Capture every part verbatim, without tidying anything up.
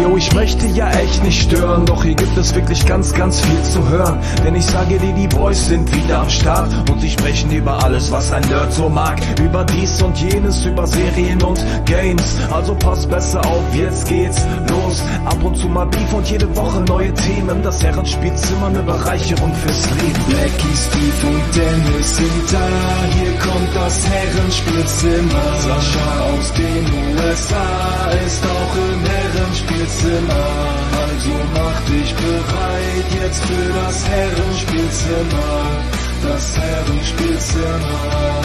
yo, ich möchte ja echt nicht stören, doch hier gibt es wirklich ganz, ganz viel zu hören. Denn ich sage dir, die Boys sind wieder am Start und sie sprechen über alles, was ein Nerd so mag. Über dies und jenes, über Serien und Games. Also pass besser auf, jetzt geht's los. Ab und zu mal Beef und jede Woche neue Themen. Das Herrenspielzimmer, eine Bereicherung fürs Leben. Blackie, Steve und Dennis sind da. Hier kommt das Herrenspielzimmer. Sascha aus den U S A ist auch im Herrenspielzimmer. Also mach dich bereit jetzt für das Herrenspielzimmer. Das Herrenspielzimmer.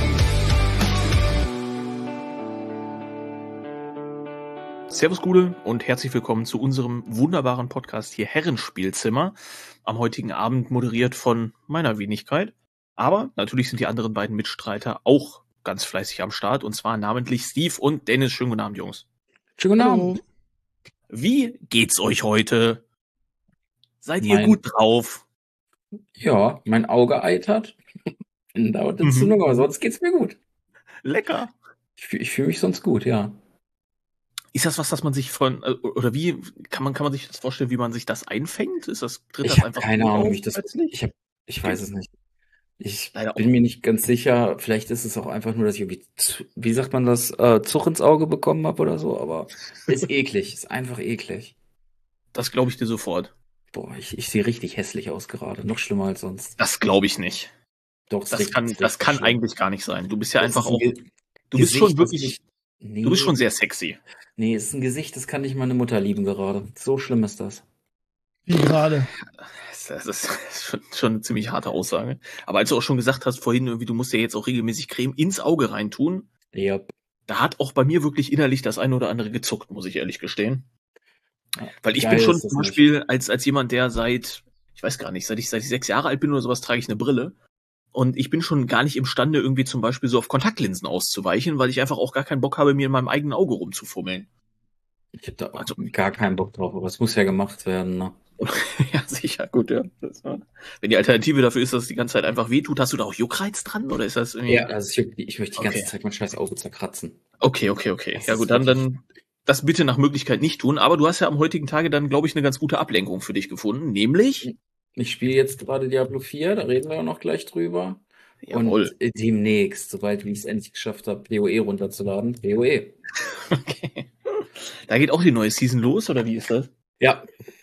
Servus Gude und herzlich willkommen zu unserem wunderbaren Podcast hier Herrenspielzimmer. Am heutigen Abend moderiert von meiner Wenigkeit. Aber natürlich sind die anderen beiden Mitstreiter auch ganz fleißig am Start. Und zwar namentlich Steve und Dennis. Schönen guten Abend, Jungs. Schönen guten Abend. Wie geht's euch heute? Seid Mein- ihr gut drauf? Ja, mein Auge eitert. Bin dauert Entzündung, Mhm. aber sonst geht's mir gut. Lecker. Ich, fühl- ich fühle mich sonst gut, ja. Ist das was, das man sich von, äh, oder wie kann man, kann man sich das vorstellen, wie man sich das einfängt? Ist das, tritt Ich das habe einfach keine so Ahnung, auf wie ich das. plötzlich? Ich, hab, ich weiß es nicht. Ich Leider auch bin mir nicht ganz sicher. Vielleicht ist es auch einfach nur, dass ich irgendwie, zu- wie sagt man das, äh, Zug ins Auge bekommen habe oder so. Aber ist eklig. Ist einfach eklig. Das glaube ich dir sofort. Boah, ich, ich sehe richtig hässlich aus gerade. Noch schlimmer als sonst. Das glaube ich nicht. Doch, ist Das richtig- kann, ist das richtig kann schlimm. eigentlich gar nicht sein. Du bist ja Das einfach ist ein auch, Ge- du bist Gesicht, schon das wirklich, nicht- Nee, du bist schon sehr sexy. Nee, es ist ein Gesicht, das kann nicht meine Mutter lieben gerade. So schlimm ist das. Wie gerade. Das ist schon, schon eine ziemlich harte Aussage. Aber als du auch schon gesagt hast vorhin, irgendwie, du musst ja jetzt auch regelmäßig Creme ins Auge reintun, Ja. da hat auch bei mir wirklich innerlich das eine oder andere gezuckt, muss ich ehrlich gestehen. Ja, Weil ich geil bin schon ist das zum nicht. Beispiel als, als jemand, der seit, ich weiß gar nicht, seit ich, seit ich sechs Jahre alt bin oder sowas, trage ich eine Brille. Und ich bin schon gar nicht imstande, irgendwie zum Beispiel so auf Kontaktlinsen auszuweichen, weil ich einfach auch gar keinen Bock habe, mir in meinem eigenen Auge rumzufummeln. Ich habe da auch Also- gar keinen Bock drauf, aber es muss ja gemacht werden, ne? Ja, sicher, gut, ja. Das war, wenn die Alternative dafür ist, dass es die ganze Zeit einfach wehtut, hast du da auch Juckreiz dran? Oder ist das irgendwie. Ja, also ich, ich möchte die ganze Okay. Zeit mein scheiß Auge zerkratzen. Okay, okay, okay. Das Ja ist gut, dann, wirklich- dann das bitte nach Möglichkeit nicht tun. Aber du hast ja am heutigen Tage dann, glaube ich, eine ganz gute Ablenkung für dich gefunden. Nämlich. Ich spiele jetzt gerade Diablo vier, da reden wir ja noch gleich drüber. Jawohl. Und demnächst, sobald ich es endlich geschafft habe, WoE runterzuladen, WoE. Okay. Da geht auch die neue Season los, oder wie ist das? Ja.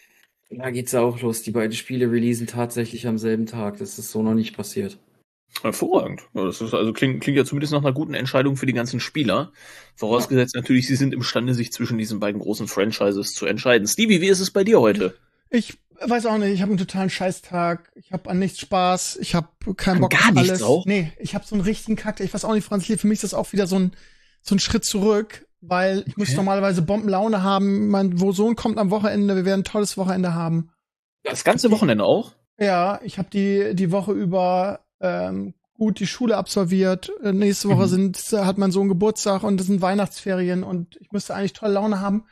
Da geht's ja auch los. Die beiden Spiele releasen tatsächlich am selben Tag. Das ist so noch nicht passiert. Hervorragend. Ja, das ist also klingt, klingt ja zumindest nach einer guten Entscheidung für die ganzen Spieler. Vorausgesetzt natürlich, sie sind imstande, sich zwischen diesen beiden großen Franchises zu entscheiden. Stevie, wie ist es bei dir heute? Ich weiß auch nicht, ich habe einen totalen Scheißtag. Ich habe an nichts Spaß. Ich habe keinen An Bock gar auf nichts alles. auch? Nee, ich habe so einen richtigen Kack. Ich weiß auch nicht, woran es liegt. Für mich ist das auch wieder so ein, so ein Schritt zurück, weil ich muss Okay. normalerweise Bombenlaune haben. Mein Sohn kommt am Wochenende. Wir werden ein tolles Wochenende haben. Das ganze Wochenende auch? Ja, ich habe die, die Woche über ähm, gut die Schule absolviert. Äh, nächste Woche Mhm. sind, hat mein Sohn Geburtstag und es sind Weihnachtsferien und ich müsste eigentlich tolle Laune haben.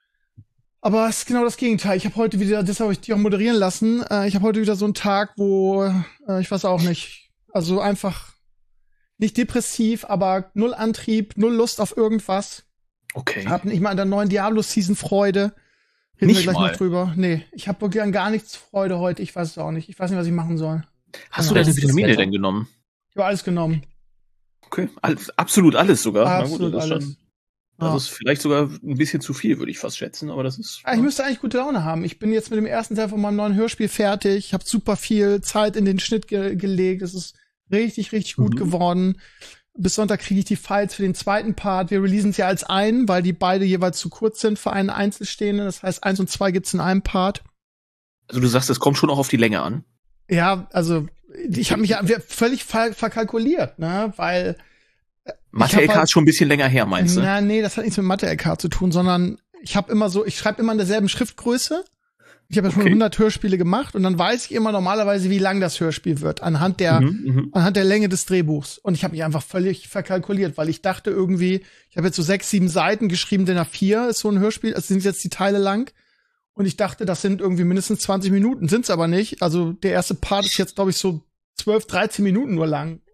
Aber es ist genau das Gegenteil. Ich habe heute wieder, deshalb habe ich die auch moderieren lassen. Äh, ich habe heute wieder so einen Tag, wo, äh, ich weiß auch nicht, also einfach nicht depressiv, aber null Antrieb, null Lust auf irgendwas. Okay. Hab nicht mal an der neuen Diablo-Season Freude. Reden Nicht wir gleich mal? noch drüber. Nee, ich habe wirklich an gar nichts Freude heute. Ich weiß es auch nicht. Ich weiß nicht, was ich machen soll. Hast du Ja, deine das ist das Vitamine Wetter. denn genommen? Ich habe alles genommen. Okay. Alles, absolut alles sogar. Absolut Na gut, das ist alles. schon, das Ja. ist vielleicht sogar ein bisschen zu viel, würde ich fast schätzen, aber das ist. Ah, ich müsste eigentlich gute Laune haben. Ich bin jetzt mit dem ersten Teil von meinem neuen Hörspiel fertig. Ich habe super viel Zeit in den Schnitt ge gelegt. Es ist richtig, richtig gut Mhm. geworden. Bis Sonntag kriege ich die Files für den zweiten Part. Wir releasen es ja als einen, weil die beide jeweils zu kurz sind für einen Einzelstehenden. Das heißt, eins und zwei gibt's in einem Part. Also du sagst, es kommt schon auch auf die Länge an. Ja, also ich habe mich ja völlig ver verkalkuliert, ne? Weil Mathe-L K halt- ist schon ein bisschen länger her, meinst du? Na, nee, das hat nichts mit Mathe-L K zu tun, sondern ich habe immer so, ich schreibe immer in derselben Schriftgröße. Ich habe ja schon Okay. hundert Hörspiele gemacht und dann weiß ich immer normalerweise, wie lang das Hörspiel wird, anhand der, Mhm, mhm. anhand der Länge des Drehbuchs. Und ich habe mich einfach völlig verkalkuliert, weil ich dachte irgendwie, ich habe jetzt so sechs, sieben Seiten geschrieben, denn A vier ist so ein Hörspiel, also sind jetzt die Teile lang. Und ich dachte, das sind irgendwie mindestens zwanzig Minuten, sind's aber nicht. Also der erste Part ist jetzt, glaube ich, so zwölf, dreizehn Minuten nur lang.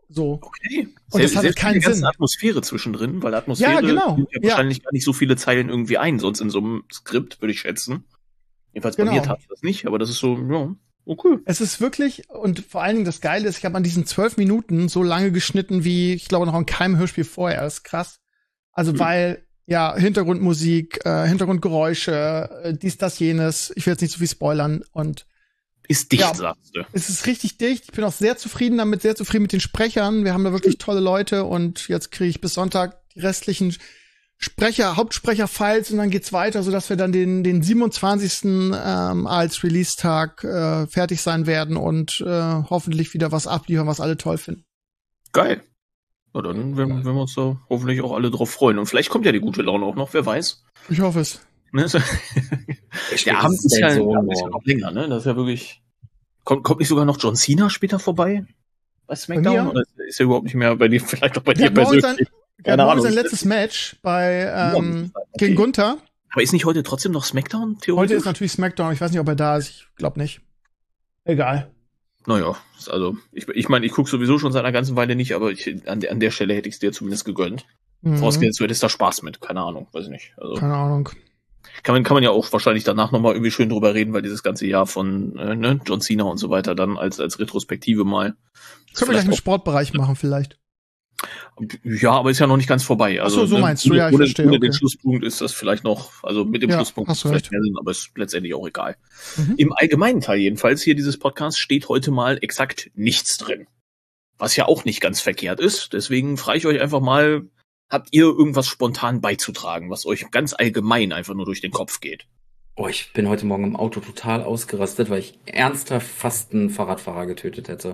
So. Okay. Und das hat halt keinen Sinn. Sinn. Atmosphäre zwischendrin, weil Atmosphäre Ja, genau. nimmt ja Ja. wahrscheinlich gar nicht so viele Zeilen irgendwie ein, sonst in so einem Skript, würde ich schätzen. Jedenfalls bei Genau. mir tat das nicht, aber das ist so, ja, okay. Es ist wirklich, und vor allen Dingen das Geile ist, ich habe an diesen zwölf Minuten so lange geschnitten, wie ich glaube noch in keinem Hörspiel vorher. Das ist krass. Also Mhm. weil, ja, Hintergrundmusik, äh, Hintergrundgeräusche, äh, dies, das, jenes. Ich will jetzt nicht so viel spoilern. Und Ist dicht, Ja. sagst du. es ist richtig dicht. Ich bin auch sehr zufrieden damit, sehr zufrieden mit den Sprechern. Wir haben da wirklich tolle Leute und jetzt kriege ich bis Sonntag die restlichen Sprecher, Hauptsprecher-Files und dann geht's weiter, sodass wir dann den, den siebenundzwanzigsten Ähm, als Release-Tag äh, fertig sein werden und äh, hoffentlich wieder was abliefern, was alle toll finden. Geil. Na dann werden, werden wir uns da hoffentlich auch alle drauf freuen. Und vielleicht kommt ja die gute Laune auch noch, wer weiß. Ich hoffe es. Ne? Ich Der spiel Abend ist ja, Dead der Zone Abend ist ja morgen. noch länger, ne? Das ist ja wirklich. Kommt, kommt nicht sogar noch John Cena später vorbei? Bei SmackDown? mir? Oder ist er überhaupt nicht mehr bei dir? Vielleicht auch bei Der dir hat morgen sein, persönlich? der hat Keine morgen Ahnung. sein letztes Match bei ähm, Okay. gegen Gunther. Aber ist nicht heute trotzdem noch SmackDown, Heute theoretisch? ist natürlich SmackDown. Ich weiß nicht, ob er da ist. Ich glaube nicht. Egal. Naja, ist also, ich meine, ich, mein, ich gucke sowieso schon seit einer ganzen Weile nicht, aber ich, an, der, an der Stelle hätte ich es dir zumindest gegönnt. Mhm. Vorausgesetzt, du hättest da Spaß mit. Keine Ahnung, weiß ich nicht. Also, Keine Ahnung. kann man, kann man ja auch wahrscheinlich danach nochmal irgendwie schön drüber reden, weil dieses ganze Jahr von äh, ne, John Cena und so weiter dann als, als Retrospektive mal. Können wir gleich im Vielleicht Sportbereich machen, vielleicht. auch, ja, aber ist ja noch nicht ganz vorbei. Also, Ach so, so ne, meinst du, ohne, ja, ich ohne, verstehe, ohne okay. den Schlusspunkt ist das vielleicht noch, also mit dem Ja, Schlusspunkt hast ist du vielleicht recht. mehr Sinn, aber ist letztendlich auch egal. Mhm. Im allgemeinen Teil jedenfalls hier dieses Podcasts steht heute mal exakt nichts drin. Was ja auch nicht ganz verkehrt ist. Deswegen frage ich euch einfach mal, habt ihr irgendwas spontan beizutragen, was euch ganz allgemein einfach nur durch den Kopf geht? Oh, ich bin heute Morgen im Auto total ausgerastet, weil ich ernsthaft fast einen Fahrradfahrer getötet hätte.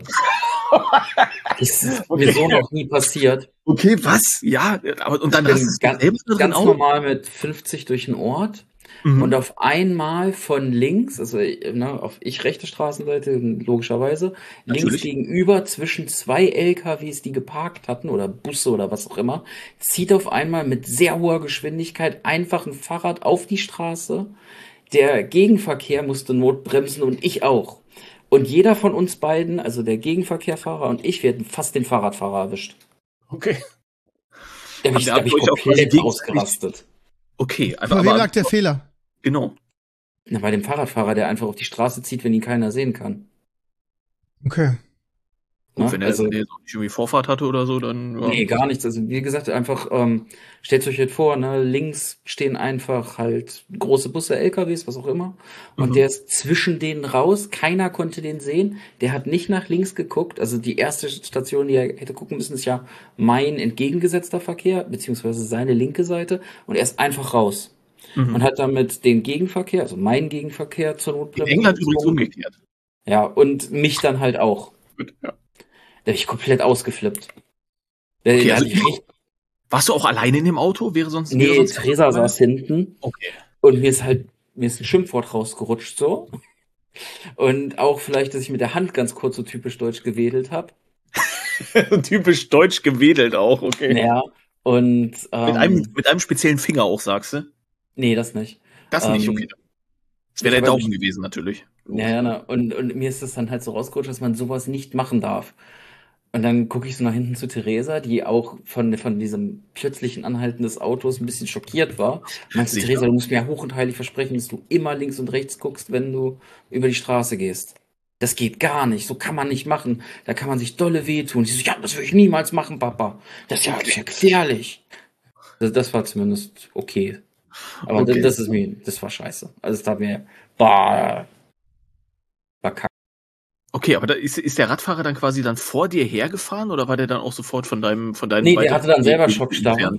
Das ist mir so noch nie passiert. Okay, was? Ja, aber und dann Ich hast bin du es ganz, selbst drin ganz auch? normal mit fünfzig durch den Ort Mhm. und auf einmal von links, also ne, auf ich rechte Straßenseite, logischerweise, links Natürlich. gegenüber zwischen zwei L K Ws, die geparkt hatten oder Busse oder was auch immer, zieht auf einmal mit sehr hoher Geschwindigkeit einfach ein Fahrrad auf die Straße. Der Gegenverkehr musste notbremsen und ich auch. Und jeder von uns beiden, also der Gegenverkehrfahrer und ich, wir hätten fast den Fahrradfahrer erwischt. Okay. Da bin Aber ich, der da hat bin ich euch auch komplett quasi ausgerastet. Okay, aber, Bei wem aber lag der Fehler? genau. Na, bei dem Fahrradfahrer, der einfach auf die Straße zieht, wenn ihn keiner sehen kann. Okay. Gut, Ne? wenn er Also, wenn er jetzt auch nicht irgendwie Vorfahrt hatte oder so, dann ja. nee, gar nichts. Also, wie gesagt, einfach, ähm, stellt euch jetzt vor, ne, links stehen einfach halt große Busse, L K Ws, was auch immer. Und Mhm. der ist zwischen denen raus. Keiner konnte den sehen. Der hat nicht nach links geguckt. Also, die erste Station, die er hätte gucken müssen, ist ja mein entgegengesetzter Verkehr, beziehungsweise seine linke Seite. Und er ist einfach raus. Mhm. Und hat damit den Gegenverkehr, also meinen Gegenverkehr zur In Notbremse England übrigens gezogen. umgekehrt. Ja, und mich dann halt auch. Gut, ja. Da bin ich komplett ausgeflippt. Da, Okay, da also hatte ich richtig, warst du auch alleine in dem Auto? Wäre sonst wäre nee, sonst Theresa saß hinten Okay. und mir ist halt, mir ist ein Schimpfwort rausgerutscht so. Und auch vielleicht, dass ich mit der Hand ganz kurz so typisch deutsch gewedelt habe. Typisch deutsch gewedelt auch, okay. Ja, und Mit einem, ähm, mit einem speziellen Finger auch, sagst du? nee, das nicht. Das nicht, Ähm, okay. Das wäre der ich weiß Daumen nicht. gewesen, natürlich. Ja, ja, na, und, und mir ist das dann halt so rausgerutscht, dass man sowas nicht machen darf. Und dann gucke ich so nach hinten zu Theresa, die auch von, von diesem plötzlichen Anhalten des Autos ein bisschen schockiert war. Und meinte, Sicher. Theresa, du musst mir ja hoch und heilig versprechen, dass du immer links und rechts guckst, wenn du über die Straße gehst. Das geht gar nicht, so kann man nicht machen. Da kann man sich dolle wehtun. Sie so, ja, das würde ich niemals machen, Papa. Das ist ja, das ist ja gefährlich. Das, das war zumindest okay. Aber Okay. das ist mir, das war scheiße. Also es tat mir, bah, war kacke. Okay, aber da ist, ist der Radfahrer dann quasi dann vor dir hergefahren oder war der dann auch sofort von deinem, von deinem Nee, der weiteren hatte dann selber Weg Schockstarre. entfernt?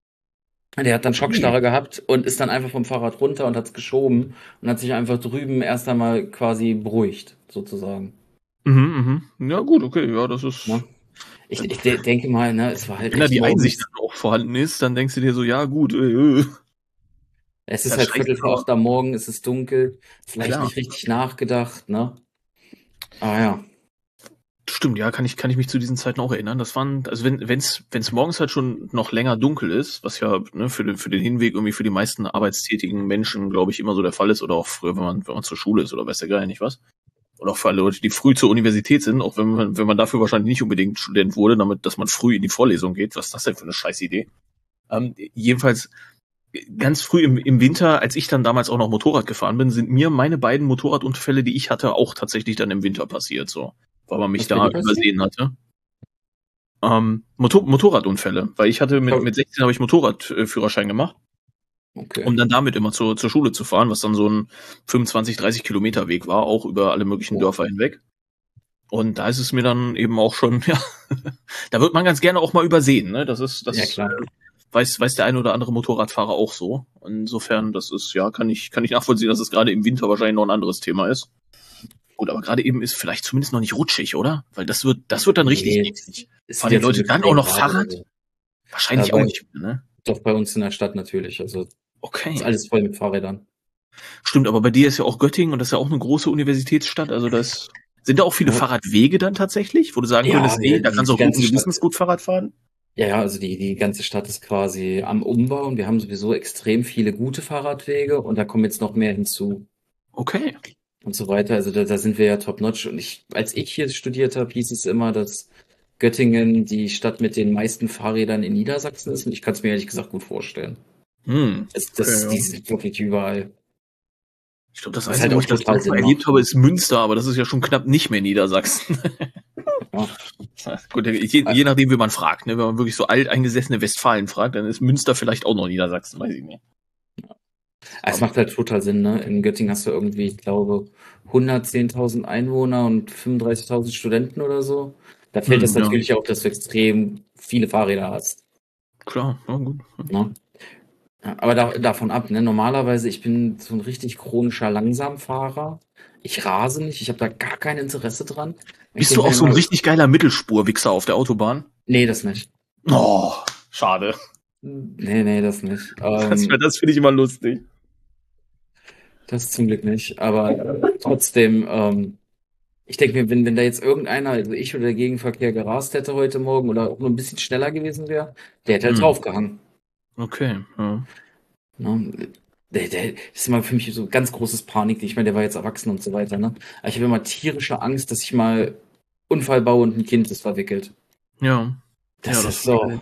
Der hat dann Schockstarre gehabt und ist dann einfach vom Fahrrad runter und hat es geschoben und hat sich einfach drüben erst einmal quasi beruhigt, sozusagen. Mhm, mhm. Ja, gut, okay, ja, das ist. Ne? Ich, ich de denke mal, ne, es war halt Wenn da echt die morgens. Einsicht dann auch vorhanden ist, dann denkst du dir so, ja, gut, äh, äh. Es ist Das halt schreckt Viertel vor aber. acht am Morgen, es ist dunkel, vielleicht Klar. nicht richtig nachgedacht, ne? Aber ja. Stimmt, ja, kann ich, kann ich mich zu diesen Zeiten auch erinnern. Das waren, also wenn wenn's wenn's morgens halt schon noch länger dunkel ist, was ja ne, für den für den Hinweg irgendwie für die meisten arbeitstätigen Menschen, glaube ich, immer so der Fall ist, oder auch früher, wenn man wenn man zur Schule ist oder weiß der Geil nicht was, oder auch für alle Leute, die früh zur Universität sind, auch wenn man, wenn man dafür wahrscheinlich nicht unbedingt Student wurde, damit, dass man früh in die Vorlesung geht. Was ist das denn für eine Scheißidee? Ähm, jedenfalls ganz früh im, im Winter, als ich dann damals auch noch Motorrad gefahren bin, sind mir meine beiden Motorradunfälle, die ich hatte, auch tatsächlich dann im Winter passiert, so, weil man mich Was da für die übersehen hatte. Ähm, Motor Motorradunfälle, weil ich hatte mit, Oh. mit sechzehn habe ich Motorradführerschein gemacht, Okay. um dann damit immer zur, zur Schule zu fahren, was dann so ein fünfundzwanzig, dreißig Kilometer Weg war, auch über alle möglichen Oh. Dörfer hinweg. Und da ist es mir dann eben auch schon, ja, da wird man ganz gerne auch mal übersehen, ne? Das ist, das Ja, klar. äh, weiß, weiß der ein oder andere Motorradfahrer auch so. Insofern, das ist, ja, kann ich, kann ich nachvollziehen, dass es gerade im Winter wahrscheinlich noch ein anderes Thema ist. Gut, aber gerade eben ist vielleicht zumindest noch nicht rutschig, oder? Weil das wird, das wird dann richtig Nee, eklig. es Fahren sind die Leute jetzt dann zehn auch noch Grad Fahrrad? oder so. Wahrscheinlich Aber- auch nicht mehr, ne? Doch bei uns in der Stadt natürlich. Also ist Okay. alles voll mit Fahrrädern. Stimmt, aber bei dir ist ja auch Göttingen und das ist ja auch eine große Universitätsstadt. Also das sind da auch viele Ja. Fahrradwege dann tatsächlich, wo du sagen Ja, könntest, ey, die- da kannst du die auch guten ganze Gewissens Stadt. gut Fahrrad fahren. Ja, ja, also die, die ganze Stadt ist quasi am Umbauen. Wir haben sowieso extrem viele gute Fahrradwege und da kommen jetzt noch mehr hinzu Okay. und so weiter. Also da, da sind wir ja top-notch. Und ich, als ich hier studiert habe, hieß es immer, dass Göttingen die Stadt mit den meisten Fahrrädern in Niedersachsen ist. Und ich kann es mir ehrlich gesagt gut vorstellen. Hm. Das, das, Okay, ja. die sind wirklich überall. Ich glaube, das Das ist Einzige, halt wo auch ich das total letzte Mal Sinn erlebt macht. habe, ist Münster, aber das ist ja schon knapp nicht mehr Niedersachsen. Ja. Gut, je, je nachdem, wie man fragt, ne? Wenn man wirklich so alteingesessene Westfalen fragt, dann ist Münster vielleicht auch noch Niedersachsen, weiß ich nicht. Es macht halt total Sinn, ne? In Göttingen hast du irgendwie, ich glaube, hundertzehntausend Einwohner und fünfunddreißigtausend Studenten oder so. Da fällt Hm, das ja. natürlich auf, dass du extrem viele Fahrräder hast. Klar, ja, gut. Ne? Ja, aber da, davon ab, ne? Normalerweise, ich bin so ein richtig chronischer Langsamfahrer. Ich rase nicht, ich habe da gar kein Interesse dran. Ich Bist denk du auch mir so ein immer, richtig geiler Mittelspurwichser auf der Autobahn? Nee, das nicht. Oh, schade. Nee, nee, das nicht. Das, Ähm, das finde ich immer lustig. Das zum Glück nicht, aber trotzdem, ähm, ich denke mir, wenn, wenn da jetzt irgendeiner, also ich oder der Gegenverkehr gerast hätte heute Morgen oder auch nur ein bisschen schneller gewesen wäre, der hätte halt Hm. draufgehangen. Okay, ja. Ne? Der, der, das ist immer für mich so ein ganz großes Panik. Ich meine, der war jetzt erwachsen und so weiter, ne? Aber ich habe immer tierische Angst, dass ich mal Unfall baue und ein Kind ist verwickelt. Ja. Das Ja, ist so. okay.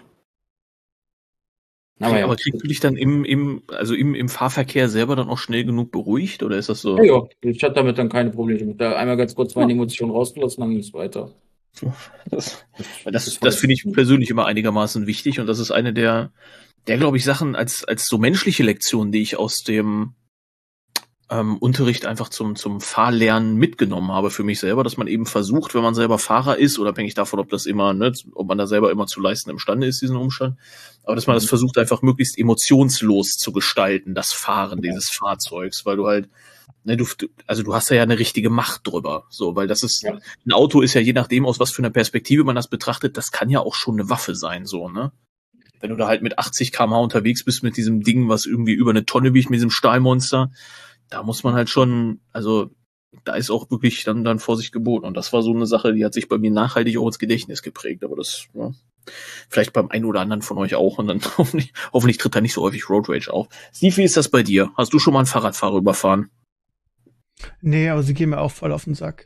Aber ja. Aber kriegst du dich dann im, im, also im, im Fahrverkehr selber dann auch schnell genug beruhigt oder ist das so? Ja, ja, ich hatte damit dann keine Probleme. mit. Da einmal ganz kurz meine Emotionen rausgelassen, dann ging es weiter. Das, das, das finde ich persönlich immer einigermaßen wichtig und das ist eine der, der glaube ich, Sachen als, als so menschliche Lektion, die ich aus dem ähm, Unterricht einfach zum, zum Fahrlernen mitgenommen habe für mich selber, dass man eben versucht, wenn man selber Fahrer ist, unabhängig davon, ob das immer, ne, ob man da selber immer zu leisten imstande ist, diesen Umstand, aber dass man das versucht, einfach möglichst emotionslos zu gestalten, das Fahren dieses Fahrzeugs, weil du halt, ne, du, also du hast ja eine richtige Macht drüber, so, weil das ist, Ja. ein Auto ist ja je nachdem, aus was für einer Perspektive man das betrachtet, das kann ja auch schon eine Waffe sein, so, ne? Wenn du da halt mit achtzig Kilometer pro Stunde unterwegs bist mit diesem Ding, was irgendwie über eine Tonne wiegt, mit diesem Stahlmonster, da muss man halt schon, also da ist auch wirklich dann, dann Vorsicht geboten. Und das war so eine Sache, die hat sich bei mir nachhaltig auch ins Gedächtnis geprägt. Aber das, ja, vielleicht beim einen oder anderen von euch auch. Und dann hoffentlich, hoffentlich tritt da nicht so häufig Road Rage auf. Steve, wie ist das bei dir? Hast du schon mal einen Fahrradfahrer überfahren? Nee, aber sie gehen mir auch voll auf den Sack.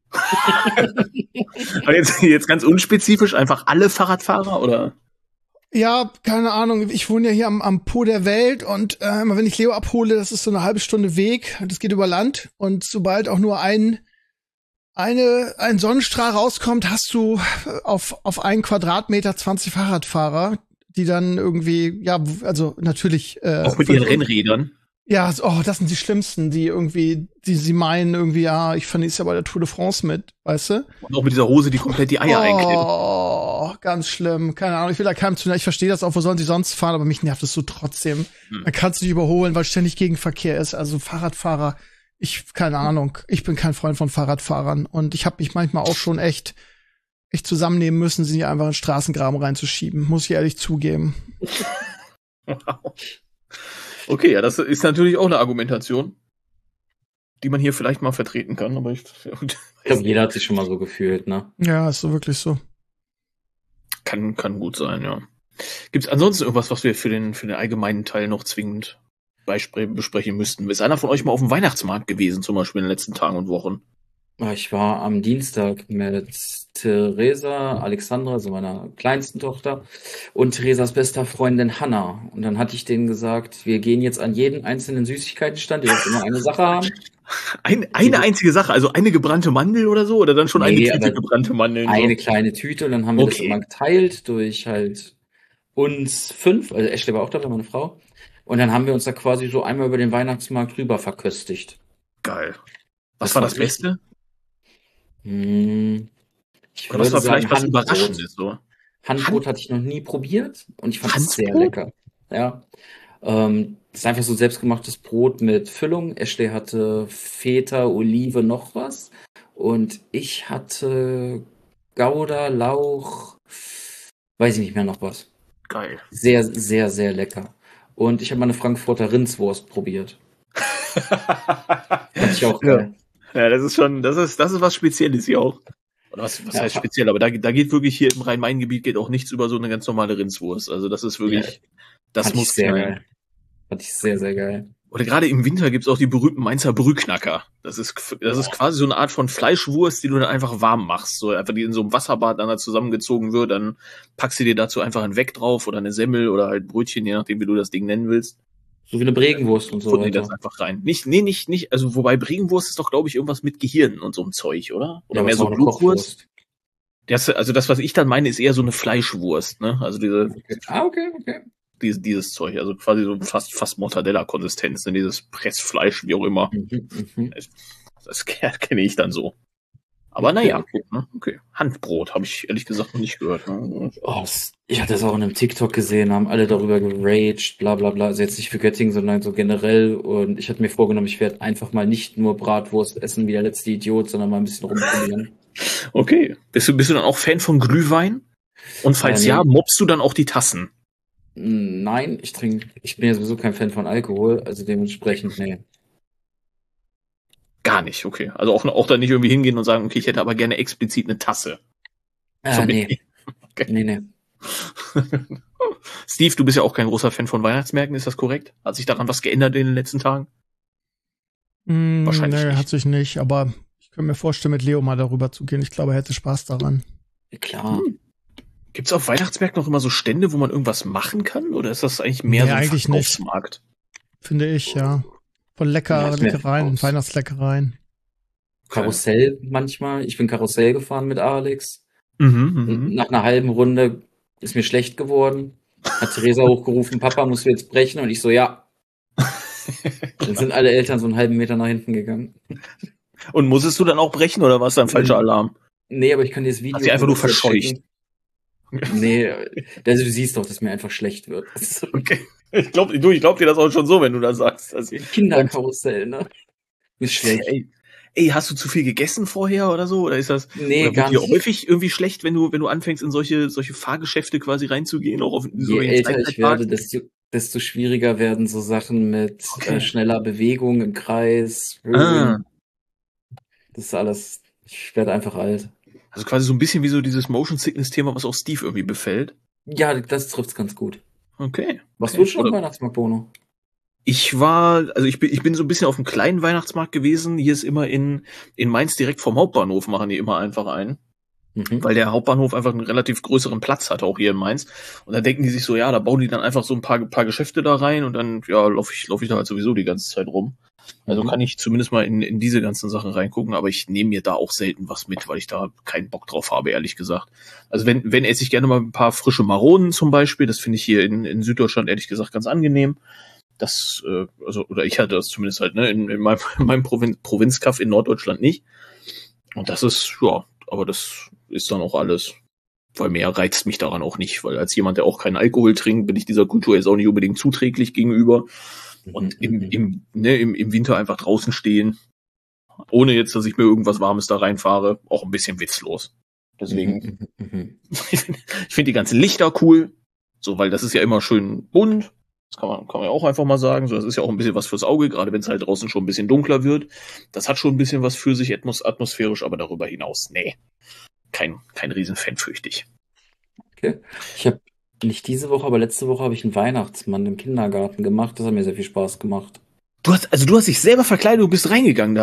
Aber jetzt, jetzt ganz unspezifisch, einfach alle Fahrradfahrer oder? Ja, keine Ahnung. Ich wohne ja hier am, am Po der Welt und äh, immer wenn ich Leo abhole, das ist so eine halbe Stunde Weg. Das geht über Land und sobald auch nur ein eine ein Sonnenstrahl rauskommt, hast du auf auf einen Quadratmeter zwanzig Fahrradfahrer, die dann irgendwie ja also natürlich äh, Auch mit ihren Rennrädern? Ja, so, oh, das sind die Schlimmsten, die irgendwie, die sie meinen irgendwie, ja, ich verließ ja bei der Tour de France mit, weißt du? Und auch mit dieser Hose, die komplett die Eier einklebt. Oh, ganz schlimm. Keine Ahnung, ich will da keinem zu, ich verstehe das auch, wo sollen sie sonst fahren, aber mich nervt es so trotzdem. Hm. Man kann es nicht überholen, weil ständig Gegenverkehr ist. Also Fahrradfahrer, ich, keine Ahnung, ich bin kein Freund von Fahrradfahrern und ich habe mich manchmal auch schon echt, echt zusammennehmen müssen, sie nicht einfach in den Straßengraben reinzuschieben, muss ich ehrlich zugeben. Wow. Okay, ja, das ist natürlich auch eine Argumentation, die man hier vielleicht mal vertreten kann, aber ich, ja, gut, Ich glaube, jeder hat sich schon mal so gefühlt, ne? Ja, ist so wirklich so. kann, kann gut sein, ja. Gibt es ansonsten irgendwas, was wir für den, für den allgemeinen Teil noch zwingend beispre- besprechen müssten? Ist einer von euch mal auf dem Weihnachtsmarkt gewesen, zum Beispiel in den letzten Tagen und Wochen? Ah, Ich war am Dienstag mit Theresa, Alexandra, also meiner kleinsten Tochter, und Theresas bester Freundin Hannah. Und dann hatte ich denen gesagt, wir gehen jetzt an jeden einzelnen Süßigkeitenstand, die jetzt immer eine Sache haben. Ein, eine Diese, einzige Sache, also eine gebrannte Mandel oder so, oder dann schon eine nee, Tüte aber gebrannte Mandeln eine so. kleine Tüte und dann haben wir das immer Okay, geteilt durch halt uns fünf, also Ashley war auch dabei, meine Frau. Und dann haben wir uns da quasi so einmal über den Weihnachtsmarkt rüber verköstigt. geil. Was Das war war das richtig. Beste? Hm, ich Oder was würde war vielleicht sagen was Handbrot. Überraschendes so? Hand, Handbrot hatte ich noch nie probiert und ich fand es sehr Handbrot? lecker. Ja. Ähm, das ist einfach so selbstgemachtes Brot mit Füllung. Ashley hatte Feta, Olive, noch was. Und ich hatte Gouda, Lauch, weiß ich nicht mehr noch was. Geil. Sehr, sehr, sehr lecker. Und ich habe mal eine Frankfurter Rindswurst probiert. Fand ich auch Ja. geil. Ja, das ist schon, das ist, das ist was Spezielles hier auch. Oder was, was Ja, heißt fa- speziell? Aber da, da geht wirklich hier im Rhein-Main-Gebiet geht auch nichts über so eine ganz normale Rindswurst. Also das ist ja, wirklich, das fand ich muss sehr knallen. geil. Fand ich sehr, sehr geil. Oder gerade im Winter gibt's auch die berühmten Mainzer Brühknacker. Das ist, das ist Boah. quasi so eine Art von Fleischwurst, die du dann einfach warm machst. So einfach die in so einem Wasserbad dann da zusammengezogen wird, dann packst du dir dazu einfach ein Weck drauf oder eine Semmel oder halt Brötchen, je nachdem, wie du das Ding nennen willst. So wie eine Bregenwurst und so Futtern die das weiter. einfach rein. Nicht, nee, nicht, nicht, also wobei Bregenwurst ist doch, glaube ich, irgendwas mit Gehirn und so einem Zeug, oder? Oder Ja, aber mehr es so war auch eine Blutwurst. Kochwurst. Das, also das, was ich dann meine, ist eher so eine Fleischwurst, ne? Also diese, Okay. Ah, okay, okay. dieses, dieses Zeug, also quasi so fast, fast Mortadella-Konsistenz, ne? Dieses Pressfleisch, wie auch immer. Mhm, mhm. Das, das kenne ich dann so. Aber Okay, naja, okay. ne? Okay. Handbrot habe ich ehrlich gesagt noch nicht gehört. Ne? Oh, das, ich hatte das auch in einem TikTok gesehen, haben alle darüber geraged, bla bla bla. Also jetzt nicht für Göttingen, sondern so generell. Und ich hatte mir vorgenommen, ich werde einfach mal nicht nur Bratwurst essen wie der letzte Idiot, sondern mal ein bisschen rumprobieren. Okay. Bist du, bist du dann auch Fan von Glühwein? Und Äh, falls ja, nee, mobst du dann auch die Tassen? nein, ich trinke, ich bin ja sowieso kein Fan von Alkohol, also dementsprechend, nee. Gar nicht, okay. Also auch, auch da nicht irgendwie hingehen und sagen, okay, ich hätte aber gerne explizit eine Tasse. Äh, nee, Okay. nee, nee. Steve, du bist ja auch kein großer Fan von Weihnachtsmärkten, ist das korrekt? Hat sich daran was geändert in den letzten Tagen? Mm, Wahrscheinlich nee, nicht. hat sich nicht, aber ich könnte mir vorstellen, mit Leo mal darüber zu gehen. Ich glaube, er hätte Spaß daran. Klar. Hm. Gibt es auf Weihnachtsmärkten noch immer so Stände, wo man irgendwas machen kann? Oder ist das eigentlich mehr Nee, so ein eigentlich nicht. Verkaufsmarkt? Finde ich, ja. Von Ja, lecker, ist mehr Leckereien, Verkaufs. Weihnachtsleckereien. Karussell manchmal. Ich bin Karussell gefahren mit Alex. Mhm, Und mhm. nach einer halben Runde ist mir schlecht geworden. Hat Theresa hochgerufen, Papa, musst du jetzt brechen? Und ich so, ja. Dann sind alle Eltern so einen halben Meter nach hinten gegangen. Und musstest du dann auch brechen oder war es dann falscher Alarm? Nee, aber ich kann dir das Video Hat sie einfach nur kurz verscheucht. schicken. Nee, also du siehst doch, dass mir einfach schlecht wird. Okay. Ich glaub, du, ich glaub dir das auch schon so, wenn du das sagst. Also, Kinderkarussell, ne? Ist schlecht. ey, ey, hast du zu viel gegessen vorher oder so? Oder ist das, Nee, oder gar wird dir nicht. häufig irgendwie schlecht, wenn du, wenn du anfängst, in solche, solche Fahrgeschäfte quasi reinzugehen, auch auf in so Je den älter ich Freizeitpark? werde, desto, desto schwieriger werden so Sachen mit Okay. äh, schneller Bewegung im Kreis, Ah. Höhen. Das ist alles, ich werde einfach alt. Also quasi so ein bisschen wie so dieses Motion Sickness-Thema, was auch Steve irgendwie befällt. Ja, das trifft's ganz gut. Okay. Warst okay. du schon am Oder- Weihnachtsmarkt, Bono? Ich war, also ich bin, ich bin so ein bisschen auf einem kleinen Weihnachtsmarkt gewesen. Hier ist immer in, in Mainz direkt vom Hauptbahnhof machen die immer einfach einen. Mhm. Weil der Hauptbahnhof einfach einen relativ größeren Platz hat, auch hier in Mainz. Und da denken die sich so, ja, da bauen die dann einfach so ein paar, paar Geschäfte da rein und dann, ja, laufe ich, lauf ich da halt sowieso die ganze Zeit rum. Also Mhm. kann ich zumindest mal in, in diese ganzen Sachen reingucken, aber ich nehme mir da auch selten was mit, weil ich da keinen Bock drauf habe, ehrlich gesagt. Also wenn, wenn esse ich gerne mal ein paar frische Maronen zum Beispiel, das finde ich hier in, in Süddeutschland ehrlich gesagt ganz angenehm. Das, äh, also, oder ich hatte das zumindest halt, ne, in, in meinem, in meinem Provin Provinzkaff in Norddeutschland nicht. Und das ist, ja, aber das ist dann auch alles. Weil mehr reizt mich daran auch nicht, weil als jemand, der auch keinen Alkohol trinkt, bin ich dieser Kultur jetzt auch nicht unbedingt zuträglich gegenüber. Und im, im, ne, im, im Winter einfach draußen stehen, ohne jetzt, dass ich mir irgendwas Warmes da reinfahre, auch ein bisschen witzlos. Deswegen, Mhm, mhm, mhm. ich finde find die ganzen Lichter cool, so, weil das ist ja immer schön bunt. Das kann man, kann man ja auch einfach mal sagen. So, das ist ja auch ein bisschen was fürs Auge, gerade wenn es halt draußen schon ein bisschen dunkler wird. Das hat schon ein bisschen was für sich atmos atmosphärisch, aber darüber hinaus, nee. Kein, kein Riesenfan, fürchte ich. Okay. Ich habe nicht diese Woche, aber letzte Woche habe ich einen Weihnachtsmann im Kindergarten gemacht. Das hat mir sehr viel Spaß gemacht. Du hast, also du hast dich selber verkleidet, du bist reingegangen da?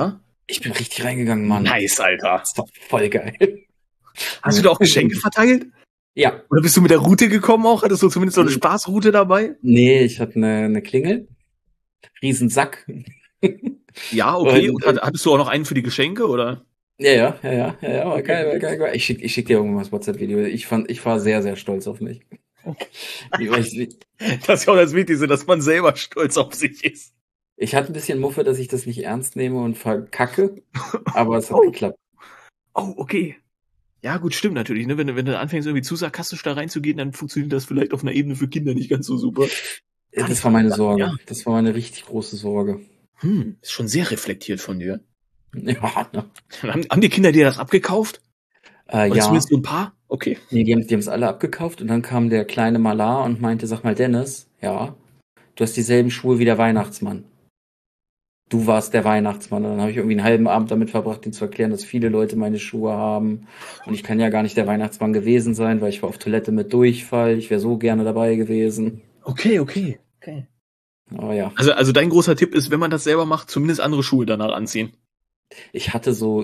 Ich bin richtig reingegangen, Mann. Nice, Alter. Das war voll geil. Hast du da auch Geschenke verteilt? Ja. Oder bist du mit der Route gekommen auch? Hattest du zumindest so eine Spaßroute dabei? Nee, ich hatte eine, eine Klingel. Riesensack. Ja, okay. Und, Und hattest du auch noch einen für die Geschenke, oder? Ja, ja, ja, ja, ja, ja, war geil, war geil, war geil. Ich schick, ich schick dir irgendwas WhatsApp-Video. Ich fand, ich war sehr, sehr stolz auf mich. Okay. Ich, ich, Das ist ja auch das Wichtigste, dass man selber stolz auf sich ist. ich hatte ein bisschen Muffe, dass ich das nicht ernst nehme und verkacke, aber es hat Oh. geklappt. Oh, okay. Ja, gut, stimmt natürlich. Ne? Wenn, du- wenn du anfängst, irgendwie zu sarkastisch da reinzugehen, dann funktioniert das vielleicht auf einer Ebene für Kinder nicht ganz so super. Ja, das war meine Sorge. Ja. Das war meine richtig große Sorge. Hm, ist schon sehr reflektiert von dir. Ja, ne? Haben, haben die Kinder dir das abgekauft? Äh, Oder ja. zumindest so ein paar? Okay. Nee, die haben die es alle abgekauft und dann kam der kleine Malar und meinte, sag mal, Dennis, ja, du hast dieselben Schuhe wie der Weihnachtsmann. Du warst der Weihnachtsmann. Und dann habe ich irgendwie einen halben Abend damit verbracht, ihm zu erklären, dass viele Leute meine Schuhe haben. Und ich kann ja gar nicht der Weihnachtsmann gewesen sein, weil ich war auf Toilette mit Durchfall. Ich wäre so gerne dabei gewesen. Okay, okay. okay. Aber ja, Also, also dein großer Tipp ist, wenn man das selber macht, zumindest andere Schuhe danach anziehen. ich hatte so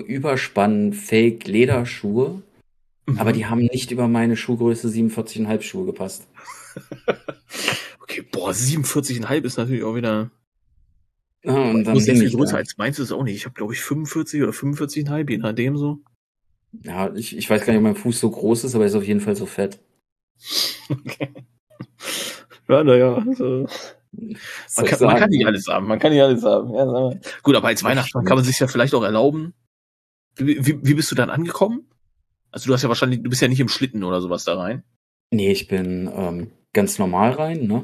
Überspann-Fake-Lederschuhe, aber die haben nicht über meine Schuhgröße siebenundvierzig Komma fünf Schuhe gepasst. Okay, boah, siebenundvierzig Komma fünf ist natürlich auch wieder... Ja, und dann Muss bin nicht viel ich größer da. als meins ist es auch nicht. Ich habe, glaube ich, fünfundvierzig oder fünfundvierzig Komma fünf, je nachdem so. Ja, ich, ich weiß gar nicht, ob mein Fuß so groß ist, aber er ist auf jeden Fall so fett. Okay. Ja, naja. Also, Was man, soll ich kann, man kann sagen? nicht alles haben. Man kann nicht alles haben. Ja, sag mal. Gut, aber als Weihnachtsmann kann man sich ja vielleicht auch erlauben. Wie, wie, wie bist du dann angekommen? Also du hast ja wahrscheinlich, du bist ja nicht im Schlitten oder sowas da rein. Nee, ich bin ähm, ganz normal rein, ne?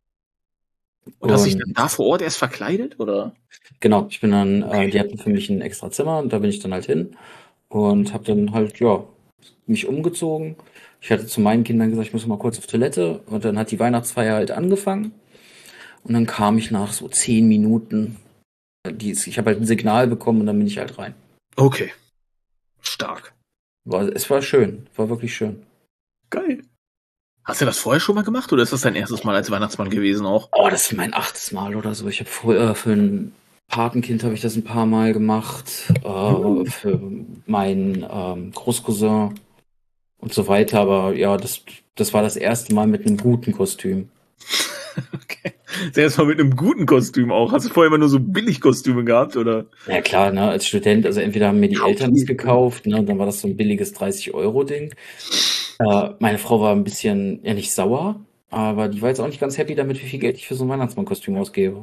Und hast dich dann Und da vor Ort erst verkleidet, oder? genau, ich bin dann, äh, die hatten für mich ein extra Zimmer und da bin ich dann halt hin und habe dann halt, ja, mich umgezogen. Ich hatte zu meinen Kindern gesagt, ich muss mal kurz auf Toilette und dann hat die Weihnachtsfeier halt angefangen und dann kam ich nach so zehn Minuten, die, ich habe halt ein Signal bekommen und dann bin ich halt rein. Okay. Stark. War, es war schön, war wirklich schön. Geil. Hast du das vorher schon mal gemacht oder ist das dein erstes Mal als Weihnachtsmann gewesen auch? Oh, das ist mein achtes Mal oder so. Ich habe früher für ein Patenkind habe ich das ein paar Mal gemacht, äh, für meinen ähm, Großcousin und so weiter. Aber ja, das, das war das erste Mal mit einem guten Kostüm. Okay. Zuerst mal mit einem guten Kostüm auch. Hast du vorher immer nur so Billigkostüme gehabt, oder? Ja klar, ne, als Student, also entweder haben mir die Ja, Eltern okay. das gekauft, ne, und dann war das so ein billiges dreißig-Euro-Ding. Äh, meine Frau war ein bisschen, ja nicht sauer, aber die war jetzt auch nicht ganz happy damit, wie viel Geld ich für so ein Weihnachtsmann-Kostüm ausgebe.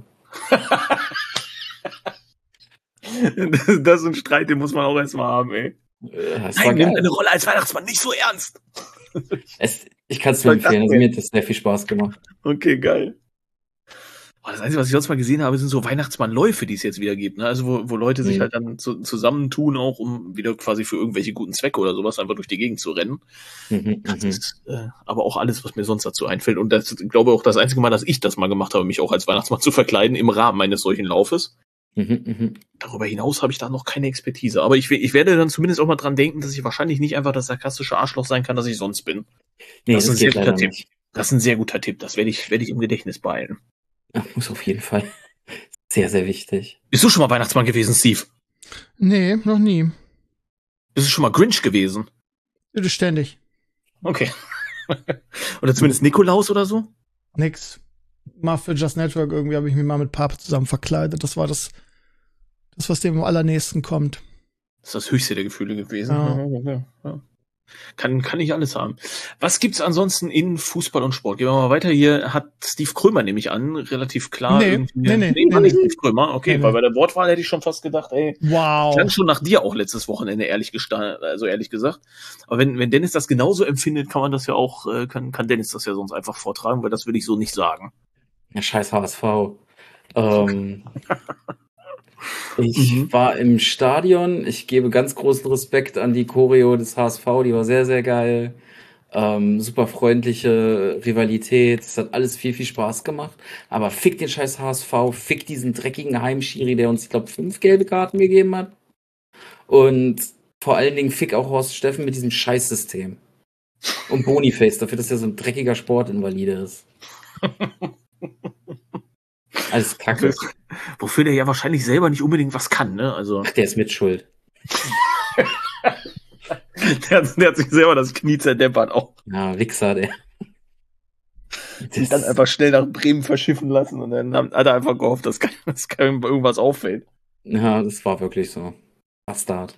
Das, das ist ein Streit, den muss man auch erstmal haben, ey. Äh, es war Nein, nimm geil. deine Rolle als Weihnachtsmann nicht so ernst. Es, ich kann es nur Was soll das empfehlen, also denn? mir hat das sehr viel Spaß gemacht. Okay, geil. Boah, das Einzige, was ich sonst mal gesehen habe, sind so Weihnachtsmannläufe, die es jetzt wieder gibt. Ne? Also wo, wo Leute sich Mhm. halt dann zu, zusammentun, auch um wieder quasi für irgendwelche guten Zwecke oder sowas einfach durch die Gegend zu rennen. Mhm, Das mhm. ist äh, aber auch alles, was mir sonst dazu einfällt. Und das ist, glaube ich, auch das einzige Mal, dass ich das mal gemacht habe, mich auch als Weihnachtsmann zu verkleiden im Rahmen eines solchen Laufes. Mhm, mhm. Darüber hinaus habe ich da noch keine Expertise. Aber ich, we- ich werde dann zumindest auch mal dran denken, dass ich wahrscheinlich nicht einfach das sarkastische Arschloch sein kann, das ich sonst bin. Nee, Das ist das ein sehr geht guter leider Tipp. nicht. Das ist ein sehr guter Tipp. Das werde ich, werde ich im Gedächtnis behalten. Ja, muss auf jeden Fall. Sehr, sehr wichtig. Bist du schon mal Weihnachtsmann gewesen, Steve? Nee, noch nie. Bist du schon mal Grinch gewesen? Bitte ständig. Okay. Oder zumindest Nikolaus oder so? Nix. Mal für Just Network irgendwie habe ich mich mal mit Papa zusammen verkleidet. Das war das, das was dem am allernächsten kommt. Das ist das höchste der Gefühle gewesen. Ja. Ja, ja, ja. Kann, kann nicht alles haben. Was gibt's ansonsten in Fußball und Sport? Gehen wir mal weiter. Hier hat Steve Krömer nämlich an, relativ klar. Nee, irgendwie. nee, nee, nee, war nee, nicht nee. Steve Krömer. Okay, Nee, weil nee. bei der Wortwahl hätte ich schon fast gedacht, ey, Wow. klang schon nach dir auch letztes Wochenende, ehrlich gestanden, also ehrlich gesagt. Aber wenn, wenn Dennis das genauso empfindet, kann man das ja auch, äh, kann, kann Dennis das ja sonst einfach vortragen, weil das will ich so nicht sagen. Ja, scheiß H S V. Ähm, ich Mhm. war im Stadion. Ich gebe ganz großen Respekt an die Choreo des H S V. Die war sehr, sehr geil. Ähm, super freundliche Rivalität. Es hat alles viel, viel Spaß gemacht. Aber fick den scheiß H S V. Fick diesen dreckigen Heimschiri, der uns, ich glaube, fünf gelbe Karten gegeben hat. Und vor allen Dingen fick auch Horst Steffen mit diesem Scheißsystem. Und Boniface, dafür, dass er so ein dreckiger Sportinvalide ist. Alles Kacke. Das, Wofür der ja wahrscheinlich selber nicht unbedingt was kann, ne? Also. Ach, der ist mit schuld. der, hat, der hat sich selber das Knie zerdeppert auch. Ja, Wichser, der. Sich dann einfach schnell nach Bremen verschiffen lassen und dann hat er einfach gehofft, dass keinem irgendwas auffällt. Ja, das war wirklich so. Bastard.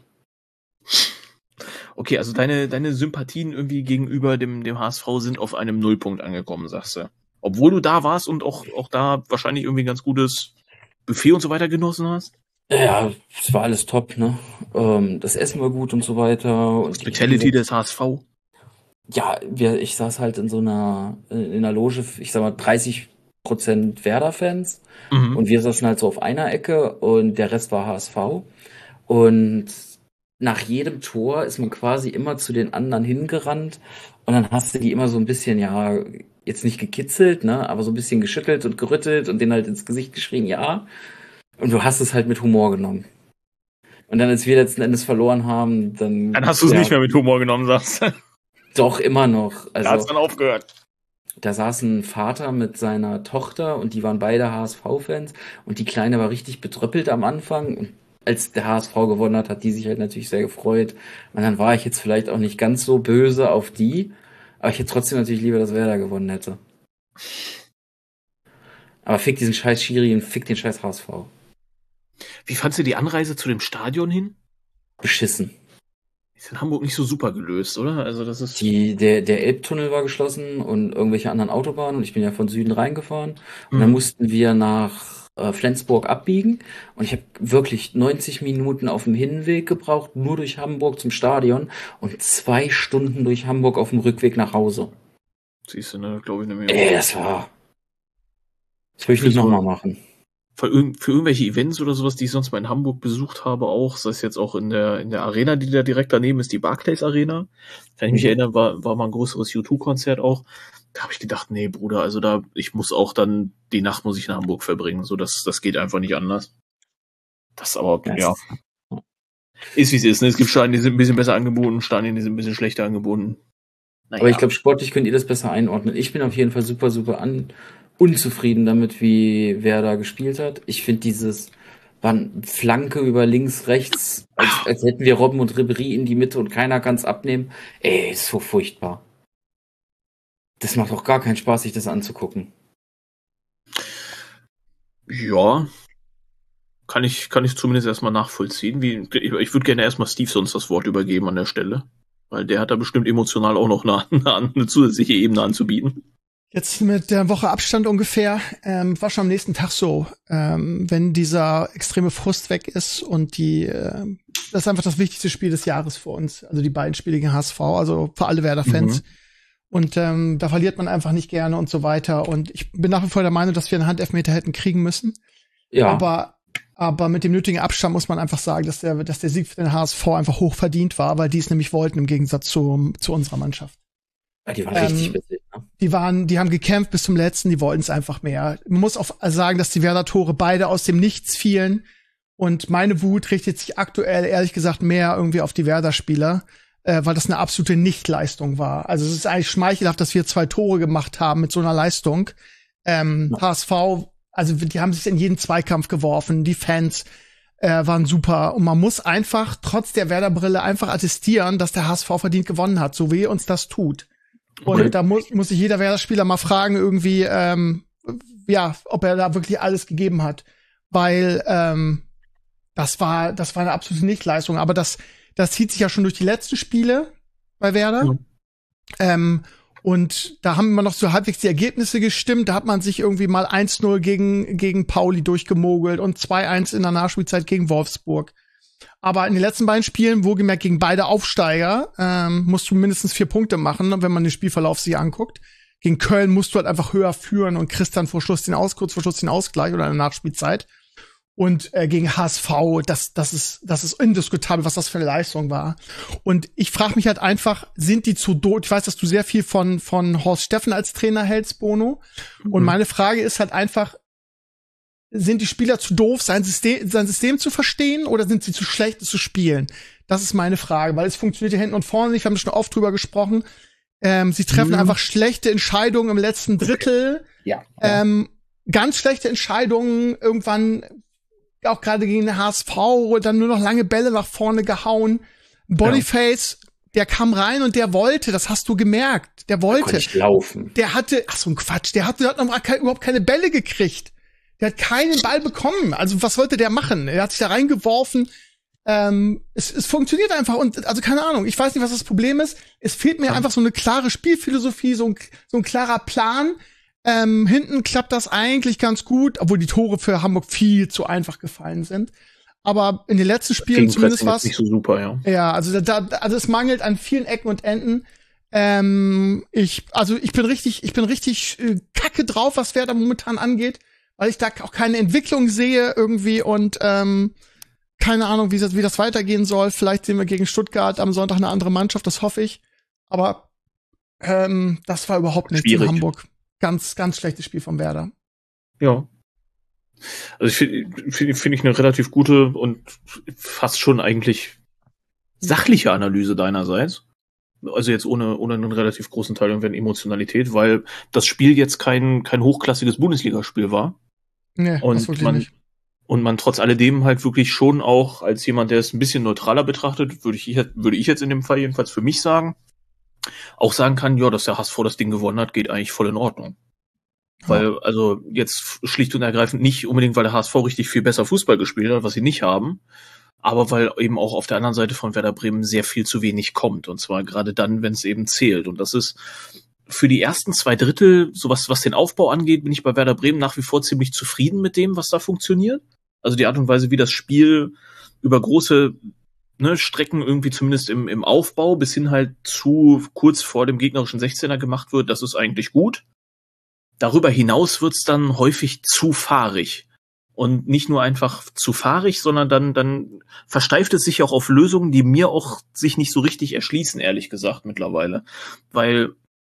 Okay, also deine, deine Sympathien irgendwie gegenüber dem, dem H S V sind auf einem Nullpunkt angekommen, sagst du. Obwohl du da warst und auch, auch da wahrscheinlich irgendwie ein ganz gutes Buffet und so weiter genossen hast? Ja, es war alles top, ne? Ähm, das Essen war gut und so weiter. Und Hospitality des H S V? Ja, wir, ich saß halt in so einer, in einer Loge, ich sag mal dreißig Prozent Werder-Fans. Mhm. Und wir saßen halt so auf einer Ecke und der Rest war H S V. Und nach jedem Tor ist man quasi immer zu den anderen hingerannt und dann hast du die immer so ein bisschen, ja, jetzt nicht gekitzelt, ne, aber so ein bisschen geschüttelt und gerüttelt und denen halt ins Gesicht geschrien, ja. Und du hast es halt mit Humor genommen. Und dann, als wir letzten Endes verloren haben, dann... Dann hast du es ja, nicht mehr mit Humor genommen, sagst du. Doch, immer noch. Also, da hat's dann aufgehört. Da saß ein Vater mit seiner Tochter und die waren beide H S V-Fans und die Kleine war richtig betröppelt am Anfang und als der H S V gewonnen hat, hat die sich halt natürlich sehr gefreut. Und dann war ich jetzt vielleicht auch nicht ganz so böse auf die, aber ich hätte trotzdem natürlich lieber, dass Werder gewonnen hätte. Aber fick diesen scheiß Schiri und fick den scheiß H S V. Wie fandst du die Anreise zu dem Stadion hin? Beschissen. Ist in Hamburg nicht so super gelöst, oder? Also das ist die der der Elbtunnel war geschlossen und irgendwelche anderen Autobahnen und ich bin ja von Süden reingefahren und mhm. dann mussten wir nach äh, Flensburg abbiegen und ich habe wirklich neunzig Minuten auf dem Hinweg gebraucht, nur durch Hamburg zum Stadion und zwei Stunden durch Hamburg auf dem Rückweg nach Hause. Siehst du, ne? Glaube ich nämlich. Ey, das war... Das will ich nicht nochmal machen. Für, für irgendwelche Events oder sowas, die ich sonst mal in Hamburg besucht habe, auch, sei es jetzt auch in der in der Arena, die da direkt daneben ist, die Barclays Arena. Kann ich mich mhm. erinnern, war, war mal ein größeres U zwei Konzert auch. Da habe ich gedacht, nee, Bruder, also da, ich muss auch dann, die Nacht muss ich in Hamburg verbringen. So, das, das geht einfach nicht anders. Das aber, das ja. Ist wie es ist, ne? Es gibt Stadien, die sind ein bisschen besser angeboten, Stadien, die sind ein bisschen schlechter angeboten. Naja. Aber ich glaube, sportlich könnt ihr das besser einordnen. Ich bin auf jeden Fall super, super an unzufrieden damit, wie wer da gespielt hat. Ich finde dieses waren Flanke über links, rechts, als, als hätten wir Robben und Ribéry in die Mitte und keiner kann es abnehmen. Ey, ist so furchtbar. Das macht auch gar keinen Spaß, sich das anzugucken. Ja, kann ich, kann ich zumindest erstmal nachvollziehen. Wie, ich, ich würde gerne erstmal Steve sonst das Wort übergeben an der Stelle. Weil der hat da bestimmt emotional auch noch eine, eine, eine zusätzliche Ebene anzubieten. Jetzt mit der Woche Abstand ungefähr, ähm, war schon am nächsten Tag so, ähm, wenn dieser extreme Frust weg ist und die, äh, das ist einfach das wichtigste Spiel des Jahres für uns, also die beiden Spiele gegen H S V, also für alle Werder-Fans. Mhm. Und ähm, da verliert man einfach nicht gerne und so weiter. Und ich bin nach wie vor der Meinung, dass wir einen Handelfmeter hätten kriegen müssen. Ja. Aber aber mit dem nötigen Abstand muss man einfach sagen, dass der, dass der Sieg für den H S V einfach hoch verdient war, weil die es nämlich wollten im Gegensatz zu, zu unserer Mannschaft. Ja, die waren ähm, richtig witzig, ne? Die waren, die haben gekämpft bis zum letzten, die wollten es einfach mehr. Man muss auch sagen, dass die Werder-Tore beide aus dem Nichts fielen. Und meine Wut richtet sich aktuell, ehrlich gesagt, mehr irgendwie auf die Werder-Spieler, äh, weil das eine absolute Nichtleistung war. Also es ist eigentlich schmeichelhaft, dass wir zwei Tore gemacht haben mit so einer Leistung. Ähm, ja. H S V, also die haben sich in jeden Zweikampf geworfen, die Fans äh, waren super. Und man muss einfach, trotz der Werder-Brille, einfach attestieren, dass der H S V verdient gewonnen hat, so wie uns das tut. Und okay. da muss, muss sich jeder Werder-Spieler mal fragen, irgendwie, ähm, ja, ob er da wirklich alles gegeben hat. Weil ähm, das war das war eine absolute Nichtleistung. Aber das das zieht sich ja schon durch die letzten Spiele bei Werder. Mhm. Ähm, und da haben immer noch so halbwegs die Ergebnisse gestimmt. Da hat man sich irgendwie mal eins null gegen gegen Pauli durchgemogelt und zwei eins in der Nachspielzeit gegen Wolfsburg. Aber in den letzten beiden Spielen, wohlgemerkt gegen beide Aufsteiger, ähm, musst du mindestens vier Punkte machen, wenn man den Spielverlauf sich anguckt. Gegen Köln musst du halt einfach höher führen und kriegst dann vor Schluss den Aus, kurz vor Schluss den Ausgleich oder in der Nachspielzeit. Und äh, gegen H S V, das, das ist, das ist indiskutabel, was das für eine Leistung war. Und ich frage mich halt einfach, sind die zu doof? Ich weiß, dass du sehr viel von von Horst Steffen als Trainer hältst, Bono. Mhm. Und meine Frage ist halt einfach, sind die Spieler zu doof, sein System, sein System zu verstehen, oder sind sie zu schlecht, es zu spielen? Das ist meine Frage, weil es funktioniert hier hinten und vorne nicht. Wir haben schon oft drüber gesprochen. Ähm, sie treffen mhm. einfach schlechte Entscheidungen im letzten Drittel. Ja. Ähm, ganz schlechte Entscheidungen irgendwann auch gerade gegen den H S V, dann nur noch lange Bälle nach vorne gehauen. Boniface, ja. der kam rein und der wollte, das hast du gemerkt, der wollte. Der konnte nicht laufen. Der hatte, ach so ein Quatsch, der hatte, der hat noch keine, überhaupt keine Bälle gekriegt. Der hat keinen Ball bekommen. Also was sollte der machen? Er hat sich da reingeworfen. Ähm, es, es funktioniert einfach und, also keine Ahnung, ich weiß nicht, was das Problem ist. Es fehlt mir ja. einfach so eine klare Spielphilosophie, so ein, so ein klarer Plan. Ähm, hinten klappt das eigentlich ganz gut, obwohl die Tore für Hamburg viel zu einfach gefallen sind. Aber in den letzten Spielen zumindest war es nicht so super, ja. Ja, also da, also es mangelt an vielen Ecken und Enden. Ähm, ich, also ich bin richtig, ich bin richtig äh, kacke drauf, was Werder momentan angeht, weil ich da auch keine Entwicklung sehe irgendwie und ähm, keine Ahnung, wie das, wie das weitergehen soll. Vielleicht sehen wir gegen Stuttgart am Sonntag eine andere Mannschaft, das hoffe ich. Aber ähm, das war überhaupt nichts in Hamburg. Ganz, ganz schlechtes Spiel von Werder. Ja. Also ich finde find, find ich eine relativ gute und fast schon eigentlich sachliche Analyse deinerseits. Also jetzt ohne, ohne einen relativ großen Teil von Emotionalität, weil das Spiel jetzt kein, kein hochklassiges Bundesligaspiel war. Nee, und das wirklich man, nicht. Und man trotz alledem halt wirklich schon auch als jemand, der es ein bisschen neutraler betrachtet, würde ich, würde ich jetzt in dem Fall jedenfalls für mich sagen, auch sagen kann, ja, dass der H S V das Ding gewonnen hat, geht eigentlich voll in Ordnung. Ja. Weil, also jetzt schlicht und ergreifend nicht unbedingt, weil der H S V richtig viel besser Fußball gespielt hat, was sie nicht haben, aber weil eben auch auf der anderen Seite von Werder Bremen sehr viel zu wenig kommt. Und zwar gerade dann, wenn es eben zählt. Und das ist für die ersten zwei Drittel, sowas, was den Aufbau angeht, bin ich bei Werder Bremen nach wie vor ziemlich zufrieden mit dem, was da funktioniert. Also die Art und Weise, wie das Spiel über große ne, Strecken irgendwie zumindest im, im Aufbau bis hin halt zu kurz vor dem gegnerischen sechzehner gemacht wird, das ist eigentlich gut. Darüber hinaus wird's dann häufig zu fahrig. Und nicht nur einfach zu fahrig, sondern dann, dann versteift es sich auch auf Lösungen, die mir auch sich nicht so richtig erschließen, ehrlich gesagt, mittlerweile. Weil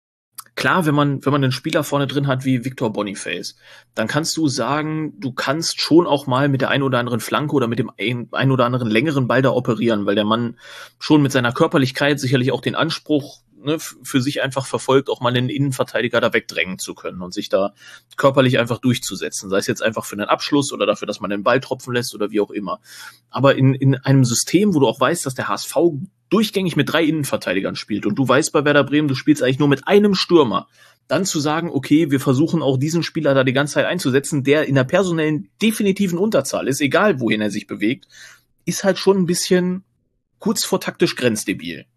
klar, wenn man, wenn man einen Spieler vorne drin hat wie Victor Boniface, dann kannst du sagen, du kannst schon auch mal mit der ein oder anderen Flanke oder mit dem ein, ein oder anderen längeren Ball da operieren, weil der Mann schon mit seiner Körperlichkeit sicherlich auch den Anspruch ne, für sich einfach verfolgt, auch mal einen Innenverteidiger da wegdrängen zu können und sich da körperlich einfach durchzusetzen. Sei es jetzt einfach für einen Abschluss oder dafür, dass man den Ball tropfen lässt oder wie auch immer. Aber in, in einem System, wo du auch weißt, dass der H S V durchgängig mit drei Innenverteidigern spielt und du weißt bei Werder Bremen, du spielst eigentlich nur mit einem Stürmer, dann zu sagen, okay, wir versuchen auch diesen Spieler da die ganze Zeit einzusetzen, der in der personellen definitiven Unterzahl ist, egal wohin er sich bewegt, ist halt schon ein bisschen kurz vor taktisch grenzdebil.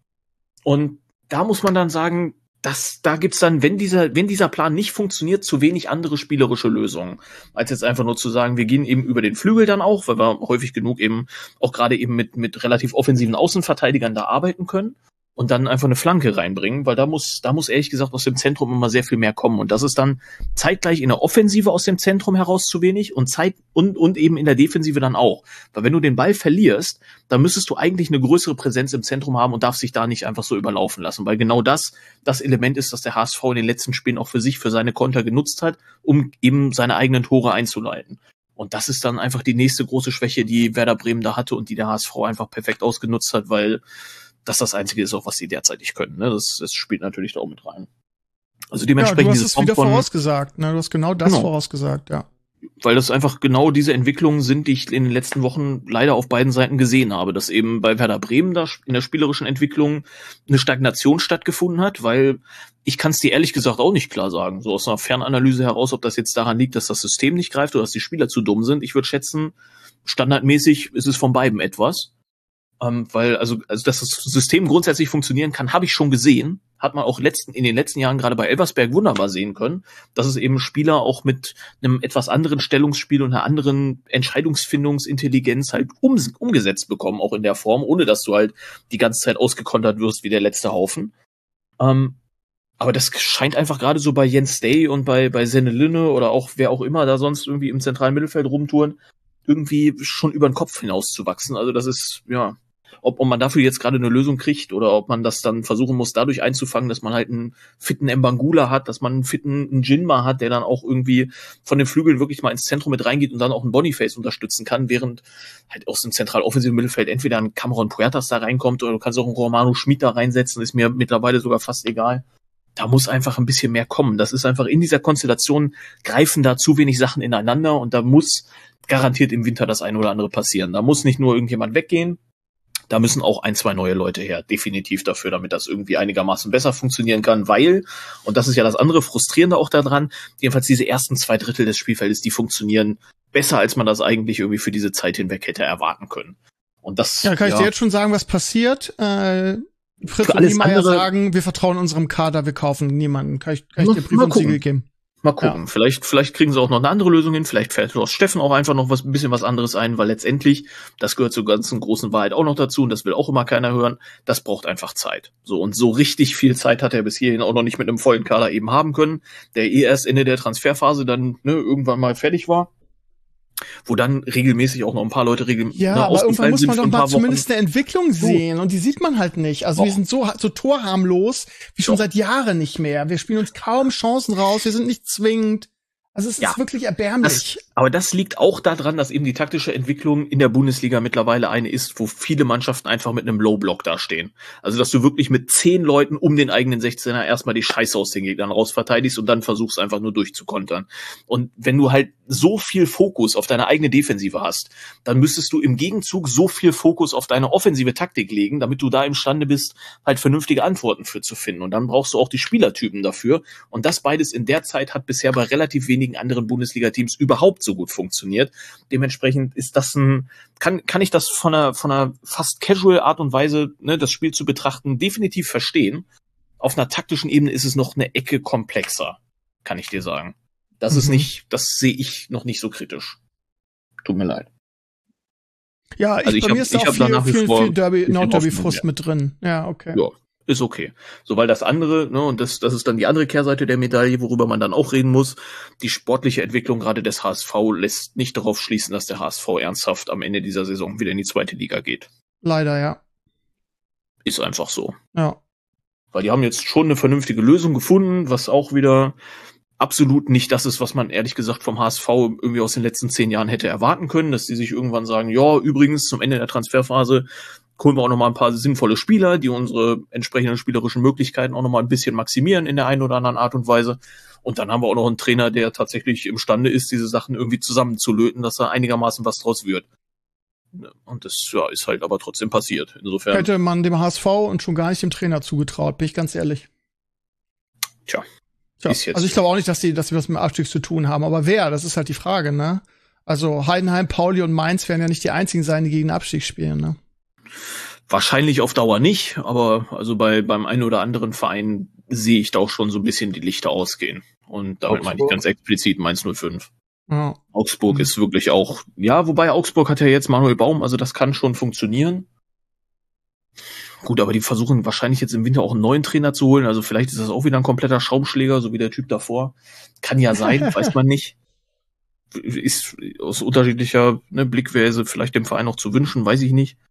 Und da muss man dann sagen, dass da gibt's dann, wenn dieser, wenn dieser Plan nicht funktioniert, zu wenig andere spielerische Lösungen, als jetzt einfach nur zu sagen, wir gehen eben über den Flügel dann auch, weil wir häufig genug eben auch gerade eben mit, mit relativ offensiven Außenverteidigern da arbeiten können und dann einfach eine Flanke reinbringen, weil da muss, da muss ehrlich gesagt aus dem Zentrum immer sehr viel mehr kommen und das ist dann zeitgleich in der Offensive aus dem Zentrum heraus zu wenig und Zeit, und, und eben in der Defensive dann auch. Weil wenn du den Ball verlierst, dann müsstest du eigentlich eine größere Präsenz im Zentrum haben und darfst dich da nicht einfach so überlaufen lassen, weil genau das das Element ist, das der H S V in den letzten Spielen auch für sich, für seine Konter genutzt hat, um eben seine eigenen Tore einzuleiten. Und das ist dann einfach die nächste große Schwäche, die Werder Bremen da hatte und die der H S V einfach perfekt ausgenutzt hat, weil das das Einzige ist, auch was sie derzeit nicht können. Ne? Das, das spielt natürlich da auch mit rein. Also dementsprechend ja, du hast es wieder von, vorausgesagt. Ne? Du hast genau das genau. vorausgesagt, ja. Weil das einfach genau diese Entwicklungen sind, die ich in den letzten Wochen leider auf beiden Seiten gesehen habe, dass eben bei Werder Bremen da in der spielerischen Entwicklung eine Stagnation stattgefunden hat, weil ich kann es dir ehrlich gesagt auch nicht klar sagen, so aus einer Fernanalyse heraus, ob das jetzt daran liegt, dass das System nicht greift oder dass die Spieler zu dumm sind. Ich würde schätzen, standardmäßig ist es von beiden etwas. Ähm, weil, also, also, dass das System grundsätzlich funktionieren kann, habe ich schon gesehen. Hat man auch letzten, in den letzten Jahren gerade bei Elversberg wunderbar sehen können, dass es eben Spieler auch mit einem etwas anderen Stellungsspiel und einer anderen Entscheidungsfindungsintelligenz halt um, umgesetzt bekommen, auch in der Form, ohne dass du halt die ganze Zeit ausgekontert wirst wie der letzte Haufen. Ähm, aber das scheint einfach gerade so bei Jens Day und bei, bei Senne Linne oder auch wer auch immer da sonst irgendwie im zentralen Mittelfeld rumtouren, irgendwie schon über den Kopf hinauszuwachsen. Also das ist, ja, ob, ob man dafür jetzt gerade eine Lösung kriegt oder ob man das dann versuchen muss, dadurch einzufangen, dass man halt einen fitten Mbangula hat, dass man einen fitten Njinma hat, der dann auch irgendwie von den Flügeln wirklich mal ins Zentrum mit reingeht und dann auch einen Boniface unterstützen kann, während halt aus dem zentral offensiven Mittelfeld entweder ein Cameron Puertas da reinkommt oder du kannst auch einen Romano Schmid da reinsetzen, ist mir mittlerweile sogar fast egal. Da muss einfach ein bisschen mehr kommen. Das ist einfach in dieser Konstellation greifen da zu wenig Sachen ineinander und da muss garantiert im Winter das eine oder andere passieren. Da muss nicht nur irgendjemand weggehen, da müssen auch ein, zwei neue Leute her, definitiv dafür, damit das irgendwie einigermaßen besser funktionieren kann, weil, und das ist ja das andere Frustrierende auch daran, jedenfalls diese ersten zwei Drittel des Spielfeldes, die funktionieren besser, als man das eigentlich irgendwie für diese Zeit hinweg hätte erwarten können. Und das, ja, kann ja, ich dir jetzt schon sagen, was passiert? Äh, Fritz und Niemeyer sagen, wir vertrauen unserem Kader, wir kaufen niemanden. Kann ich, kann ich dir Brief und Siegel geben? Mal gucken. Ja. Vielleicht, vielleicht kriegen sie auch noch eine andere Lösung hin. Vielleicht fällt aus Steffen auch einfach noch was, ein bisschen was anderes ein, weil letztendlich, das gehört zur ganzen großen Wahrheit auch noch dazu und das will auch immer keiner hören. Das braucht einfach Zeit. So, und so richtig viel Zeit hat er bis hierhin auch noch nicht mit einem vollen Kader eben haben können, der eh erst Ende der Transferphase dann, ne, irgendwann mal fertig war. Wo dann regelmäßig auch noch ein paar Leute regelmäßig ja, ne, aber irgendwann muss man doch mal Wochen. zumindest eine Entwicklung sehen und die sieht man halt nicht. Also oh. wir sind so, so torharmlos wie schon oh. seit Jahren nicht mehr. Wir spielen uns kaum Chancen raus, wir sind nicht zwingend. Also es ja. ist wirklich erbärmlich. Das, aber das liegt auch daran, dass eben die taktische Entwicklung in der Bundesliga mittlerweile eine ist, wo viele Mannschaften einfach mit einem Low-Block dastehen. Also dass du wirklich mit zehn Leuten um den eigenen sechzehner erstmal die Scheiße aus den Gegnern raus verteidigst und dann versuchst einfach nur durchzukontern. Und wenn du halt so viel Fokus auf deine eigene Defensive hast, dann müsstest du im Gegenzug so viel Fokus auf deine offensive Taktik legen, damit du da imstande bist, halt vernünftige Antworten für zu finden. Und dann brauchst du auch die Spielertypen dafür. Und das beides in der Zeit hat bisher bei relativ wenigen anderen Bundesliga-Teams überhaupt so gut funktioniert. Dementsprechend ist das ein, kann, kann ich das von einer, von einer fast casual Art und Weise, ne, das Spiel zu betrachten, definitiv verstehen. Auf einer taktischen Ebene ist es noch eine Ecke komplexer, kann ich dir sagen. Das mhm. ist nicht, das sehe ich noch nicht so kritisch. Tut mir leid. Ja, ich, also ich bei hab, mir ist da auch viel, viel, viel Derby, Nord-Derby-Frust mit drin. Ja, okay. Ja, ist okay. So, weil das andere, ne, und das, das ist dann die andere Kehrseite der Medaille, worüber man dann auch reden muss. Die sportliche Entwicklung gerade des H S V lässt nicht darauf schließen, dass der H S V ernsthaft am Ende dieser Saison wieder in die zweite Liga geht. Leider, ja. Ist einfach so. Ja. Weil die haben jetzt schon eine vernünftige Lösung gefunden, was auch wieder absolut nicht das ist, was man ehrlich gesagt vom H S V irgendwie aus den letzten zehn Jahren hätte erwarten können, dass die sich irgendwann sagen, ja, übrigens zum Ende der Transferphase holen wir auch noch mal ein paar sinnvolle Spieler, die unsere entsprechenden spielerischen Möglichkeiten auch noch mal ein bisschen maximieren in der einen oder anderen Art und Weise. Und dann haben wir auch noch einen Trainer, der tatsächlich imstande ist, diese Sachen irgendwie zusammenzulöten, dass da einigermaßen was draus wird. Und das ja, ist halt aber trotzdem passiert. Insofern hätte man dem H S V und schon gar nicht dem Trainer zugetraut, bin ich ganz ehrlich. Tja. Tja, also ich glaube auch nicht, dass die, dass wir was mit dem Abstieg zu tun haben. Aber wer? Das ist halt die Frage, ne? Also Heidenheim, Pauli und Mainz werden ja nicht die einzigen sein, die gegen den Abstieg spielen, ne? Wahrscheinlich auf Dauer nicht, aber also bei beim einen oder anderen Verein sehe ich da auch schon so ein bisschen die Lichter ausgehen. Und damit meine ich ganz explizit Mainz null fünf. Ja. Augsburg mhm. ist wirklich auch, ja, wobei Augsburg hat ja jetzt Manuel Baum, also das kann schon funktionieren. Gut, aber die versuchen wahrscheinlich jetzt im Winter auch einen neuen Trainer zu holen. Also vielleicht ist das auch wieder ein kompletter Schaumschläger, so wie der Typ davor. Kann ja sein, weiß man nicht. Ist aus unterschiedlicher ne, Blickweise vielleicht dem Verein noch zu wünschen, weiß ich nicht.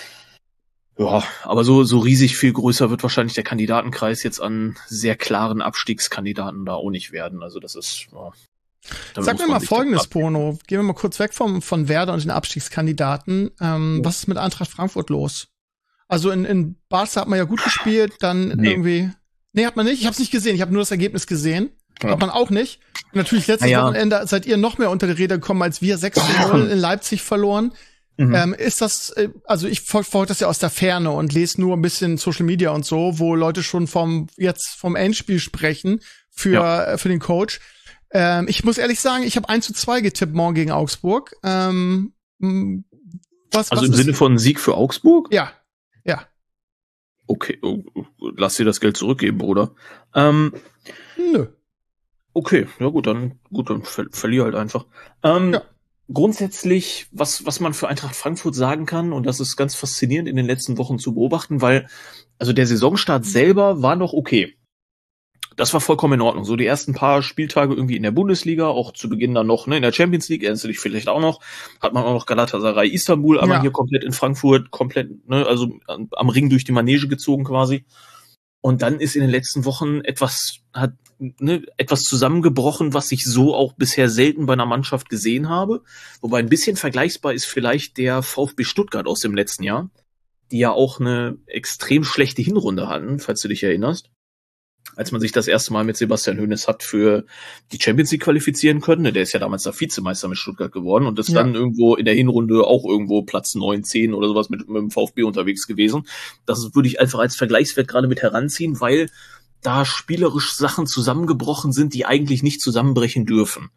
Ja, aber so so riesig viel größer wird wahrscheinlich der Kandidatenkreis jetzt an sehr klaren Abstiegskandidaten da auch nicht werden. Also das ist... Ja, sag mir mal Folgendes, Pono. Gehen wir mal kurz weg vom von Werder und den Abstiegskandidaten. Ähm, ja. Was ist mit Eintracht Frankfurt los? Also in, in Barca hat man ja gut gespielt, dann nee. irgendwie... Nee, hat man nicht. Ich hab's nicht gesehen. Ich habe nur das Ergebnis gesehen. Ja. Hat man auch nicht. Und natürlich letztes ja. Wochenende seid ihr noch mehr unter die Räder gekommen, als wir sechs zu null in Leipzig verloren. Mhm. Ähm, ist das, also ich verfolge das ja aus der Ferne und lese nur ein bisschen Social Media und so, wo Leute schon vom jetzt vom Endspiel sprechen für ja. für den Coach. Ähm, ich muss ehrlich sagen, ich habe eins zu zwei getippt morgen gegen Augsburg. Ähm, was, also was im ist? Sinne von Sieg für Augsburg? Ja, ja. Okay, lass dir das Geld zurückgeben, Bruder. Ähm, Nö. Okay, ja gut, dann gut, dann ver verlier halt einfach. Ähm, ja. Grundsätzlich, was was man für Eintracht Frankfurt sagen kann, und das ist ganz faszinierend in den letzten Wochen zu beobachten, weil also der Saisonstart selber war noch okay. Das war vollkommen in Ordnung. So die ersten paar Spieltage irgendwie in der Bundesliga, auch zu Beginn dann noch ne in der Champions League, erinnerst du dich vielleicht auch noch, hat man auch noch Galatasaray Istanbul, aber ja. hier komplett in Frankfurt, komplett, ne, also am Ring durch die Manege gezogen quasi. Und dann ist in den letzten Wochen etwas, hat, ne, etwas zusammengebrochen, was ich so auch bisher selten bei einer Mannschaft gesehen habe. Wobei ein bisschen vergleichbar ist vielleicht der VfB Stuttgart aus dem letzten Jahr, die ja auch eine extrem schlechte Hinrunde hatten, falls du dich erinnerst. als man sich das erste Mal mit Sebastian Hoeneß hat für die Champions League qualifizieren können. Der ist ja damals der Vizemeister mit Stuttgart geworden und ist ja. dann irgendwo in der Hinrunde auch irgendwo Platz neun, zehn oder sowas mit, mit dem VfB unterwegs gewesen. Das würde ich einfach als Vergleichswert gerade mit heranziehen, weil da spielerisch Sachen zusammengebrochen sind, die eigentlich nicht zusammenbrechen dürfen.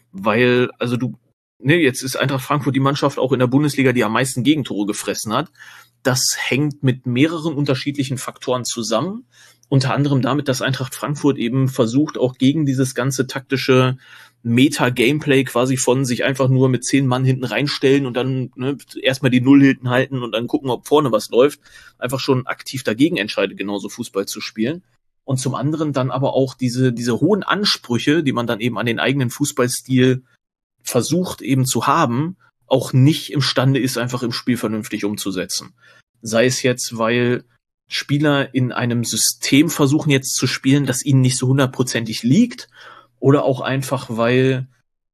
Weil, also du, ne, jetzt ist Eintracht Frankfurt die Mannschaft auch in der Bundesliga, die am meisten Gegentore gefressen hat. Das hängt mit mehreren unterschiedlichen Faktoren zusammen. Unter anderem damit, dass Eintracht Frankfurt eben versucht, auch gegen dieses ganze taktische Meta-Gameplay quasi von sich einfach nur mit zehn Mann hinten reinstellen und dann ne, erstmal die Null hinten halten und dann gucken, ob vorne was läuft, einfach schon aktiv dagegen entscheidet, genauso Fußball zu spielen. Und zum anderen dann aber auch diese, diese hohen Ansprüche, die man dann eben an den eigenen Fußballstil versucht eben zu haben, auch nicht imstande ist, einfach im Spiel vernünftig umzusetzen. Sei es jetzt, weil Spieler in einem System versuchen jetzt zu spielen, das ihnen nicht so hundertprozentig liegt, oder auch einfach, weil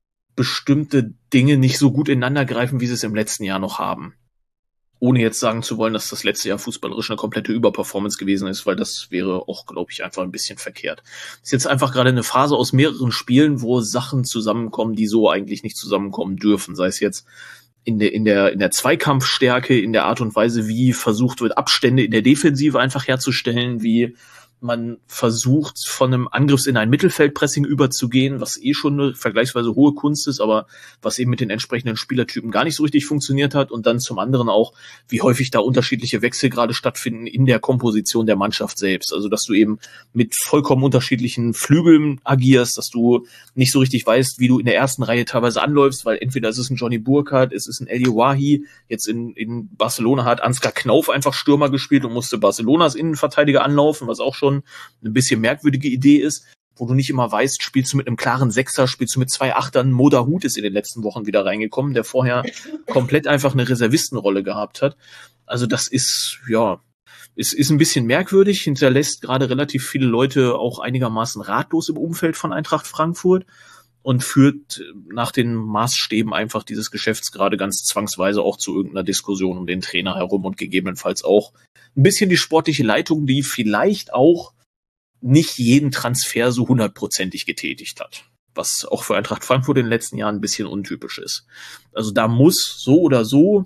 bestimmte Dinge nicht so gut ineinander greifen, wie sie es im letzten Jahr noch haben. Ohne jetzt sagen zu wollen, dass das letzte Jahr fußballerisch eine komplette Überperformance gewesen ist, weil das wäre auch, glaube ich, einfach ein bisschen verkehrt. Ist jetzt einfach gerade eine Phase aus mehreren Spielen, wo Sachen zusammenkommen, die so eigentlich nicht zusammenkommen dürfen. Sei es jetzt in der, in der, in der Zweikampfstärke, in der Art und Weise, wie versucht wird, Abstände in der Defensive einfach herzustellen, wie man versucht, von einem Angriffs- in ein Mittelfeldpressing überzugehen, was eh schon eine vergleichsweise hohe Kunst ist, aber was eben mit den entsprechenden Spielertypen gar nicht so richtig funktioniert hat. Und dann zum anderen auch, wie häufig da unterschiedliche Wechsel gerade stattfinden in der Komposition der Mannschaft selbst. Also, dass du eben mit vollkommen unterschiedlichen Flügeln agierst, dass du nicht so richtig weißt, wie du in der ersten Reihe teilweise anläufst, weil entweder es ist ein Johnny Burkhardt, es ist ein El Wahi, jetzt in, in Barcelona hat Ansgar Knauf einfach Stürmer gespielt und musste Barcelonas Innenverteidiger anlaufen, was auch schon eine bisschen merkwürdige Idee ist, wo du nicht immer weißt, spielst du mit einem klaren Sechser, spielst du mit zwei Achtern. Moda Hut ist in den letzten Wochen wieder reingekommen, der vorher komplett einfach eine Reservistenrolle gehabt hat. Also das ist, ja, ist, ist ein bisschen merkwürdig, hinterlässt gerade relativ viele Leute auch einigermaßen ratlos im Umfeld von Eintracht Frankfurt und führt nach den Maßstäben einfach dieses Geschäfts gerade ganz zwangsweise auch zu irgendeiner Diskussion um den Trainer herum und gegebenenfalls auch ein bisschen die sportliche Leitung, die vielleicht auch nicht jeden Transfer so hundertprozentig getätigt hat. Was auch für Eintracht Frankfurt in den letzten Jahren ein bisschen untypisch ist. Also da muss so oder so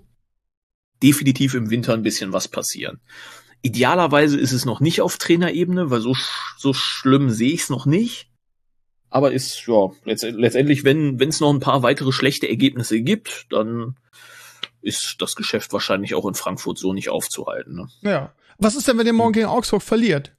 definitiv im Winter ein bisschen was passieren. Idealerweise ist es noch nicht auf Trainerebene, weil so, so schlimm sehe ich es noch nicht. Aber ist, ja, letztendlich, wenn wenn es noch ein paar weitere schlechte Ergebnisse gibt, dann ist das Geschäft wahrscheinlich auch in Frankfurt so nicht aufzuhalten. Ne? Ja. Was ist denn, wenn ihr morgen gegen Augsburg verliert?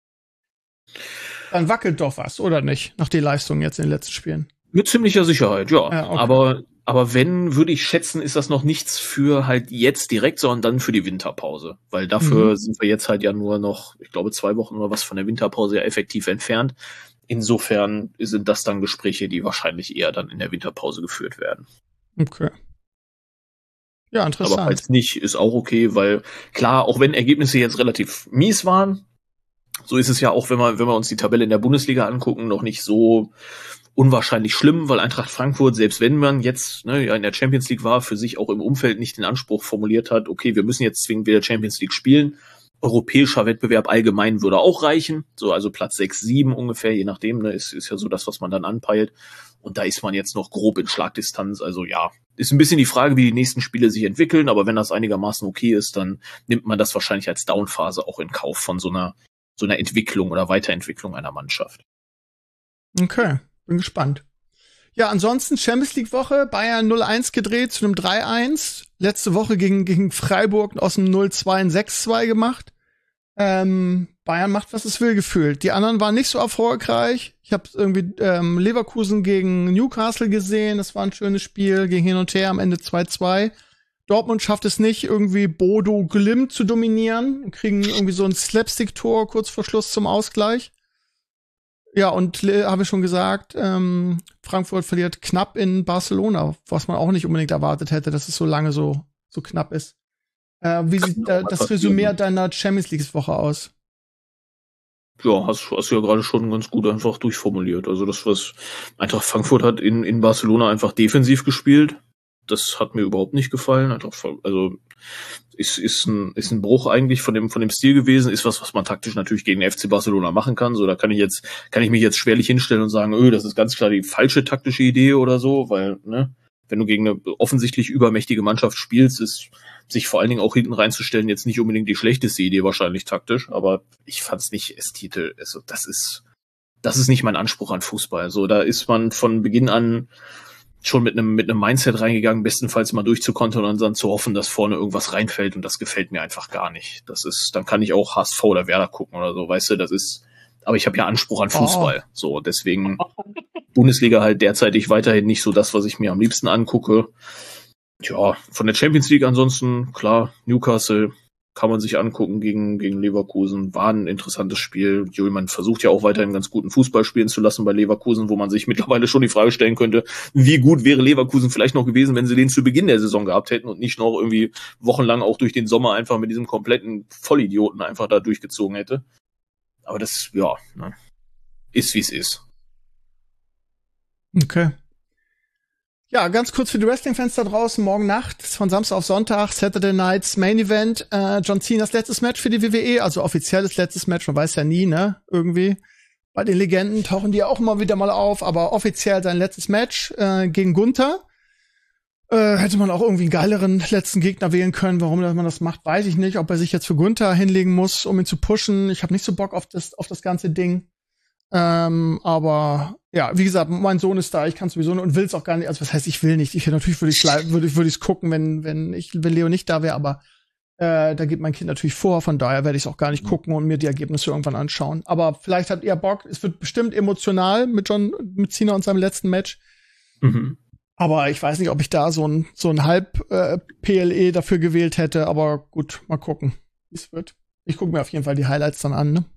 Dann wackelt doch was, oder nicht? Nach den Leistungen jetzt in den letzten Spielen. Mit ziemlicher Sicherheit, ja. ja okay. Aber aber wenn, würde ich schätzen, ist das noch nichts für halt jetzt direkt, sondern dann für die Winterpause. Weil dafür mhm. sind wir jetzt halt ja nur noch, ich glaube, zwei Wochen oder was von der Winterpause ja effektiv entfernt. Insofern sind das dann Gespräche, die wahrscheinlich eher dann in der Winterpause geführt werden. Okay. Ja, interessant. Aber falls nicht, ist auch okay, weil klar, auch wenn Ergebnisse jetzt relativ mies waren, so ist es ja auch, wenn wir, wenn wir uns die Tabelle in der Bundesliga angucken, noch nicht so unwahrscheinlich schlimm, weil Eintracht Frankfurt, selbst wenn man jetzt ne, ja in der Champions League war, für sich auch im Umfeld nicht den Anspruch formuliert hat, okay, wir müssen jetzt zwingend wieder Champions League spielen. Europäischer Wettbewerb allgemein würde auch reichen, so also Platz sechs, sieben ungefähr, je nachdem, ne, ist, ist ja so das, was man dann anpeilt. Und da ist man jetzt noch grob in Schlagdistanz, also ja, ist ein bisschen die Frage, wie die nächsten Spiele sich entwickeln, aber wenn das einigermaßen okay ist, dann nimmt man das wahrscheinlich als Downphase auch in Kauf von so einer so einer Entwicklung oder Weiterentwicklung einer Mannschaft. Okay, bin gespannt. Ja, ansonsten Champions League Woche, Bayern null eins gedreht zu einem drei eins. Letzte Woche gegen, gegen Freiburg aus dem null zwei ein sechs zwei gemacht. Ähm, Bayern macht, was es will, gefühlt. Die anderen waren nicht so erfolgreich. Ich habe irgendwie ähm, Leverkusen gegen Newcastle gesehen. Das war ein schönes Spiel, ging hin und her, am Ende zwei zwei. Dortmund schafft es nicht, irgendwie Bodo Glimt zu dominieren. Und kriegen irgendwie so ein Slapstick-Tor kurz vor Schluss zum Ausgleich. Ja, und äh, habe ich schon gesagt, ähm, Frankfurt verliert knapp in Barcelona, was man auch nicht unbedingt erwartet hätte, dass es so lange so so knapp ist. Äh, wie sieht äh, das Resümee deiner Champions League-Woche aus? Ja, hast, hast du ja gerade schon ganz gut einfach durchformuliert. Also das, was Eintracht Frankfurt hat in, in Barcelona einfach defensiv gespielt. das hat mir überhaupt nicht gefallen. Also ist, ist, ein, ist ein Bruch eigentlich von dem, von dem Stil gewesen, ist was, was man taktisch natürlich gegen den F C Barcelona machen kann. So, da kann ich jetzt, kann ich mich jetzt schwerlich hinstellen und sagen, öh, das ist ganz klar die falsche taktische Idee oder so, weil, ne, wenn du gegen eine offensichtlich übermächtige Mannschaft spielst, ist sich vor allen Dingen auch hinten reinzustellen jetzt nicht unbedingt die schlechteste Idee wahrscheinlich taktisch, aber ich fand's nicht ästhetisch. Also das ist, das ist nicht mein Anspruch an Fußball. So, da ist man von Beginn an schon mit einem mit einem Mindset reingegangen, bestenfalls mal durchzukontern und dann zu hoffen, dass vorne irgendwas reinfällt, und das gefällt mir einfach gar nicht. Das ist, dann kann ich auch H S V oder Werder gucken oder so, weißt du, das ist, aber ich habe ja Anspruch an Fußball. Oh. So, deswegen Bundesliga halt derzeitig weiterhin nicht so das, was ich mir am liebsten angucke. Ja, von der Champions League ansonsten, klar, Newcastle kann man sich angucken gegen, gegen Leverkusen. War ein interessantes Spiel. Man versucht ja auch weiterhin ganz guten Fußball spielen zu lassen bei Leverkusen, wo man sich mittlerweile schon die Frage stellen könnte, wie gut wäre Leverkusen vielleicht noch gewesen, wenn sie den zu Beginn der Saison gehabt hätten und nicht noch irgendwie wochenlang auch durch den Sommer einfach mit diesem kompletten Vollidioten einfach da durchgezogen hätte. Aber das, ja, ne, ist wie es ist. Okay. Ja, ganz kurz für die Wrestling-Fans da draußen, morgen Nacht, von Samstag auf Sonntag, Saturday Nights Main Event, äh, John Cenas letztes Match für die W W E, also offizielles letztes Match, man weiß ja nie, ne, irgendwie. Bei den Legenden tauchen die ja auch immer wieder mal auf, aber offiziell sein letztes Match äh, gegen Gunther. Äh, hätte man auch irgendwie einen geileren letzten Gegner wählen können. Warum man das macht, weiß ich nicht. Ob er sich jetzt für Gunther hinlegen muss, um ihn zu pushen. Ich habe nicht so Bock auf das, auf das ganze Ding. Ähm, aber ja, wie gesagt, mein Sohn ist da, ich kann sowieso nicht und will es auch gar nicht, also was heißt, ich will nicht, ich natürlich würde ich würde ich würde ich gucken, wenn wenn ich wenn Leo nicht da wäre, aber äh, da geht mein Kind natürlich vor, von daher werde ich es auch gar nicht gucken und mir die Ergebnisse irgendwann anschauen. Aber vielleicht habt ihr Bock, es wird bestimmt emotional mit John mit Cena und seinem letzten Match. Mhm. Aber ich weiß nicht, ob ich da so ein so ein halb äh, P L E dafür gewählt hätte, aber gut, mal gucken, wie es wird. Ich gucke mir auf jeden Fall die Highlights dann an, ne?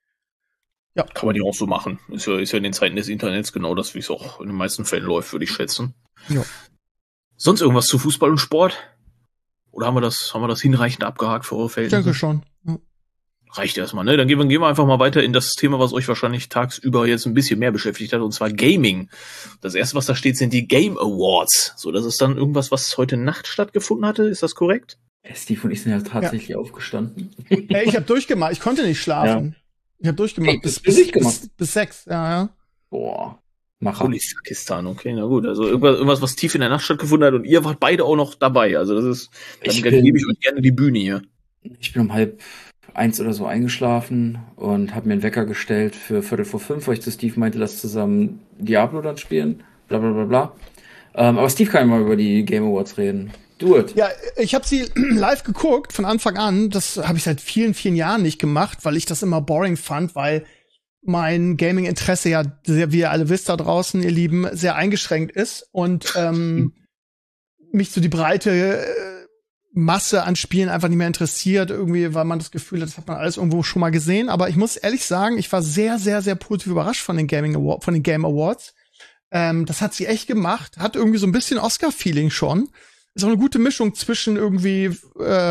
Ja. Kann man die auch so machen. Ist ja, ist ja in den Zeiten des Internets genau das, wie es auch in den meisten Fällen läuft, würde ich schätzen. Ja. Sonst irgendwas zu Fußball und Sport? Oder haben wir das, haben wir das hinreichend abgehakt für eure Verhältnisse? Ich denke schon. Ja. Reicht erstmal, ne? Dann gehen wir, gehen wir einfach mal weiter in das Thema, was euch wahrscheinlich tagsüber jetzt ein bisschen mehr beschäftigt hat, und zwar Gaming. Das erste, was da steht, sind die Game Awards. So, das ist dann irgendwas, was heute Nacht stattgefunden hatte. Ist das korrekt? Steve und ich sind ja tatsächlich ja. aufgestanden. Hey, ich habe durchgemacht. Ich konnte nicht schlafen. Ja. Ich habe durchgemacht. Hey, bis, bis, bis, bis sechs, ja, ja. Boah. Macher. Pakistan, okay, na gut. Also irgendwas, irgendwas, was tief in der Nacht stattgefunden hat, und ihr wart beide auch noch dabei. Also das ist, dann gebe ich euch gerne die Bühne hier. Ich bin um halb eins oder so eingeschlafen und habe mir einen Wecker gestellt für Viertel vor fünf, weil ich zu Steve meinte, lass zusammen Diablo dann spielen. Bla bla bla bla. Ähm, aber Steve kann ja mal über die Game Awards reden. Do it. Ja, ich habe sie live geguckt von Anfang an. Das habe ich seit vielen, vielen Jahren nicht gemacht, weil ich das immer boring fand, weil mein Gaming-Interesse ja, sehr, wie ihr alle wisst da draußen, ihr Lieben, sehr eingeschränkt ist und ähm, mich so die breite äh, Masse an Spielen einfach nicht mehr interessiert, irgendwie, weil man das Gefühl hat, das hat man alles irgendwo schon mal gesehen. Aber ich muss ehrlich sagen, ich war sehr, sehr, sehr positiv überrascht von den Gaming Awards, von den Game Awards. Ähm, das hat sie echt gemacht, hat irgendwie so ein bisschen Oscar-Feeling schon. Ist auch eine gute Mischung zwischen irgendwie, äh,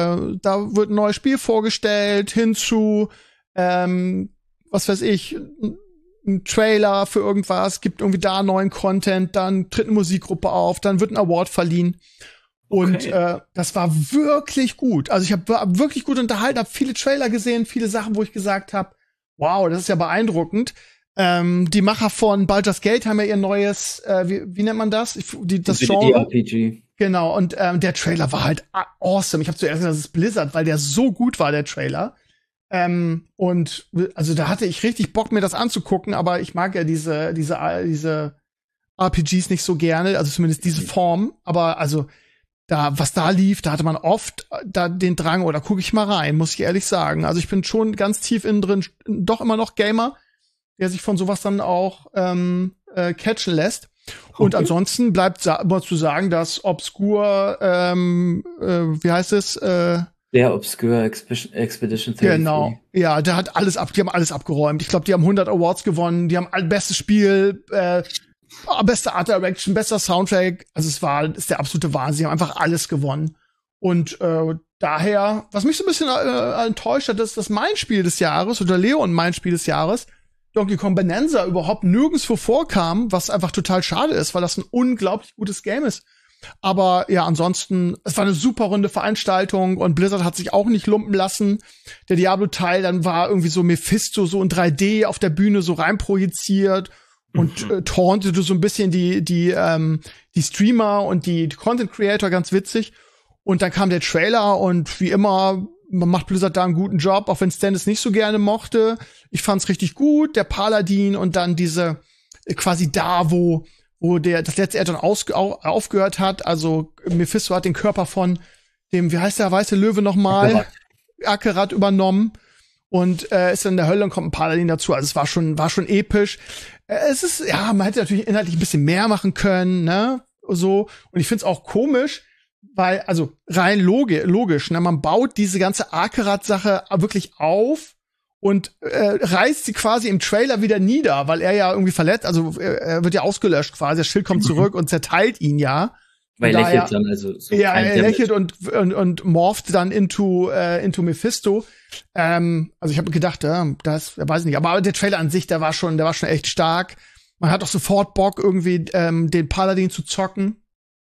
da wird ein neues Spiel vorgestellt, hinzu, ähm, was weiß ich, ein Trailer für irgendwas, gibt irgendwie da neuen Content, dann tritt eine Musikgruppe auf, dann wird ein Award verliehen. Und okay. äh, das war wirklich gut. Also ich habe hab wirklich gut unterhalten, habe viele Trailer gesehen, viele Sachen, wo ich gesagt habe, wow, das ist ja beeindruckend. Ähm, die Macher von Baldur's Gate haben ja ihr neues, äh, wie, wie nennt man das? Die, das Genre. R P G. Genau, und ähm, der Trailer war halt awesome. Ich habe zuerst gesagt, das ist Blizzard, weil der so gut war, der Trailer. Ähm, und also da hatte ich richtig Bock, mir das anzugucken, aber ich mag ja diese, diese, diese R P Gs nicht so gerne, also zumindest diese Form. Aber also da, was da lief, da hatte man oft da den Drang, oder gucke ich mal rein, muss ich ehrlich sagen. Also ich bin schon ganz tief innen drin, doch immer noch Gamer, der sich von sowas dann auch ähm, äh, catchen lässt. Und okay. Ansonsten bleibt immer zu sagen, dass Obscure, ähm, äh, wie heißt es? Äh, Der Obscure Exp- Expedition Theory. Genau, ja, der hat alles ab, die haben alles abgeräumt. Ich glaube, die haben hundert Awards gewonnen, die haben all bestes Spiel, äh, beste Art Direction, bester Soundtrack. Also es war, ist der absolute Wahnsinn. Sie haben einfach alles gewonnen. Und äh, daher, was mich so ein bisschen äh, enttäuscht hat, ist, dass mein Spiel des Jahres oder Leo und mein Spiel des Jahres, Donkey Kong Bonanza, überhaupt nirgendwo vorkam, was einfach total schade ist, weil das ein unglaublich gutes Game ist. Aber ja, ansonsten, es war eine super runde Veranstaltung und Blizzard hat sich auch nicht lumpen lassen. Der Diablo-Teil, dann war irgendwie so Mephisto so in drei D auf der Bühne so reinprojiziert und mhm. äh, tauntete so ein bisschen die, die, ähm, die Streamer und die, die Content Creator, ganz witzig. Und dann kam der Trailer und wie immer, man macht Blizzard da einen guten Job, auch wenn Stan es nicht so gerne mochte. Ich fand's richtig gut, der Paladin und dann diese, äh, quasi da, wo wo der das letzte Add-on aufgehört hat. Also Mephisto hat den Körper von dem, wie heißt der weiße Löwe nochmal? Akerat übernommen und äh, ist in der Hölle und kommt ein Paladin dazu. Also es war schon, war schon episch. Äh, es ist, ja, man hätte natürlich inhaltlich ein bisschen mehr machen können, ne? So. Und ich find's auch komisch, weil, also rein logi- logisch, ne? Man baut diese ganze Akerat-Sache wirklich auf und äh, reißt sie quasi im Trailer wieder nieder, weil er ja irgendwie verletzt, also äh, er wird ja ausgelöscht quasi, das Schild kommt zurück und zerteilt ihn ja. Weil er lächelt dann, also so ja, er lächelt und, und und morpht dann into äh, into Mephisto. Ähm, also ich habe gedacht, ja, das weiß ich nicht, aber der Trailer an sich, der war schon, der war schon echt stark. Man hat auch sofort Bock irgendwie ähm, den Paladin zu zocken.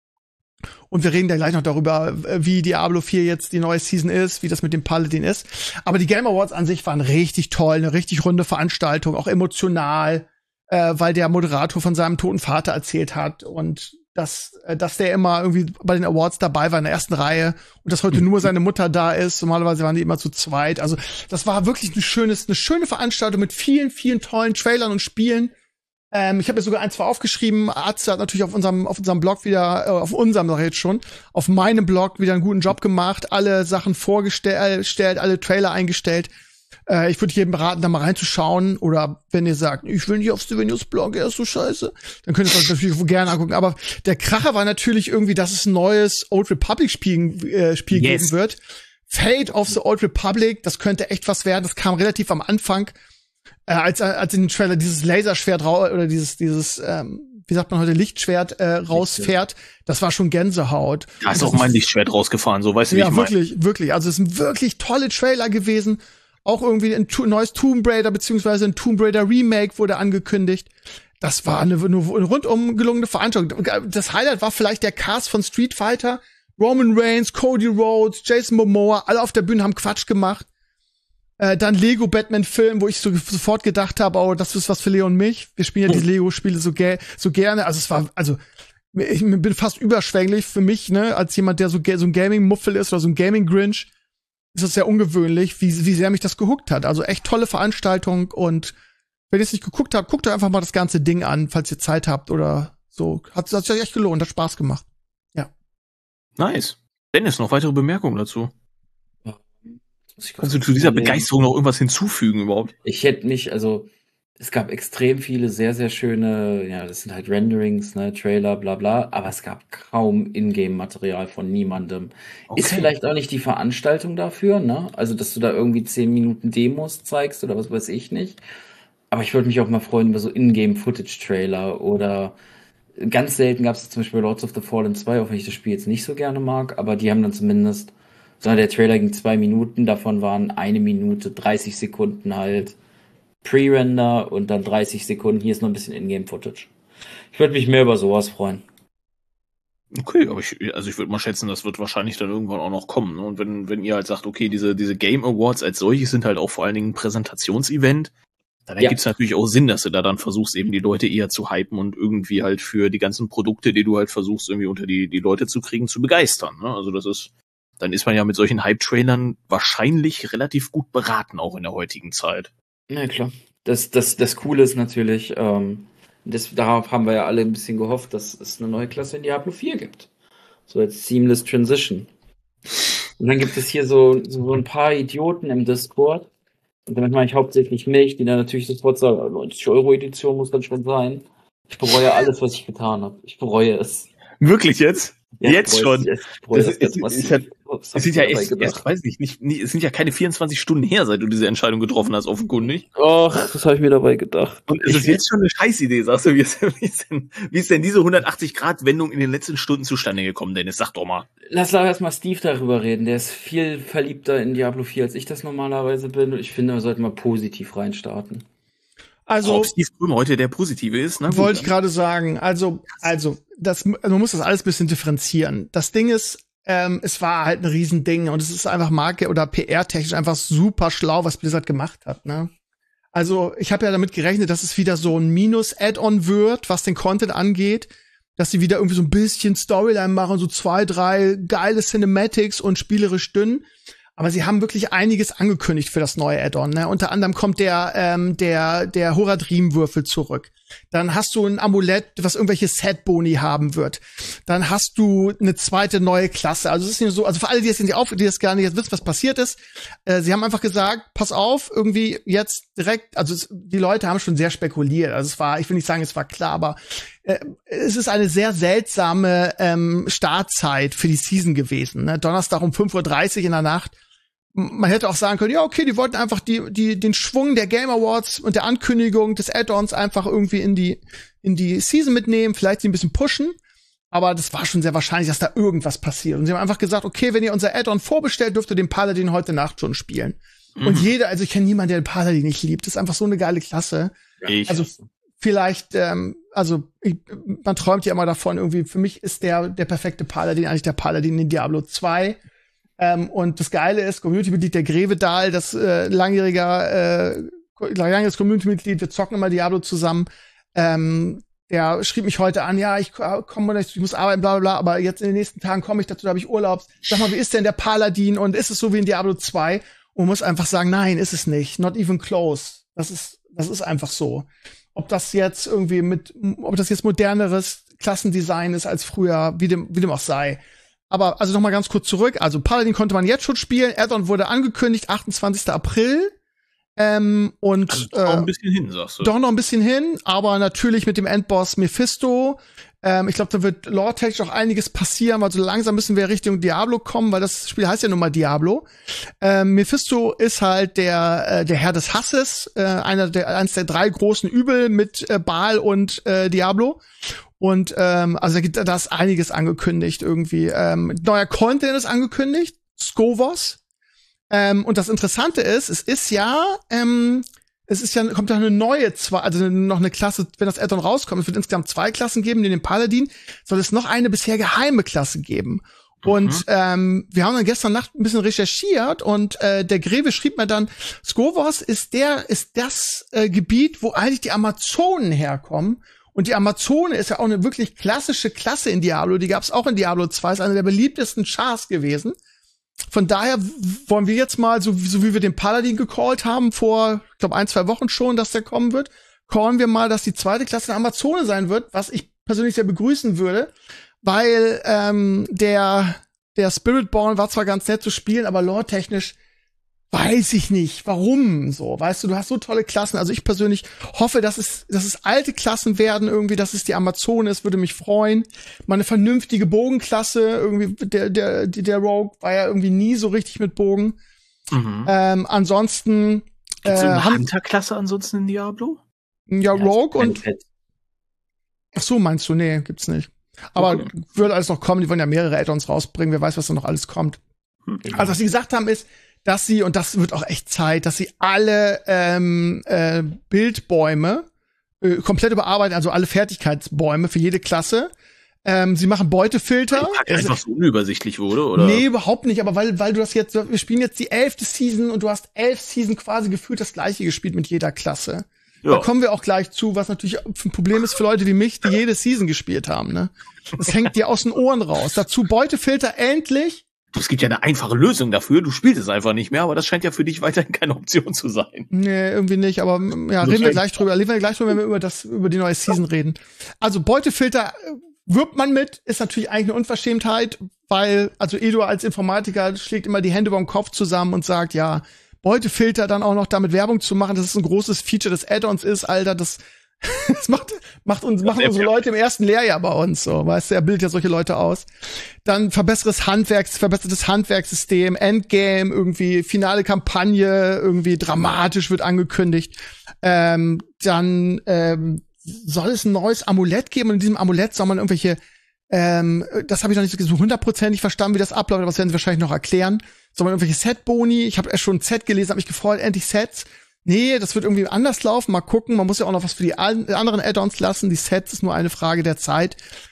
Und wir reden da gleich noch darüber, wie Diablo vier jetzt die neue Season ist, wie das mit dem Paladin ist. Aber die Game Awards an sich waren richtig toll, eine richtig runde Veranstaltung, auch emotional, äh, weil der Moderator von seinem toten Vater erzählt hat und dass, äh, dass der immer irgendwie bei den Awards dabei war in der ersten Reihe und dass heute nur seine Mutter da ist. Normalerweise waren die immer zu zweit. Also das war wirklich ein schönes, eine schöne Veranstaltung mit vielen, vielen tollen Trailern und Spielen. Ähm, ich habe mir sogar ein, zwei aufgeschrieben. Atze hat natürlich auf unserem auf unserem Blog wieder, äh, auf unserem sag ich jetzt schon, auf meinem Blog wieder einen guten Job gemacht, alle Sachen vorgestellt, alle Trailer eingestellt. Äh, ich würde jedem beraten, da mal reinzuschauen. Oder wenn ihr sagt, ich will nicht auf Steven News Blog, er ist so scheiße, dann könnt ihr das natürlich gerne angucken. Aber der Kracher war natürlich irgendwie, dass es ein neues Old Republic Spiel, äh, Spiel yes. geben wird. Fate of the Old Republic, das könnte echt was werden. Das kam relativ am Anfang. Äh, als als in den Trailer dieses Laserschwert raus oder dieses dieses ähm, wie sagt man heute Lichtschwert äh, rausfährt, das war schon Gänsehaut. Da ist auch mein Lichtschwert rausgefahren, so weißt du, wie ja, ich meine. Ja, wirklich, wirklich. Also es sind wirklich tolle Trailer gewesen. Auch irgendwie ein to- neues Tomb Raider beziehungsweise ein Tomb Raider Remake wurde angekündigt. Das war eine, eine rundum gelungene Veranstaltung. Das Highlight war vielleicht der Cast von Street Fighter, Roman Reigns, Cody Rhodes, Jason Momoa, alle auf der Bühne haben Quatsch gemacht. Äh, dann Lego Batman-Film, wo ich so, sofort gedacht habe, oh, das ist was für Leo und mich. Wir spielen ja die Lego-Spiele so, ge- so gerne. Also es war, also ich bin fast überschwänglich für mich, ne, als jemand, der so, so ein Gaming-Muffel ist oder so ein Gaming-Grinch, ist das sehr ungewöhnlich, wie, wie sehr mich das gehuckt hat. Also echt tolle Veranstaltung und wenn ihr es nicht geguckt habt, guckt euch einfach mal das ganze Ding an, falls ihr Zeit habt oder so. Hat, hat sich echt gelohnt, hat Spaß gemacht. Ja. Nice. Dennis, noch weitere Bemerkungen dazu? Kannst du zu dieser Begeisterung noch irgendwas hinzufügen überhaupt? Ich hätte mich, also es gab extrem viele sehr, sehr schöne, ja, das sind halt Renderings, ne, Trailer, bla bla, aber es gab kaum Ingame-Material von niemandem. Okay. Ist vielleicht auch nicht die Veranstaltung dafür, ne? Also, dass du da irgendwie zehn Minuten Demos zeigst oder was weiß ich nicht. Aber ich würde mich auch mal freuen über so Ingame-Footage-Trailer oder ganz selten gab es zum Beispiel Lords of the Fallen zwei, auch wenn ich das Spiel jetzt nicht so gerne mag, aber die haben dann zumindest, sondern der Trailer ging zwei Minuten, davon waren eine Minute, dreißig Sekunden halt Pre-Render und dann dreißig Sekunden, hier ist noch ein bisschen Ingame-Footage. Ich würde mich mehr über sowas freuen. Okay, aber ich, also ich würde mal schätzen, das wird wahrscheinlich dann irgendwann auch noch kommen. Ne? Und wenn, wenn ihr halt sagt, okay, diese, diese Game Awards als solches sind halt auch vor allen Dingen ein Präsentationsevent, dann ergibt es ja. natürlich auch Sinn, dass du da dann versuchst, eben die Leute eher zu hypen und irgendwie halt für die ganzen Produkte, die du halt versuchst, irgendwie unter die, die Leute zu kriegen, zu begeistern. Ne? Also das ist, dann ist man ja mit solchen Hype-Trailern wahrscheinlich relativ gut beraten, auch in der heutigen Zeit. Ja, klar. Das, das, das Coole ist natürlich, ähm, das, darauf haben wir ja alle ein bisschen gehofft, dass es eine neue Klasse in Diablo vier gibt. So als Seamless Transition. Und dann gibt es hier so, so ein paar Idioten im Discord. Und damit meine ich hauptsächlich mich, die dann natürlich sofort sagen, neunzig Euro Edition muss dann schon sein. Ich bereue alles, was ich getan habe. Ich bereue es. Wirklich jetzt? Ja, jetzt schon? Ich bereue das, das, das, das, es sind ja echt, erst, weiß nicht, nicht, nicht, es sind ja keine vierundzwanzig Stunden her, seit du diese Entscheidung getroffen hast, offenkundig. Ach, das habe ich mir dabei gedacht. Und es ist jetzt schon eine Scheißidee, sagst du, wie ist, wie ist denn, wie ist denn diese hundertachtzig Grad Wendung in den letzten Stunden zustande gekommen, Dennis? Sag doch mal. Lass doch erstmal Steve darüber reden. Der ist viel verliebter in Diablo vier, als ich das normalerweise bin. Und ich finde, wir sollten mal positiv reinstarten. Also, ob Steve Krömer heute der Positive ist, ne? Wollte ich gerade sagen. Also, also, das, also man muss das alles ein bisschen differenzieren. Das Ding ist, ähm, es war halt ein Riesending und es ist einfach Marke- oder P R-technisch einfach super schlau, was Blizzard gemacht hat, ne? Also, ich habe ja damit gerechnet, dass es wieder so ein Minus-Add-on wird, was den Content angeht, dass sie wieder irgendwie so ein bisschen Storyline machen, so zwei, drei geile Cinematics und spielerisch dünn. Aber sie haben wirklich einiges angekündigt für das neue Add-on, ne? Unter anderem kommt der, ähm, der, der Horadrim-Würfel zurück. Dann hast du ein Amulett, was irgendwelche Set-Boni haben wird. Dann hast du eine zweite neue Klasse. Also es ist nicht so, also für alle, die jetzt nicht auf, die das gar nicht jetzt wissen, was passiert ist, äh, sie haben einfach gesagt, pass auf, irgendwie jetzt direkt, also es, die Leute haben schon sehr spekuliert. Also es war, ich will nicht sagen, es war klar, aber äh, es ist eine sehr seltsame ähm, Startzeit für die Season gewesen, ne? Donnerstag um fünf Uhr dreißig in der Nacht. Man hätte auch sagen können, ja, okay, die wollten einfach die, die, den Schwung der Game Awards und der Ankündigung des Add-ons einfach irgendwie in die, in die Season mitnehmen, vielleicht sie ein bisschen pushen. Aber das war schon sehr wahrscheinlich, dass da irgendwas passiert. Und sie haben einfach gesagt, okay, wenn ihr unser Add-on vorbestellt, dürft ihr den Paladin heute Nacht schon spielen. Mhm. Und jeder, also ich kenne niemanden, der den Paladin nicht liebt. Das ist einfach so eine geile Klasse. Ich. Also vielleicht, ähm, also ich, man träumt ja immer davon, irgendwie, für mich ist der, der perfekte Paladin eigentlich der Paladin in Diablo zwei. Ähm, und das Geile ist, Community-Mitglied der Grevedal, das äh, langjähriger, äh, langjähriges Community-Mitglied, wir zocken immer Diablo zusammen. Ähm, der schrieb mich heute an, ja, ich komme, ich muss arbeiten, bla bla bla, aber jetzt in den nächsten Tagen komme ich dazu, da habe ich Urlaub. Sag mal, wie ist denn der Paladin und ist es so wie in Diablo zwei? Und man muss einfach sagen, nein, ist es nicht. Not even close. Das ist, das ist einfach so. Ob das jetzt irgendwie mit, ob das jetzt moderneres Klassendesign ist als früher, wie dem, wie dem auch sei. Aber also noch mal ganz kurz zurück. Also Paladin konnte man jetzt schon spielen. Add-on wurde angekündigt, achtundzwanzigster April. Ähm, und also doch äh, ein bisschen hin, sagst du. Doch noch ein bisschen hin, aber natürlich mit dem Endboss Mephisto. Ähm, ich glaube, da wird lore-technisch auch einiges passieren, weil so langsam müssen wir Richtung Diablo kommen, weil das Spiel heißt ja nun mal Diablo. Ähm, Mephisto ist halt der äh, der Herr des Hasses, äh, einer der eines der drei großen Übel mit äh, Baal und äh, Diablo. Und ähm, also da gibt da ist einiges angekündigt irgendwie. Ähm, neuer Content ist angekündigt, Skovos. Ähm, und das Interessante ist, es ist ja, ähm, es ist ja, kommt ja eine neue, zwei, also noch eine Klasse, wenn das Add-on rauskommt, es wird insgesamt zwei Klassen geben, neben dem Paladin soll es noch eine bisher geheime Klasse geben. Mhm. Und ähm, wir haben dann gestern Nacht ein bisschen recherchiert und äh, der Greve schrieb mir dann, Skovos ist der, ist das äh, Gebiet, wo eigentlich die Amazonen herkommen. Und die Amazone ist ja auch eine wirklich klassische Klasse in Diablo. Die gab es auch in Diablo zwei, ist eine der beliebtesten Chars gewesen. Von daher wollen wir jetzt mal, so, so wie wir den Paladin gecallt haben, vor, ich glaube, ein, zwei Wochen schon, dass der kommen wird, callen wir mal, dass die zweite Klasse eine Amazone sein wird, was ich persönlich sehr begrüßen würde, weil ähm, der, der Spiritborn war zwar ganz nett zu spielen, aber lore-technisch weiß ich nicht, warum so. Weißt du, du hast so tolle Klassen. Also ich persönlich hoffe, dass es, dass es alte Klassen werden irgendwie, dass es die Amazone ist, würde mich freuen. Mal eine vernünftige Bogenklasse, irgendwie, der, der, der Rogue war ja irgendwie nie so richtig mit Bogen. Mhm. Ähm, ansonsten, Gibt's äh, eine haben, Hunter-Klasse ansonsten in Diablo? Ja, Rogue ja, und, ach so, meinst du? Nee, gibt's nicht. Aber okay. Würde alles noch kommen, die wollen ja mehrere Add-ons rausbringen, wer weiß, was da noch alles kommt. Mhm. Also was sie gesagt haben ist, dass sie, und das wird auch echt Zeit, dass sie alle ähm, äh, Bildbäume äh, komplett überarbeiten, also alle Fertigkeitsbäume für jede Klasse. Ähm, sie machen Beutefilter. Weil es einfach so unübersichtlich wurde, oder? Nee, überhaupt nicht, aber weil weil du das jetzt, wir spielen jetzt die elfte Season und du hast elf Season quasi gefühlt das gleiche gespielt mit jeder Klasse. Ja. Da kommen wir auch gleich zu, was natürlich ein Problem ist für Leute wie mich, die jede Season gespielt haben, ne? Das hängt dir aus den Ohren raus. Dazu Beutefilter endlich. Es gibt ja eine einfache Lösung dafür. Du spielst es einfach nicht mehr, aber das scheint ja für dich weiterhin keine Option zu sein. Nee, irgendwie nicht, aber ja, reden wir gleich drüber. Reden wir gleich drüber, wenn wir über das, über die neue Season reden. Also Beutefilter wirbt man mit, ist natürlich eigentlich eine Unverschämtheit, weil, also Edo als Informatiker schlägt immer die Hände über den Kopf zusammen und sagt, ja, Beutefilter dann auch noch damit Werbung zu machen, dass es ein großes Feature des Add-ons ist, Alter, das Das macht, macht uns, machen unsere Leute im ersten Lehrjahr bei uns so, weißt du, er bildet ja solche Leute aus. Dann verbesseres Handwerks, verbessertes Handwerkssystem, Endgame, irgendwie finale Kampagne, irgendwie dramatisch wird angekündigt. Ähm, dann ähm, soll es ein neues Amulett geben und in diesem Amulett soll man irgendwelche, ähm, das habe ich noch nicht so hundertprozentig verstanden, wie das abläuft, aber das werden sie wahrscheinlich noch erklären. Soll man irgendwelche Set-Boni, ich habe erst schon ein Set gelesen, habe mich gefreut, endlich Sets. Nee, das wird irgendwie anders laufen. Mal gucken. Man muss ja auch noch was für die anderen Add-ons lassen. Die Sets ist nur eine Frage der Zeit.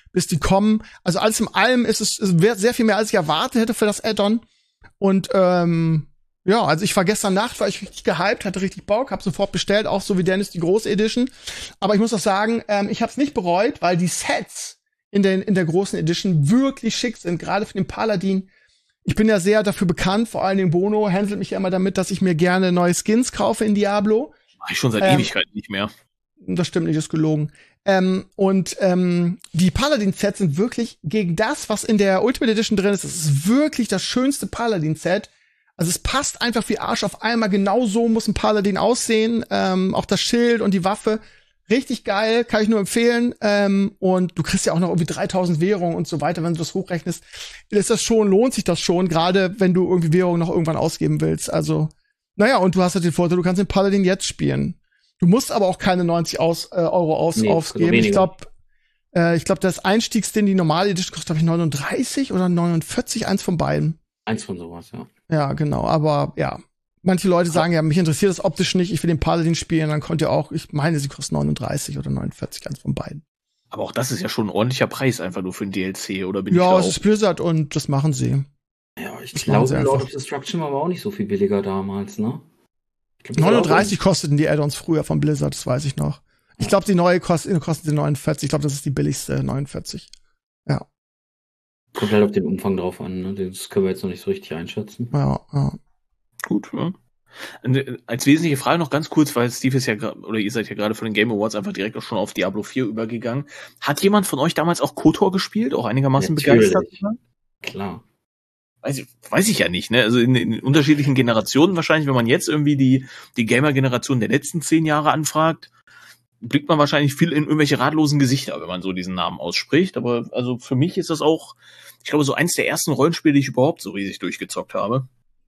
bis die kommen. Also alles in allem ist es ist sehr viel mehr, als ich erwartet hätte für das Add-on. Und ähm, ja, also ich war gestern Nacht, war ich richtig gehypt, hatte richtig Bock, hab sofort bestellt, auch so wie Dennis die Große Edition. Aber ich muss auch sagen, ähm, ich hab's nicht bereut, weil die Sets in der, in der großen Edition wirklich schick sind, gerade für den Paladin. Ich bin ja sehr dafür bekannt, vor allen Dingen Bono handelt mich ja immer damit, dass ich mir gerne neue Skins kaufe in Diablo. Mach ich schon seit ähm, Ewigkeiten nicht mehr. Das stimmt nicht, das ist gelogen. Ähm, und ähm, die Paladin-Sets sind wirklich gegen das, was in der Ultimate Edition drin ist. Das ist wirklich das schönste Paladin-Set. Also es passt einfach wie Arsch auf einmal. Genau so muss ein Paladin aussehen. Ähm, auch das Schild und die Waffe. Richtig geil, kann ich nur empfehlen. Ähm, und du kriegst ja auch noch irgendwie dreitausend Währungen und so weiter, wenn du das hochrechnest. Ist das schon, lohnt sich das schon, gerade wenn du irgendwie Währungen noch irgendwann ausgeben willst. Also, naja, und du hast halt den Vorteil, du kannst den Paladin jetzt spielen. Du musst aber auch keine neunzig aus, äh, Euro aus, Nee, ausgeben. weniger. Ich glaube, äh, ich glaube, das Einstiegsding, die normale Edition kostet, glaube ich, neununddreißig oder neunundvierzig, eins von beiden. Eins von sowas, ja. Ja, genau. Aber ja, manche Leute sagen ja, mich interessiert das optisch nicht, ich will den Paladin spielen, dann könnt ihr auch, ich meine, sie kostet neununddreißig oder neunundvierzig, eins von beiden. Aber auch das ist ja schon ein ordentlicher Preis einfach nur für ein D L C, oder bin ich Ja, da es auch? ist Blizzard und das machen sie. Ja, ich Das machen sie glaube, Lord einfach. of Destruction war aber auch nicht so viel billiger damals, ne? Ich glaub, das war neununddreißig kosteten die Add-ons früher von Blizzard, das weiß ich noch. Ich glaube, die neue kostet, kostet sie neunundvierzig. Ich glaube, das ist die billigste, neunundvierzig. Ja, auch- Kommt halt auf den Umfang drauf an, ne? Das können wir jetzt noch nicht so richtig einschätzen. ja, ja. Gut, ja. Und, äh, als wesentliche Frage noch ganz kurz, weil Steve ist ja gra- oder ihr seid ja gerade von den Game Awards einfach direkt auch schon auf Diablo vier übergegangen. Hat jemand von euch damals auch KOTOR gespielt? Auch einigermaßen Natürlich. begeistert? Klar. Weiß ich, weiß ich ja nicht, ne? Also in, in unterschiedlichen Generationen wahrscheinlich, wenn man jetzt irgendwie die, die Gamer-Generation der letzten zehn Jahre anfragt, blickt man wahrscheinlich viel in irgendwelche ratlosen Gesichter, wenn man so diesen Namen ausspricht. Aber also für mich ist das auch, ich glaube, so eins der ersten Rollenspiele, die ich überhaupt so riesig durchgezockt habe.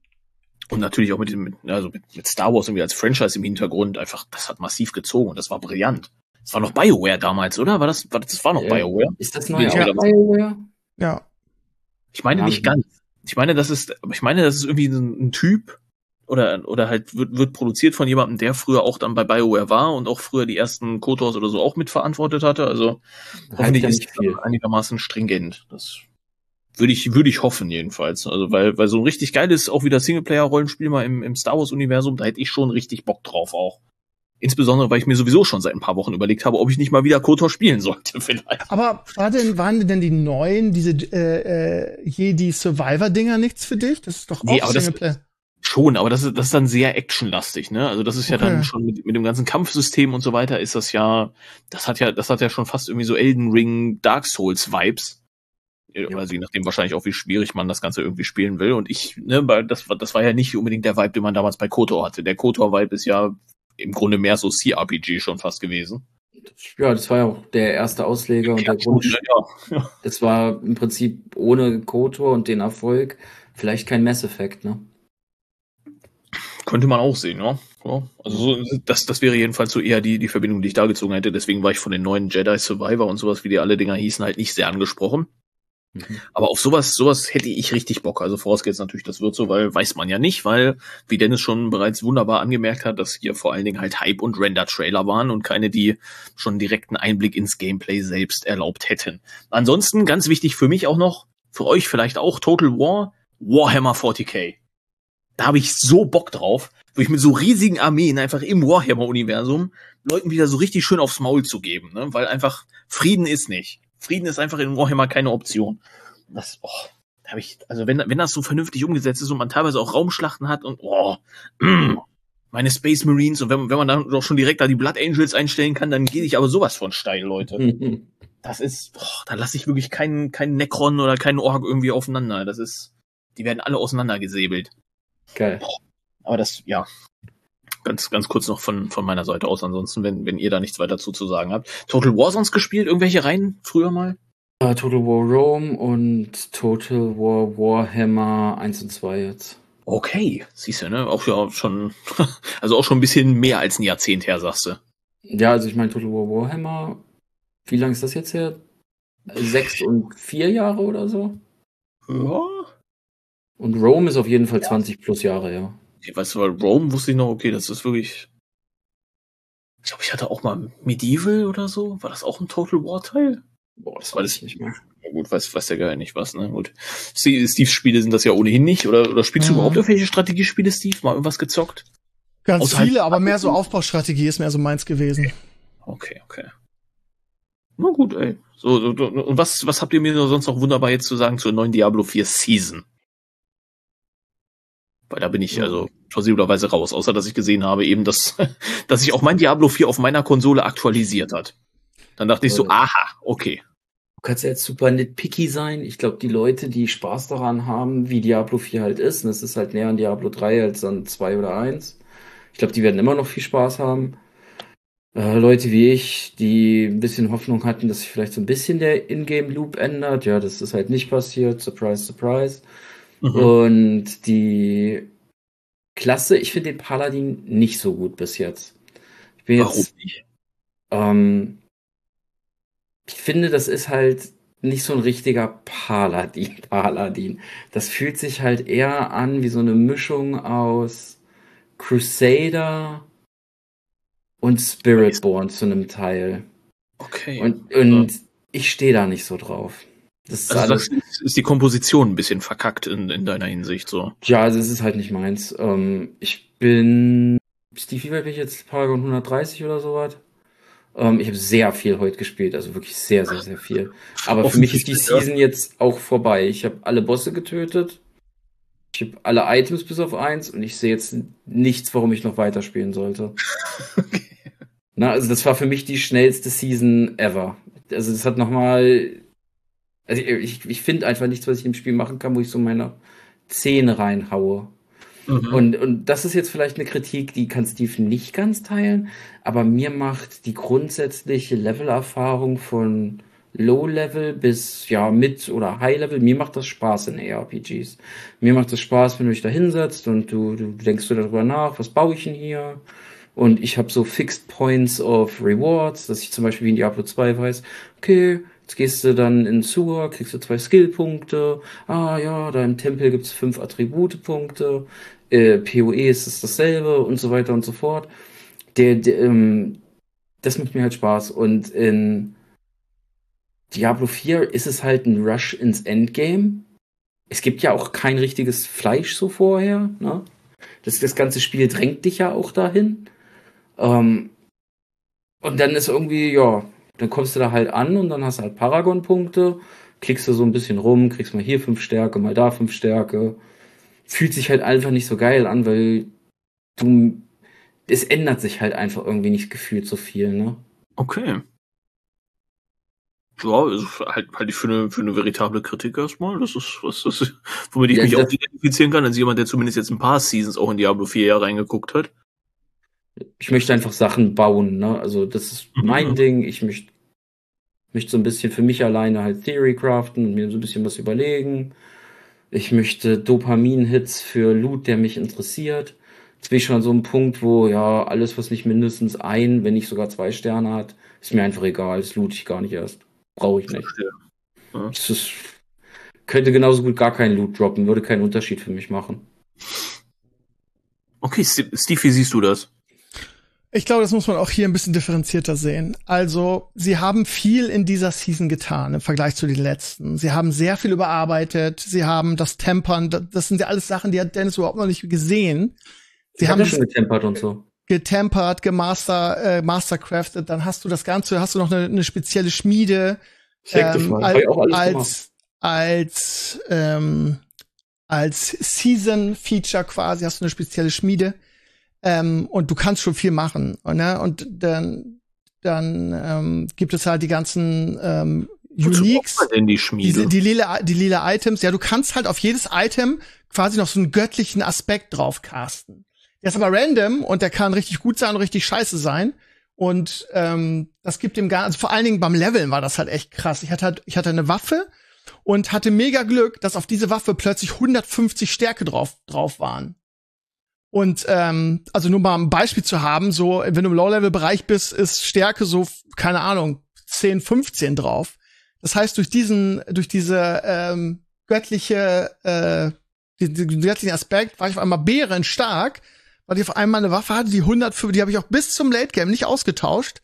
Und natürlich auch mit, dem- mit, also mit, mit Star Wars irgendwie als Franchise im Hintergrund einfach, das hat massiv gezogen und das war brillant. Das war noch BioWare damals, oder? War das, war das, das war noch Äh, BioWare? Ist das Bin neue ich auch wieder- BioWare? Ja. Ich meine Ja, nicht ganz. Ich meine, das ist, aber ich meine, das ist irgendwie ein, ein Typ oder, oder halt wird, wird produziert von jemandem, der früher auch dann bei BioWare war und auch früher die ersten KOTORs oder so auch mitverantwortet hatte. Also hoffentlich ja ist nicht es viel. einigermaßen stringent. Das würde ich, würde ich hoffen jedenfalls. Also weil, weil so ein richtig geiles auch wieder Singleplayer-Rollenspiel mal im, im Star Wars-Universum, da hätte ich schon richtig Bock drauf auch. Insbesondere, weil ich mir sowieso schon seit ein paar Wochen überlegt habe, ob ich nicht mal wieder KOTOR spielen sollte vielleicht. Aber war denn, waren denn die neuen, diese äh, äh, Jedi-Survivor-Dinger nichts für dich? Das ist doch auch Nee, aber das- Singleplayer. Schon, aber das ist, das ist dann sehr actionlastig, ne? Also das ist ja Okay. dann schon mit, mit dem ganzen Kampfsystem und so weiter ist das ja, das hat ja, das hat ja schon fast irgendwie so Elden Ring, Dark Souls Vibes. Ja. Also je nachdem wahrscheinlich auch, wie schwierig man das Ganze irgendwie spielen will. Und ich, ne, weil das war, das war ja nicht unbedingt der Vibe, den man damals bei KOTOR hatte. Der KOTOR-Vibe ist ja im Grunde mehr so C R P G schon fast gewesen. Ja, das war ja auch der erste Ausleger und der Ja, Grund. ja. Das war im Prinzip ohne KOTOR und den Erfolg vielleicht kein Mass Effect, ne? Könnte man auch sehen, ja. Ja, also so, das, das wäre jedenfalls so eher die, die Verbindung, die ich da gezogen hätte. Deswegen war ich von den neuen Jedi Survivor und sowas, wie die alle Dinger hießen, halt nicht sehr angesprochen. Mhm. Aber auf sowas, sowas hätte ich richtig Bock. Also vorausgeht's natürlich, das wird so, weil weiß man ja nicht, weil, wie Dennis schon bereits wunderbar angemerkt hat, dass hier vor allen Dingen halt Hype und Render-Trailer waren und keine, die schon direkten Einblick ins Gameplay selbst erlaubt hätten. Ansonsten, ganz wichtig für mich auch noch, für euch vielleicht auch, Total War, Warhammer vierzig K. Da habe ich so Bock drauf, wo ich mit so riesigen Armeen einfach im Warhammer-Universum Leuten wieder so richtig schön aufs Maul zu geben, ne? Weil einfach Frieden ist nicht. Frieden ist einfach in Warhammer keine Option. Das, oh, da habe ich, also wenn, wenn das so vernünftig umgesetzt ist und man teilweise auch Raumschlachten hat und, oh, mm, meine Space Marines und wenn, wenn man dann doch schon direkt da die Blood Angels einstellen kann, dann gehe ich aber sowas von steil, Leute. Mhm. Das ist, boah, da lasse ich wirklich keinen, keinen Necron oder keinen Ork irgendwie aufeinander. Das ist, die werden alle auseinandergesäbelt. Geil. Aber das, ja, ganz, ganz kurz noch von, von meiner Seite aus. Ansonsten, wenn, wenn ihr da nichts weiter zu, zu sagen habt. Total War sonst gespielt? Irgendwelche Reihen früher mal? Uh, Total War Rome und Total War Warhammer eins und zwei jetzt. Okay, siehst du, ne? Auch ja schon, also auch schon ein bisschen mehr als ein Jahrzehnt her, sagst du. Ja, also ich meine Total War Warhammer, wie lange ist das jetzt her? Sechs und vier Jahre oder so? Ja. Und Rome ist auf jeden Fall zwanzig plus Jahre, ja. Weißt du, weil Rome wusste ich noch, okay, das ist wirklich. Ich glaube, ich hatte auch mal Medieval oder so. War das auch ein Total War Teil? Boah, das Weil weiß das- ich nicht mehr. Ja gut, weiß, weiß der Geil nicht was, ne? Gut. Steve- Steves Spiele sind das ja ohnehin nicht. Oder, oder spielst du Mhm. überhaupt irgendwelche Strategiespiele, Steve? Mal irgendwas gezockt? Ganz Außerhalb- viele, aber mehr so Aufbaustrategie ist mehr so meins gewesen. Okay, okay. Na gut, ey. So, so, so, und was, was habt ihr mir sonst noch wunderbar jetzt zu sagen zur neuen Diablo vier Season? Weil da bin ich Ja. also plausiblerweise raus, außer dass ich gesehen habe eben, dass, dass sich auch mein Diablo vier auf meiner Konsole aktualisiert hat. Dann dachte ich so, Ja. aha, okay. Du kannst ja jetzt super nitpicky sein. Ich glaube, die Leute, die Spaß daran haben, wie Diablo vier halt ist, und es ist halt näher an Diablo drei als an zwei oder eins. Ich glaube, die werden immer noch viel Spaß haben. Äh, Leute wie ich, die ein bisschen Hoffnung hatten, dass sich vielleicht so ein bisschen der Ingame-Loop ändert. Ja, das ist halt nicht passiert. Surprise, surprise. Mhm. Und die Klasse, ich finde den Paladin nicht so gut bis jetzt. Ich bin Warum jetzt, nicht? ähm, ich finde, das ist halt nicht so ein richtiger Paladin. Paladin. Das fühlt sich halt eher an wie so eine Mischung aus Crusader und Spiritborn zu einem Teil. Okay. Und, und ich stehe da nicht so drauf. Das ist also alles. das ist, ist die Komposition ein bisschen verkackt in, in deiner Hinsicht so. Ja, also es ist halt nicht meins. Ähm, ich bin. Steve, wie weit bin ich jetzt? Paragon hundertdreißig oder sowas? Ähm, ich habe sehr viel heute gespielt, also wirklich sehr, sehr, sehr viel. Aber für mich ist die Offensichtlich, ja. Season jetzt auch vorbei. Ich habe alle Bosse getötet. Ich habe alle Items bis auf eins und ich sehe jetzt nichts, warum ich noch weiterspielen sollte. Na, also das war für mich die schnellste Season ever. Also das hat nochmal. Also ich, ich finde einfach nichts, was ich im Spiel machen kann, wo ich so meine Zähne reinhaue. Mhm. Und, und das ist jetzt vielleicht eine Kritik, die kann Steve nicht ganz teilen, aber mir macht die grundsätzliche Levelerfahrung von Low-Level bis ja Mid- oder High-Level, mir macht das Spaß in A R P Gs. Mir macht das Spaß, wenn du dich da hinsetzt und du, du denkst du darüber nach, was baue ich denn hier? Und ich habe so Fixed Points of Rewards, dass ich zum Beispiel wie in Diablo zwei weiß, okay, jetzt gehst du dann in Sewer, kriegst du zwei Skillpunkte. Ah ja, da im Tempel gibt's fünf Attributepunkte. Äh, P O E ist es dasselbe und so weiter und so fort. Der, der, ähm, das macht mir halt Spaß. Und in Diablo vier ist es halt ein Rush ins Endgame. Es gibt ja auch kein richtiges Fleisch so vorher. Ne? Das, das ganze Spiel drängt dich ja auch dahin. Ähm, und dann ist irgendwie, ja, dann kommst du da halt an und dann hast du halt Paragon-Punkte, klickst du so ein bisschen rum, kriegst mal hier fünf Stärke, mal da fünf Stärke. Fühlt sich halt einfach nicht so geil an, weil du, es ändert sich halt einfach irgendwie nicht gefühlt so viel, ne? Okay. Ja, ist halt, halt ich für eine, für eine veritable Kritik erstmal. Das ist, was, das ist, womit ich Ja, mich das- auch identifizieren kann, als jemand, der zumindest jetzt ein paar Seasons auch in Diablo vier ja reingeguckt hat. Ich möchte einfach Sachen bauen, ne? Also das ist Mhm. mein Ding. Ich möchte, möchte so ein bisschen für mich alleine halt Theory craften und mir so ein bisschen was überlegen. Ich möchte Dopamin-Hits für Loot, der mich interessiert. Jetzt bin ich schon an so einem Punkt, wo ja alles, was nicht mindestens ein, wenn nicht sogar zwei Sterne hat, ist mir einfach egal. Das loot ich gar nicht erst. Brauche ich nicht. Verstehe. Ja. Das ist, könnte genauso gut gar keinen Loot droppen, würde keinen Unterschied für mich machen. Okay, Steve, wie siehst du das? Ich glaube, das muss man auch hier ein bisschen differenzierter sehen. Also, sie haben viel in dieser Season getan im Vergleich zu den letzten. Sie haben sehr viel überarbeitet. Sie haben das Tempern. Das sind ja alles Sachen, die hat Dennis überhaupt noch nicht gesehen. Sie Ich haben habe das das schon getempert und so. getempert, gemaster, äh, mastercrafted. Dann hast du das Ganze, hast du noch eine, eine spezielle Schmiede. Ähm, Hab ich auch alles gemacht. als, als, ähm, als Season-Feature quasi hast du eine spezielle Schmiede. Ähm, und du kannst schon viel machen. Ne? Und dann, dann ähm, gibt es halt die ganzen ähm, Uniques, Wozu braucht man denn die Schmiede? diese, die, lila, die lila Items. Ja, du kannst halt auf jedes Item quasi noch so einen göttlichen Aspekt drauf casten. Der ist aber random und der kann richtig gut sein und richtig scheiße sein. Und ähm, das gibt dem gar, also vor allen Dingen beim Leveln war das halt echt krass. Ich hatte halt, ich hatte eine Waffe und hatte mega Glück, dass auf diese Waffe plötzlich hundertfünfzig Stärke drauf drauf waren. Und ähm, also nur mal ein Beispiel zu haben, so wenn du im Low-Level-Bereich bist, ist Stärke so, keine Ahnung, zehn, fünfzehn drauf. Das heißt, durch diesen, durch diese ähm, göttliche, äh, diesen, diesen göttlichen Aspekt war ich auf einmal bärenstark, weil ich auf einmal eine Waffe hatte, die hundertfünf, die habe ich auch bis zum Late-Game nicht ausgetauscht.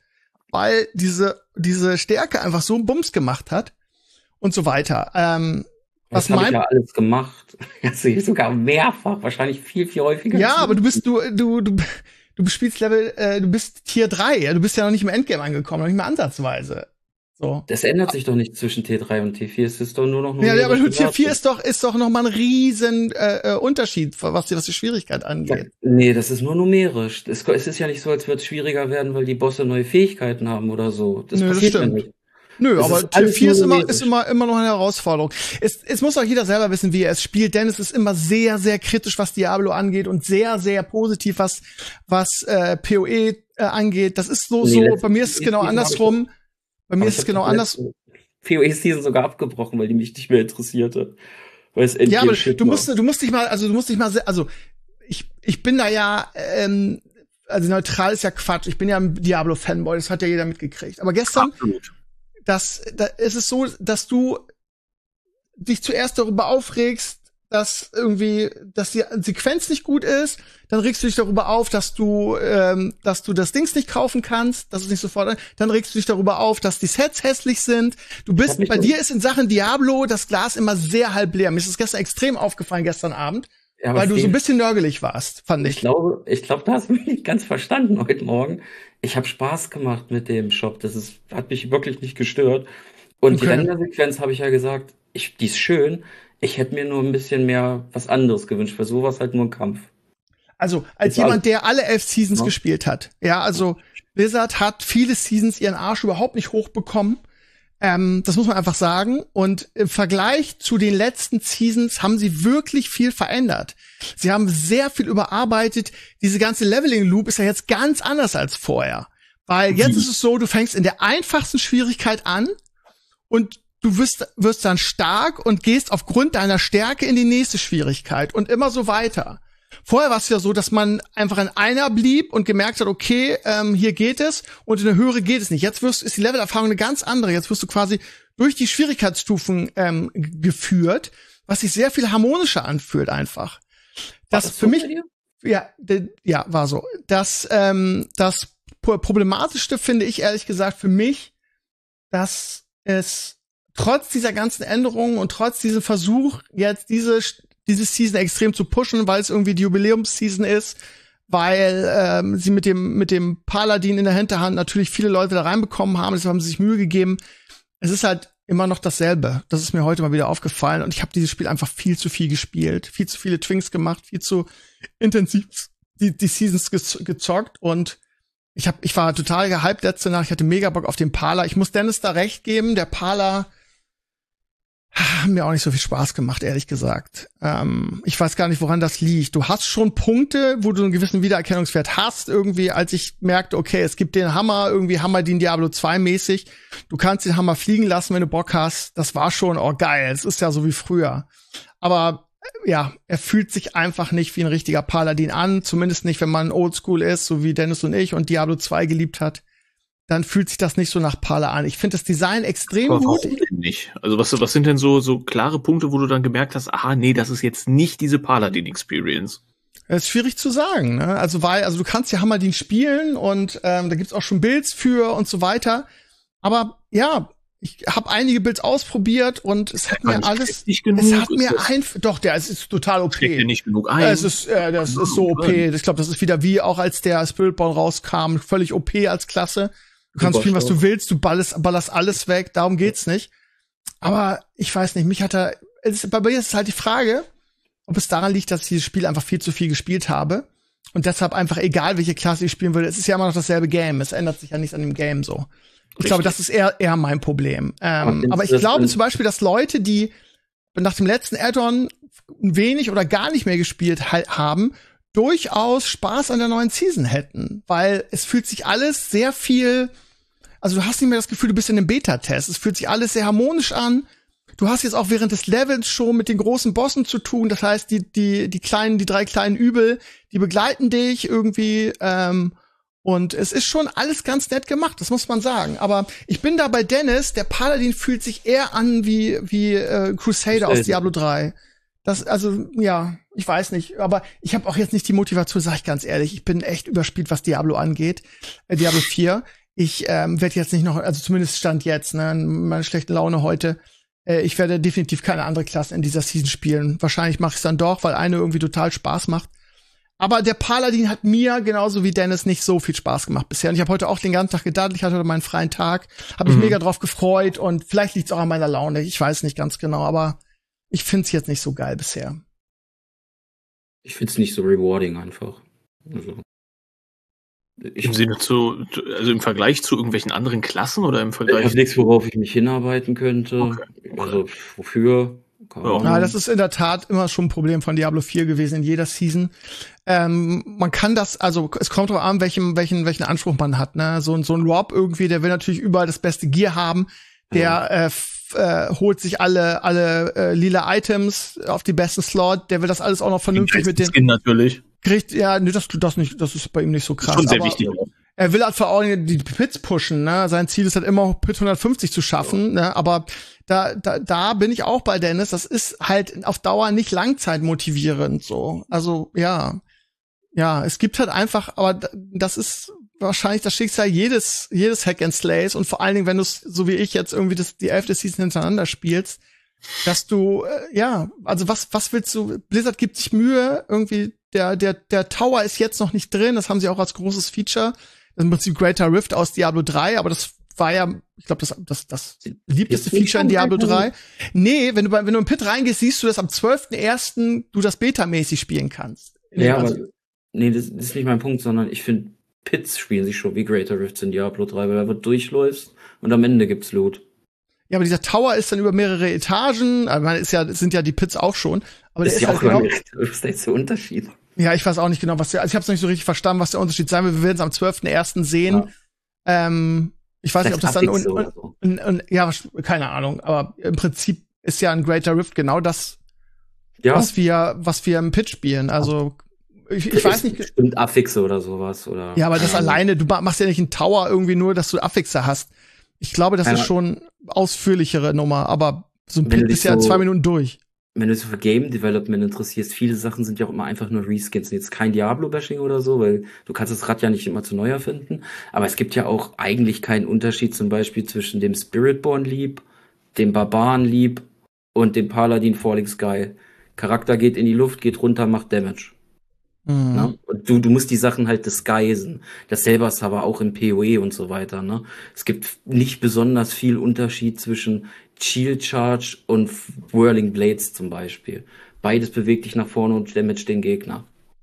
weil diese, diese Stärke einfach so einen Bums gemacht hat und so weiter. Ähm, Was habe ich ja alles gemacht. Also sogar mehrfach, wahrscheinlich viel, viel häufiger. Ja, aber du bist, du, du, du, du spielst Level, äh, du bist Tier drei, ja, du bist ja noch nicht im Endgame angekommen, noch nicht mehr ansatzweise. So. Das ändert sich doch nicht zwischen T drei und T vier, es ist doch nur noch Ja, ja, aber Tier vier ist doch, ist doch noch mal ein riesen äh, Unterschied, was die, was die Schwierigkeit angeht. Ja, nee, das ist nur numerisch. Es, es ist ja nicht so, als würde es schwieriger werden, weil die Bosse neue Fähigkeiten haben oder so. Das Nö, passiert das ja stimmt. nicht. Nö, Das aber ist Tier alles vier ist nur immer, numerisch. ist immer, immer noch eine Herausforderung. Es, es muss auch jeder selber wissen, wie er es spielt, denn es ist immer sehr, sehr kritisch, was Diablo angeht und sehr, sehr positiv, was, was äh, PoE äh, angeht. Das ist so, Nee, so, letzte bei mir ist es PoE genau Season hab ich- andersrum. Bei mir Aber ist ich es hab genau die anders. letzte PoE-Season sogar abgebrochen, weil die mich nicht mehr interessierte. Weil es Ja, Endgame aber Shit du war. musst, du musst dich mal, also du musst dich mal, se- also ich, ich bin da ja, ähm, also neutral ist ja Quatsch. Ich bin ja ein Diablo-Fanboy, das hat ja jeder mitgekriegt. Aber gestern, Absolut. das, da ist es so, dass du dich zuerst darüber aufregst, dass irgendwie, dass die Sequenz nicht gut ist, dann regst du dich darüber auf, dass du, ähm, dass du das Dings nicht kaufen kannst, dass es nicht sofort, dann regst du dich darüber auf, dass die Sets hässlich sind. Du hab bist, mich bei doch- dir ist in Sachen Diablo das Glas immer sehr halb leer. Mir ist es gestern extrem aufgefallen, gestern Abend, Ja, aber weil du so Steve, ein bisschen nörgelig warst, fand ich ich. glaube, ich glaube, da hast du mich nicht ganz verstanden heute Morgen. Ich habe Spaß gemacht mit dem Shop. Das ist, hat mich wirklich nicht gestört. Und die Okay. Rendersequenz habe ich ja gesagt, ich, die ist schön. Ich hätte mir nur ein bisschen mehr was anderes gewünscht, weil sowas halt nur ein Kampf. Also, als Ist jemand, alles- der alle elf Seasons Ja. gespielt hat, ja, also Blizzard hat viele Seasons ihren Arsch überhaupt nicht hochbekommen. Ähm, das muss man einfach sagen. Und im Vergleich zu den letzten Seasons haben sie wirklich viel verändert. Sie haben sehr viel überarbeitet. Diese ganze Leveling-Loop ist ja jetzt ganz anders als vorher. Weil jetzt Mhm. ist es so, du fängst in der einfachsten Schwierigkeit an und du wirst, wirst dann stark und gehst aufgrund deiner Stärke in die nächste Schwierigkeit und immer so weiter. Vorher war es ja so, dass man einfach in einer blieb und gemerkt hat, okay, ähm, hier geht es und in eine höhere geht es nicht. Jetzt wirst, ist die Levelerfahrung eine ganz andere. Jetzt wirst du quasi durch die Schwierigkeitsstufen ähm, g- geführt, was sich sehr viel harmonischer anfühlt einfach. Das, War das für so mich, bei dir? ja, de, ja, war so. Das, ähm, das Pro- Problematischste finde ich ehrlich gesagt für mich, dass es trotz dieser ganzen Änderungen und trotz diesem Versuch, jetzt diese, diese Season extrem zu pushen, weil es irgendwie die Jubiläumsseason ist, weil ähm, sie mit dem, mit dem Paladin in der Hinterhand natürlich viele Leute da reinbekommen haben, deshalb haben sie sich Mühe gegeben. Es ist halt immer noch dasselbe. Das ist mir heute mal wieder aufgefallen und ich habe dieses Spiel einfach viel zu viel gespielt, viel zu viele Twinks gemacht, viel zu intensiv die, die Seasons gez gezockt und ich hab, ich war total gehypt letzte Nacht, ich hatte mega Bock auf den Parler. Ich muss Dennis da recht geben, der Parler hat mir auch nicht so viel Spaß gemacht, ehrlich gesagt. Ähm, ich weiß gar nicht, woran das liegt. Du hast schon Punkte, wo du einen gewissen Wiedererkennungswert hast, irgendwie, als ich merkte, okay, es gibt den Hammer, irgendwie Hammerdin Diablo zwei mäßig. Du kannst den Hammer fliegen lassen, wenn du Bock hast. Das war schon, oh geil, es ist ja so wie früher. Aber äh, ja, er fühlt sich einfach nicht wie ein richtiger Paladin an, zumindest nicht, wenn man oldschool ist, so wie Dennis und ich und Diablo zwei geliebt hat. Dann fühlt sich das nicht so nach Parler an. Ich finde das Design extrem Aber gut. warum denn nicht? Also was, was sind denn so, so klare Punkte, wo du dann gemerkt hast, aha, nee, das ist jetzt nicht diese Paladin-Experience? Das ist schwierig zu sagen, ne? Also weil, also du kannst ja Hammerdin spielen und ähm, da gibt's auch schon Builds für und so weiter. Aber ja, ich habe einige Builds ausprobiert und es hat War mir nicht alles, kräftig genug? es hat Ist mir das- ein, doch, der ist, ist total O Steckt dir P. nicht genug ein? Es ist, äh, das ist so O P. Ich glaube, das ist wieder wie auch als der Spiritborn rauskam, völlig O P als Klasse. Du kannst Super spielen, was du stark. willst, du ballerst, ballerst alles weg, darum geht's nicht. Aber ich weiß nicht, mich hat er, es ist, bei mir ist es halt die Frage, ob es daran liegt, dass ich dieses Spiel einfach viel zu viel gespielt habe und deshalb einfach egal, welche Klasse ich spielen würde, es ist ja immer noch dasselbe Game, es ändert sich ja nichts an dem Game so. Ich glaube, das ist eher, eher mein Problem. Ähm, findest aber ich du das glaube denn- zum Beispiel, dass Leute, die nach dem letzten Add-on wenig oder gar nicht mehr gespielt ha haben, durchaus Spaß an der neuen Season hätten, weil es fühlt sich alles sehr viel, also du hast nicht mehr das Gefühl, du bist in einem Beta-Test. Es fühlt sich alles sehr harmonisch an. Du hast jetzt auch während des Levels schon mit den großen Bossen zu tun. Das heißt, die die die kleinen, die drei kleinen Übel, die begleiten dich irgendwie. Ähm, und es ist schon alles ganz nett gemacht. Das muss man sagen. Aber ich bin da bei Dennis. Der Paladin fühlt sich eher an wie wie äh, Crusader aus Crusader. Diablo drei. Das, also, ja, ich weiß nicht. Aber ich habe auch jetzt nicht die Motivation, sag ich ganz ehrlich. Ich bin echt überspielt, was Diablo angeht. Äh, Diablo vier. ich ähm, werde jetzt nicht noch, also zumindest Stand jetzt, ne, meine schlechte Laune heute, äh, ich werde definitiv keine andere Klasse in dieser Season spielen. Wahrscheinlich mache ich es dann doch, weil eine irgendwie total Spaß macht. Aber der Paladin hat mir genauso wie Dennis nicht so viel Spaß gemacht bisher. Und ich habe heute auch den ganzen Tag gedaddelt, ich hatte heute meinen freien Tag, habe mich Mhm. mega drauf gefreut und vielleicht liegt es auch an meiner Laune, ich weiß nicht ganz genau, aber ich find's jetzt nicht so geil bisher. Ich find's nicht so rewarding einfach. Also, ich Im Sinne zu, zu- also im Vergleich zu irgendwelchen anderen Klassen oder im ich Vergleich? habe nichts, worauf ich mich hinarbeiten könnte. Okay, okay. Also wofür? Keine Ja. Ahnung. Ja, das ist in der Tat immer schon ein Problem von Diablo vier gewesen in jeder Season. Ähm, man kann das, also es kommt drauf an, welchen, welchen, welchen Anspruch man hat, ne? So, ein- so ein Rob irgendwie, der will natürlich überall das beste Gear haben. Der Ja. äh, f- äh, holt sich alle, alle äh, lila Items auf die besten Slot. Der will das alles auch noch vernünftig mit den Skin natürlich. kriegt. Ja, nee, das das nicht, das ist bei ihm nicht so krass. Schon sehr aber wichtig. er will halt vor allem die Pits pushen, ne? Sein Ziel ist halt immer Pit hundertfünfzig zu schaffen, ne? Aber da, da, da bin ich auch bei Dennis. Das ist halt auf Dauer nicht langzeitmotivierend, so. Also, ja. Ja, es gibt halt einfach, aber d- das ist wahrscheinlich das Schicksal jedes, jedes Hack and Slays und vor allen Dingen, wenn du es, so wie ich jetzt irgendwie das, die elfte Season hintereinander spielst, dass du, äh, ja, also was, was willst du, Blizzard gibt sich Mühe, irgendwie, der, der, der Tower ist jetzt noch nicht drin, das haben sie auch als großes Feature. Das ist im Prinzip Greater Rift aus Diablo drei, aber das war ja, ich glaube, das, das, das beliebteste Ist nicht Feature in schon Diablo Greater drei. Nee, wenn du, bei- wenn du im Pit reingehst, siehst du, dass am zwölften ersten du das betamäßig spielen kannst. Ja, Also- aber nee, das, das ist nicht mein Punkt, sondern ich finde, Pits spielen sich schon wie Greater Rifts in Diablo drei, weil da wird durchläufst und am Ende gibt's Loot. Ja, aber dieser Tower ist dann über mehrere Etagen. Also, man ist ja, sind ja die Pits auch schon. Aber der ist ist ja halt auch genau, genau, was ist da jetzt der Unterschied? ja, ich weiß auch nicht genau, was der, also ich habe es nicht so richtig verstanden, was der Unterschied sein will. Wir werden es am zwölften ersten sehen. Ähm, ich weiß nicht, ob das dann, und, Affixe und, oder so. und, und, ja, wasch- keine Ahnung. Aber im Prinzip ist ja ein Greater Rift genau das, Ja, was wir, was wir im Pit spielen. Also, ich, ich weiß ist nicht, bestimmt Affixe oder sowas oder. ja, aber das keine Ahnung. alleine, du ma- machst ja nicht einen Tower irgendwie nur, dass du Affixer hast. Ich glaube, das Keine ist schon ausführlichere Nummer, aber so ein Wenn du Pit dich ist ja in so- zwei Minuten durch. Wenn du dich so für Game Development interessierst, viele Sachen sind ja auch immer einfach nur Reskins. Jetzt kein Diablo-Bashing oder so, weil du kannst das Rad ja nicht immer zu neu erfinden. Aber es gibt ja auch eigentlich keinen Unterschied zum Beispiel zwischen dem Spiritborn-Lieb, dem Barbaren-Lieb und dem Paladin Falling Sky. Charakter geht in die Luft, geht runter, macht Damage. Mhm. Ne? Und du, du musst die Sachen halt disguisen. Dasselbe ist aber auch im PoE und so weiter. Ne? Es gibt nicht besonders viel Unterschied zwischen Shield Charge und Whirling Blades zum Beispiel. Beides bewegt dich nach vorne und damage den Gegner.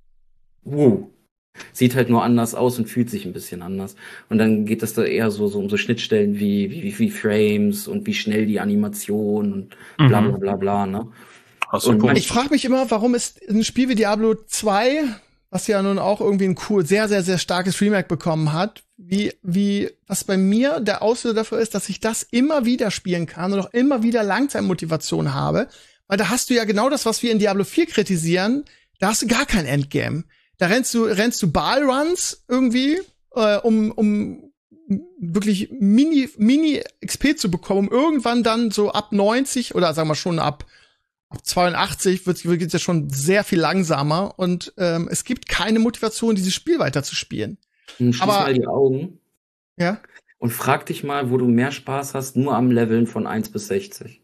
Wow. Sieht halt nur anders aus und fühlt sich ein bisschen anders. Und dann geht das da eher so, so um so Schnittstellen wie, wie, wie Frames und wie schnell die Animation und bla bla Mhm. bla bla. Ne? Hast du einen Und Punkt. Ich frage mich immer, warum ist ein Spiel wie Diablo zwei, was ja nun auch irgendwie ein cool, sehr, sehr, sehr starkes Remake bekommen hat, wie, wie, was bei mir der Auslöser dafür ist, dass ich das immer wieder spielen kann und auch immer wieder Langzeitmotivation habe, weil da hast du ja genau das, was wir in Diablo vier kritisieren, da hast du gar kein Endgame. Da rennst du, rennst du Ball-Runs irgendwie, äh, um, um wirklich Mini, Mini X P zu bekommen, um irgendwann dann so ab neunzig oder sagen wir schon ab Ab zweiundachtzig wird es ja schon sehr viel langsamer und ähm, es gibt keine Motivation, dieses Spiel weiter zu spielen. Hm, Schließ Aber- mal die Augen Ja? und frag dich mal, wo du mehr Spaß hast, nur am Leveln von eins bis sechzig.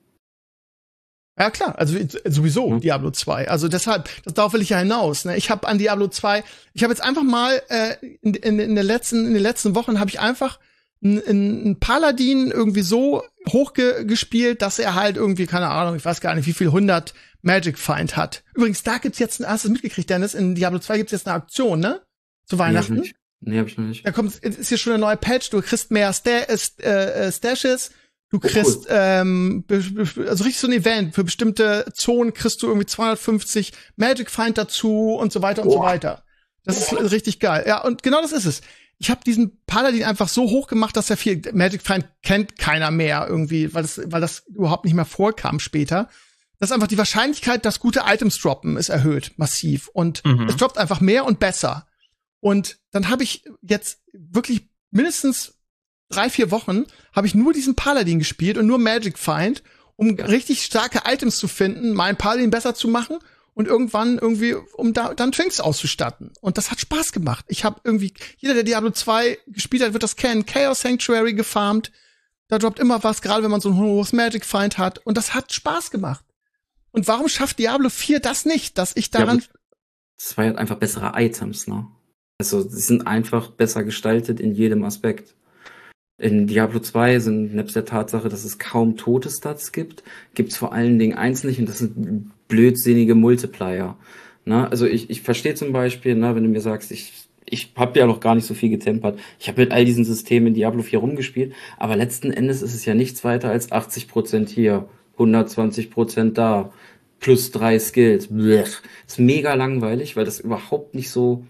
Ja, klar, also äh, sowieso Hm. Diablo zwei. Also deshalb, das, darauf will ich ja hinaus. Ne? Ich habe an Diablo zwei, ich habe jetzt einfach mal äh, in, in, in, der letzten, in den letzten Wochen habe ich einfach einen Paladin irgendwie so hochgespielt, dass er halt irgendwie, keine Ahnung, ich weiß gar nicht, wie viel hundert Magic Find hat. Übrigens, da gibt's jetzt, hast du es mitgekriegt, Dennis, in Diablo zwei gibt's jetzt eine Aktion, ne? Zu Weihnachten. Nee, hab ich, nee, hab ich noch nicht. Da kommt, ist hier schon ein neuer Patch, du kriegst mehr Sta äh, äh, Stashes, du cool. kriegst, ähm, be- be- also richtig so ein Event, für bestimmte Zonen kriegst du irgendwie zweihundertfünfzig Magic Find dazu und so weiter und so Boah. weiter. Das ist richtig geil. Ja, und genau das ist es. Ich habe diesen Paladin einfach so hoch gemacht, dass er viel Magic Find kennt keiner mehr irgendwie, weil das, weil das überhaupt nicht mehr vorkam später. Das ist einfach die Wahrscheinlichkeit, dass gute Items droppen, ist erhöht massiv und Mhm. es droppt einfach mehr und besser. Und dann habe ich jetzt wirklich mindestens drei, vier Wochen habe ich nur diesen Paladin gespielt und nur Magic Find, um Ja. richtig starke Items zu finden, meinen Paladin besser zu machen und irgendwann irgendwie, um da dann Twinks auszustatten. Und das hat Spaß gemacht. Ich habe irgendwie, jeder, der Diablo zwei gespielt hat, wird das kennen. Chaos Sanctuary gefarmt. Da droppt immer was, gerade wenn man so ein hohes Magic-Feind hat. Und das hat Spaß gemacht. Und warum schafft Diablo vier das nicht, dass ich daran... Diablo zwei hat einfach bessere Items, ne? Also, sie sind einfach besser gestaltet in jedem Aspekt. In Diablo zwei sind nebst der Tatsache, dass es kaum tote Stats gibt, gibt's vor allen Dingen eins nicht, und das sind blödsinnige Multiplier. Ne? Also ich, ich verstehe zum Beispiel, ne, wenn du mir sagst, ich, ich habe ja noch gar nicht so viel getempert, ich habe mit all diesen Systemen in Diablo vier rumgespielt, aber letzten Endes ist es ja nichts weiter als achtzig Prozent hier, hundertzwanzig Prozent da, plus drei Skills. Blech. Ist mega langweilig, weil das überhaupt nicht so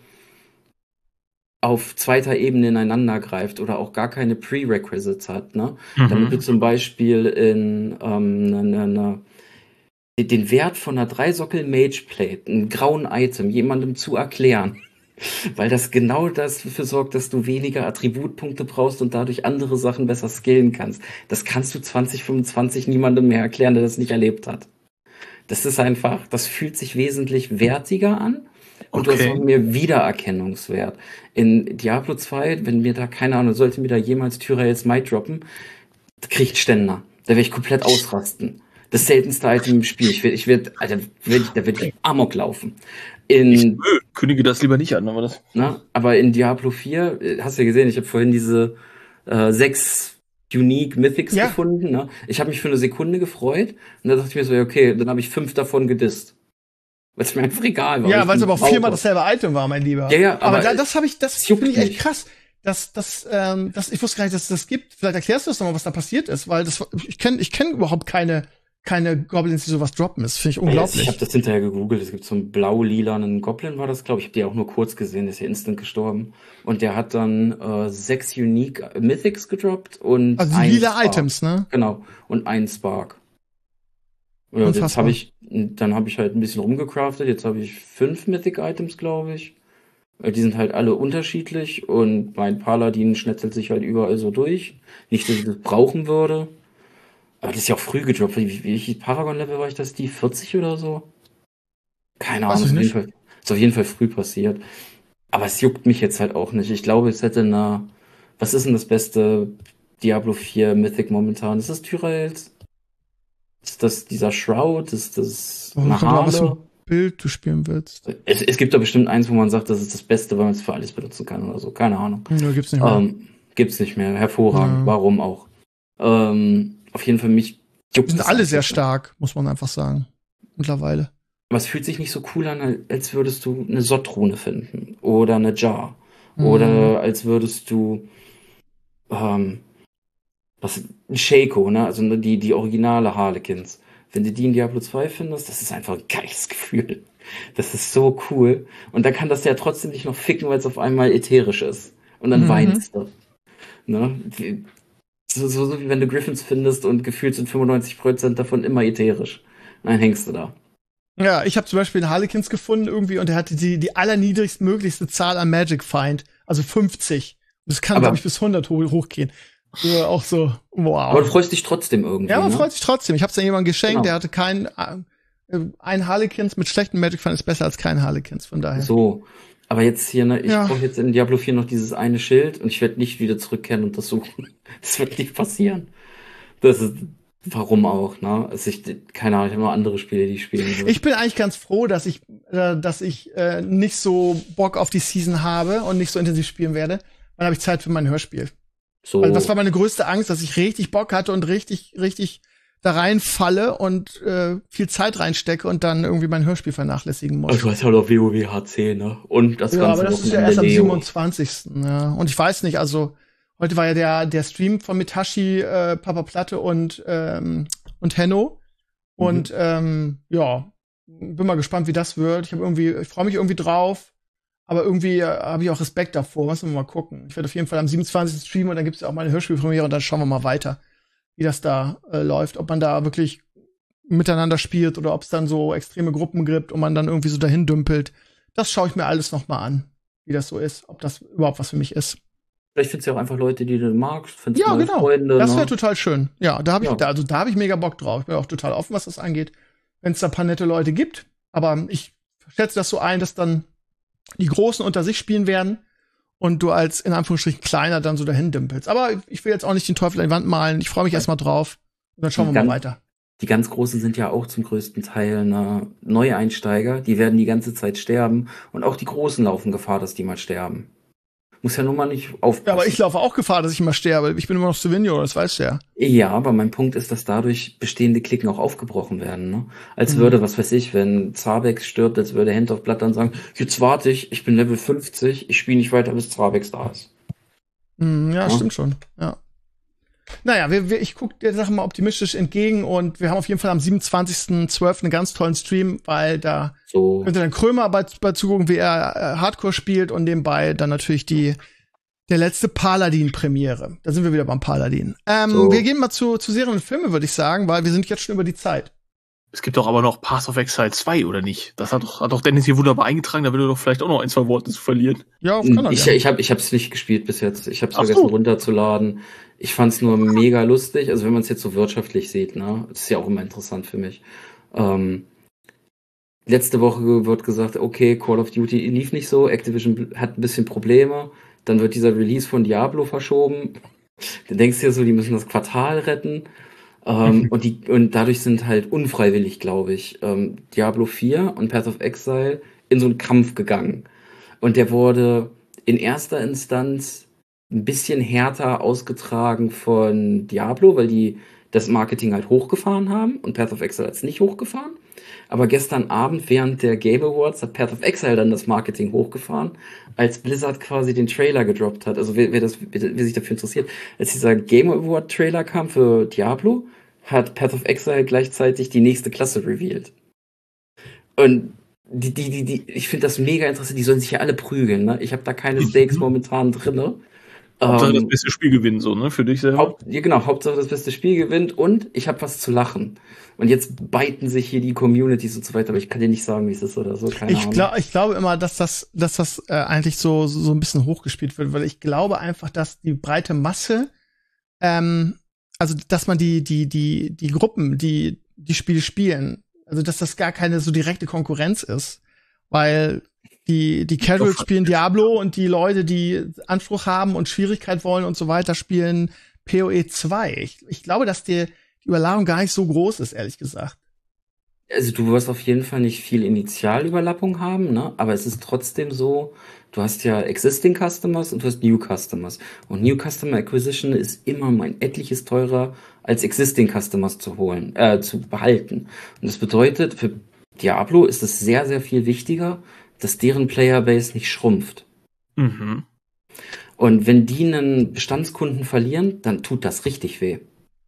auf zweiter Ebene ineinander greift oder auch gar keine Prerequisites hat, ne? Mhm. Damit du zum Beispiel in ähm, ne, ne, ne, den Wert von einer Dreisockel Mageplate, einem grauen Item, jemandem zu erklären, weil das genau dafür sorgt, dass du weniger Attributpunkte brauchst und dadurch andere Sachen besser skillen kannst. Das kannst du zwanzig fünfundzwanzig niemandem mehr erklären, der das nicht erlebt hat. Das ist einfach, das fühlt sich wesentlich wertiger an. Und okay. Du hast auch mehr Wiedererkennungswert. In Diablo zwei, wenn mir da, keine Ahnung, sollte mir da jemals Tyrael's Might droppen, kriegt Ständer. Da werde ich komplett ausrasten. Das seltenste Item im Spiel. Ich werde, ich werde, Alter, werd ich, da werde ich Amok laufen. In, ich kündige das lieber nicht an, aber das. Na, aber in Diablo vier, hast du ja gesehen, ich habe vorhin diese äh, sechs Unique Mythics ja. gefunden. Ne? Ich habe mich für eine Sekunde gefreut und dann dachte ich mir so, okay, dann habe ich fünf davon gedisst. Weil es mir einfach egal war. Ja, weil es aber auch viermal dasselbe Item war, mein Lieber. Ja, ja, aber, aber da, das habe ich, das finde ich echt krass. Das, das, ähm, das, ich wusste gar nicht, dass es das gibt. Vielleicht erklärst du uns nochmal, was da passiert ist, weil das, ich kenne, ich kenne überhaupt keine, keine Goblins, die sowas droppen. Das finde ich unglaublich. Ich habe das hinterher gegoogelt. Es gibt so einen blau-lilanen Goblin, war das, glaube ich. Ich habe die auch nur kurz gesehen. Der ist ja instant gestorben. Und der hat dann äh, sechs Unique Mythics gedroppt und also die lila Spark. Items, ne? Genau. Und ein Spark. Ja, jetzt habe ich, dann habe ich halt ein bisschen rumgecraftet. Jetzt habe ich fünf Mythic-Items, glaube ich. Die sind halt alle unterschiedlich und mein Paladin schnetzelt sich halt überall so durch. Nicht, dass ich das brauchen würde. Aber das ist ja auch früh gedroppt. Wie, wie viel Paragon-Level war ich das? Die vierzig oder so? Keine Ahnung. Ist auf, jeden Fall, ist auf jeden Fall früh passiert. Aber es juckt mich jetzt halt auch nicht. Ich glaube, es hätte eine... Was ist denn das beste Diablo vier Mythic momentan? Ist das Tyraels? Ist das dieser Shroud? Ist das oh, eine Harle? Was für ein Bild du spielen willst. Es, es gibt da bestimmt eins, wo man sagt, das ist das Beste, weil man es für alles benutzen kann oder so. Keine Ahnung. Ja, gibt's nicht mehr. Ähm, gibt's nicht mehr. Hervorragend. Ja. Warum auch? Ähm, auf jeden Fall mich juckt es. Die sind alle sehr stark, muss man einfach sagen. Mittlerweile. Aber es fühlt sich nicht so cool an, als würdest du eine Sott-Rune finden. Oder eine Jar. Mhm. Oder als würdest du ähm, was, ein Shaco, ne? Also die, die originale Harlequins. Wenn du die in Diablo zwei findest, das ist einfach ein geiles Gefühl. Das ist so cool. Und dann kann das ja trotzdem nicht noch ficken, weil es auf einmal ätherisch ist. Und dann mhm. weinst du. Ne? So, so, so wie wenn du Griffins findest und gefühlt sind fünfundneunzig Prozent davon immer ätherisch. Dann hängst du da. Ja, ich habe zum Beispiel einen Harlequins gefunden irgendwie und der hatte die, die allerniedrigstmöglichste Zahl an Magic Find. Also fünfzig. Das kann, glaube ich, bis hundert ho- hochgehen. Ja, auch so, wow. Aber du freust dich trotzdem irgendwie. Ja, man ne? freut sich trotzdem. Ich hab's dann jemandem geschenkt, genau. Der hatte keinen, äh, ein Harlequins mit schlechten Magic Find ist besser als kein Harlequins, von daher. So. Aber jetzt hier, ne, ich ja. brauche jetzt in Diablo vier noch dieses eine Schild und ich werde nicht wieder zurückkehren und das suchen. Das wird nicht passieren. Das ist, warum auch, ne? Also ich, keine Ahnung, ich habe noch andere Spiele, die ich spielen will. Ich bin eigentlich ganz froh, dass ich, äh, dass ich äh, nicht so Bock auf die Season habe und nicht so intensiv spielen werde. Dann habe ich Zeit für mein Hörspiel. So. Weil das war meine größte Angst, dass ich richtig Bock hatte und richtig, richtig da reinfalle und äh, viel Zeit reinstecke und dann irgendwie mein Hörspiel vernachlässigen muss. Also du hast halt auch WoW H C, ne? Und das ja, ganze aber das ist ja erst am siebenundzwanzigsten Ja. Und ich weiß nicht, also heute war ja der der Stream von Mitashi, äh, Papa Platte und ähm, und Henno. Und mhm. ähm, ja, bin mal gespannt, wie das wird. Ich habe irgendwie, ich freue mich irgendwie drauf. Aber irgendwie äh, habe ich auch Respekt davor. Müssen wir mal gucken. Ich werde auf jeden Fall am siebenundzwanzigsten streamen und dann gibt es ja auch mal eine Hörspielpremiere und dann schauen wir mal weiter, wie das da äh, läuft. Ob man da wirklich miteinander spielt oder ob es dann so extreme Gruppen gibt und man dann irgendwie so dahin dümpelt. Das schaue ich mir alles noch mal an, wie das so ist. Ob das überhaupt was für mich ist. Vielleicht findest du ja auch einfach Leute, die du magst. Findest ja, genau. Freunde, das wäre ne? total schön. Ja, da habe ich, ja. da, also da habe ich mega Bock drauf. Ich bin auch total offen, was das angeht. Wenn es da ein paar nette Leute gibt, Aber ich schätze das so ein, dass dann die Großen unter sich spielen werden und du als in Anführungsstrichen kleiner dann so dahin dümpelst. Aber ich will jetzt auch nicht den Teufel an die Wand malen. Ich freue mich erstmal drauf und dann schauen wir Ganz- mal weiter. Die ganz Großen sind ja auch zum größten Teil ne, Neueinsteiger. Die werden die ganze Zeit sterben. Und auch die Großen laufen Gefahr, dass die mal sterben. Muss ja nun mal nicht aufpassen. Ja, aber ich laufe auch Gefahr, dass ich mal sterbe. Ich bin immer noch Sauvignon, das weißt du ja. Ja, aber mein Punkt ist, dass dadurch bestehende Klicken auch aufgebrochen werden. Ne? Als Mhm. würde, was weiß ich, wenn Zabex stirbt, als würde Hand of Blood dann sagen, jetzt warte ich, ich bin Level fünfzig, ich spiele nicht weiter, bis Zabex da ist. Mm, ja, Ja. stimmt schon. Ja. Naja, wir, wir, ich gucke der Sache mal optimistisch entgegen und wir haben auf jeden Fall am siebenundzwanzigsten zwölften einen ganz tollen Stream, weil da So, könnt ihr dann Krömer bei, bei zugucken, wie er äh, Hardcore spielt und nebenbei dann natürlich die der letzte Paladin-Premiere. Da sind wir wieder beim Paladin. Ähm, So. Wir gehen mal zu, zu Serien und Filme, würde ich sagen, weil wir sind jetzt schon über die Zeit. Es gibt doch aber noch Path of Exile zwei, oder nicht? Das hat doch, hat doch Dennis hier wunderbar eingetragen, da will er doch vielleicht auch noch ein, zwei Worte zu verlieren. Ja, kann er ich, gerne. ich habe ich hab's nicht gespielt bis jetzt. Ich habe es Ach vergessen so. runterzuladen. Ich fand's nur mega lustig. Also wenn man es jetzt so wirtschaftlich sieht, ne, das ist ja auch immer interessant für mich. Ähm, letzte Woche wird gesagt, okay, Call of Duty lief nicht so, Activision hat ein bisschen Probleme. Dann wird dieser Release von Diablo verschoben. Dann denkst du ja so, die müssen das Quartal retten. Ähm, und, die, und dadurch sind halt unfreiwillig, glaube ich, ähm, Diablo vier und Path of Exile in so einen Kampf gegangen. Und der wurde in erster Instanz ein bisschen härter ausgetragen von Diablo, weil die das Marketing halt hochgefahren haben und Path of Exile hat es nicht hochgefahren. Aber gestern Abend während der Game Awards hat Path of Exile dann das Marketing hochgefahren, als Blizzard quasi den Trailer gedroppt hat. Also wer, wer, das, wer, wer sich dafür interessiert, als dieser Game Award Trailer kam für Diablo, hat Path of Exile gleichzeitig die nächste Klasse revealed. Und die, die, die, die, ich finde das mega interessant, die sollen sich ja alle prügeln, ne? Ich habe da keine Stakes momentan drinne. Hauptsache das Ähm, beste Spiel gewinnen, so, ne, für dich selber. Haupt, ja, genau, Hauptsache das beste Spiel gewinnt und ich habe was zu lachen. Und jetzt beiten sich hier die Communities und so weiter, aber ich kann dir nicht sagen, wie es ist oder so, keine Ich, Ahnung. glaub, ich glaube immer, dass das, dass das äh, eigentlich so, so so ein bisschen hochgespielt wird, weil ich glaube einfach, dass die breite Masse, ähm, also dass man die, die, die, die Gruppen, die die Spiele spielen, also dass das gar keine so direkte Konkurrenz ist, weil die, die Casuals spielen Diablo und die Leute, die Anspruch haben und Schwierigkeit wollen und so weiter, spielen P O E zwei. Ich, ich glaube, dass die, die Überladung gar nicht so groß ist, ehrlich gesagt. Also du wirst auf jeden Fall nicht viel Initialüberlappung haben, ne? Aber es ist trotzdem so, du hast ja Existing Customers und du hast New Customers. Und New Customer Acquisition ist immer um ein etliches teurer als Existing Customers zu holen, äh, zu behalten. Und das bedeutet, für Diablo ist es sehr, sehr viel wichtiger, dass deren Playerbase nicht schrumpft. Mhm. Und wenn die einen Bestandskunden verlieren, dann tut das richtig weh.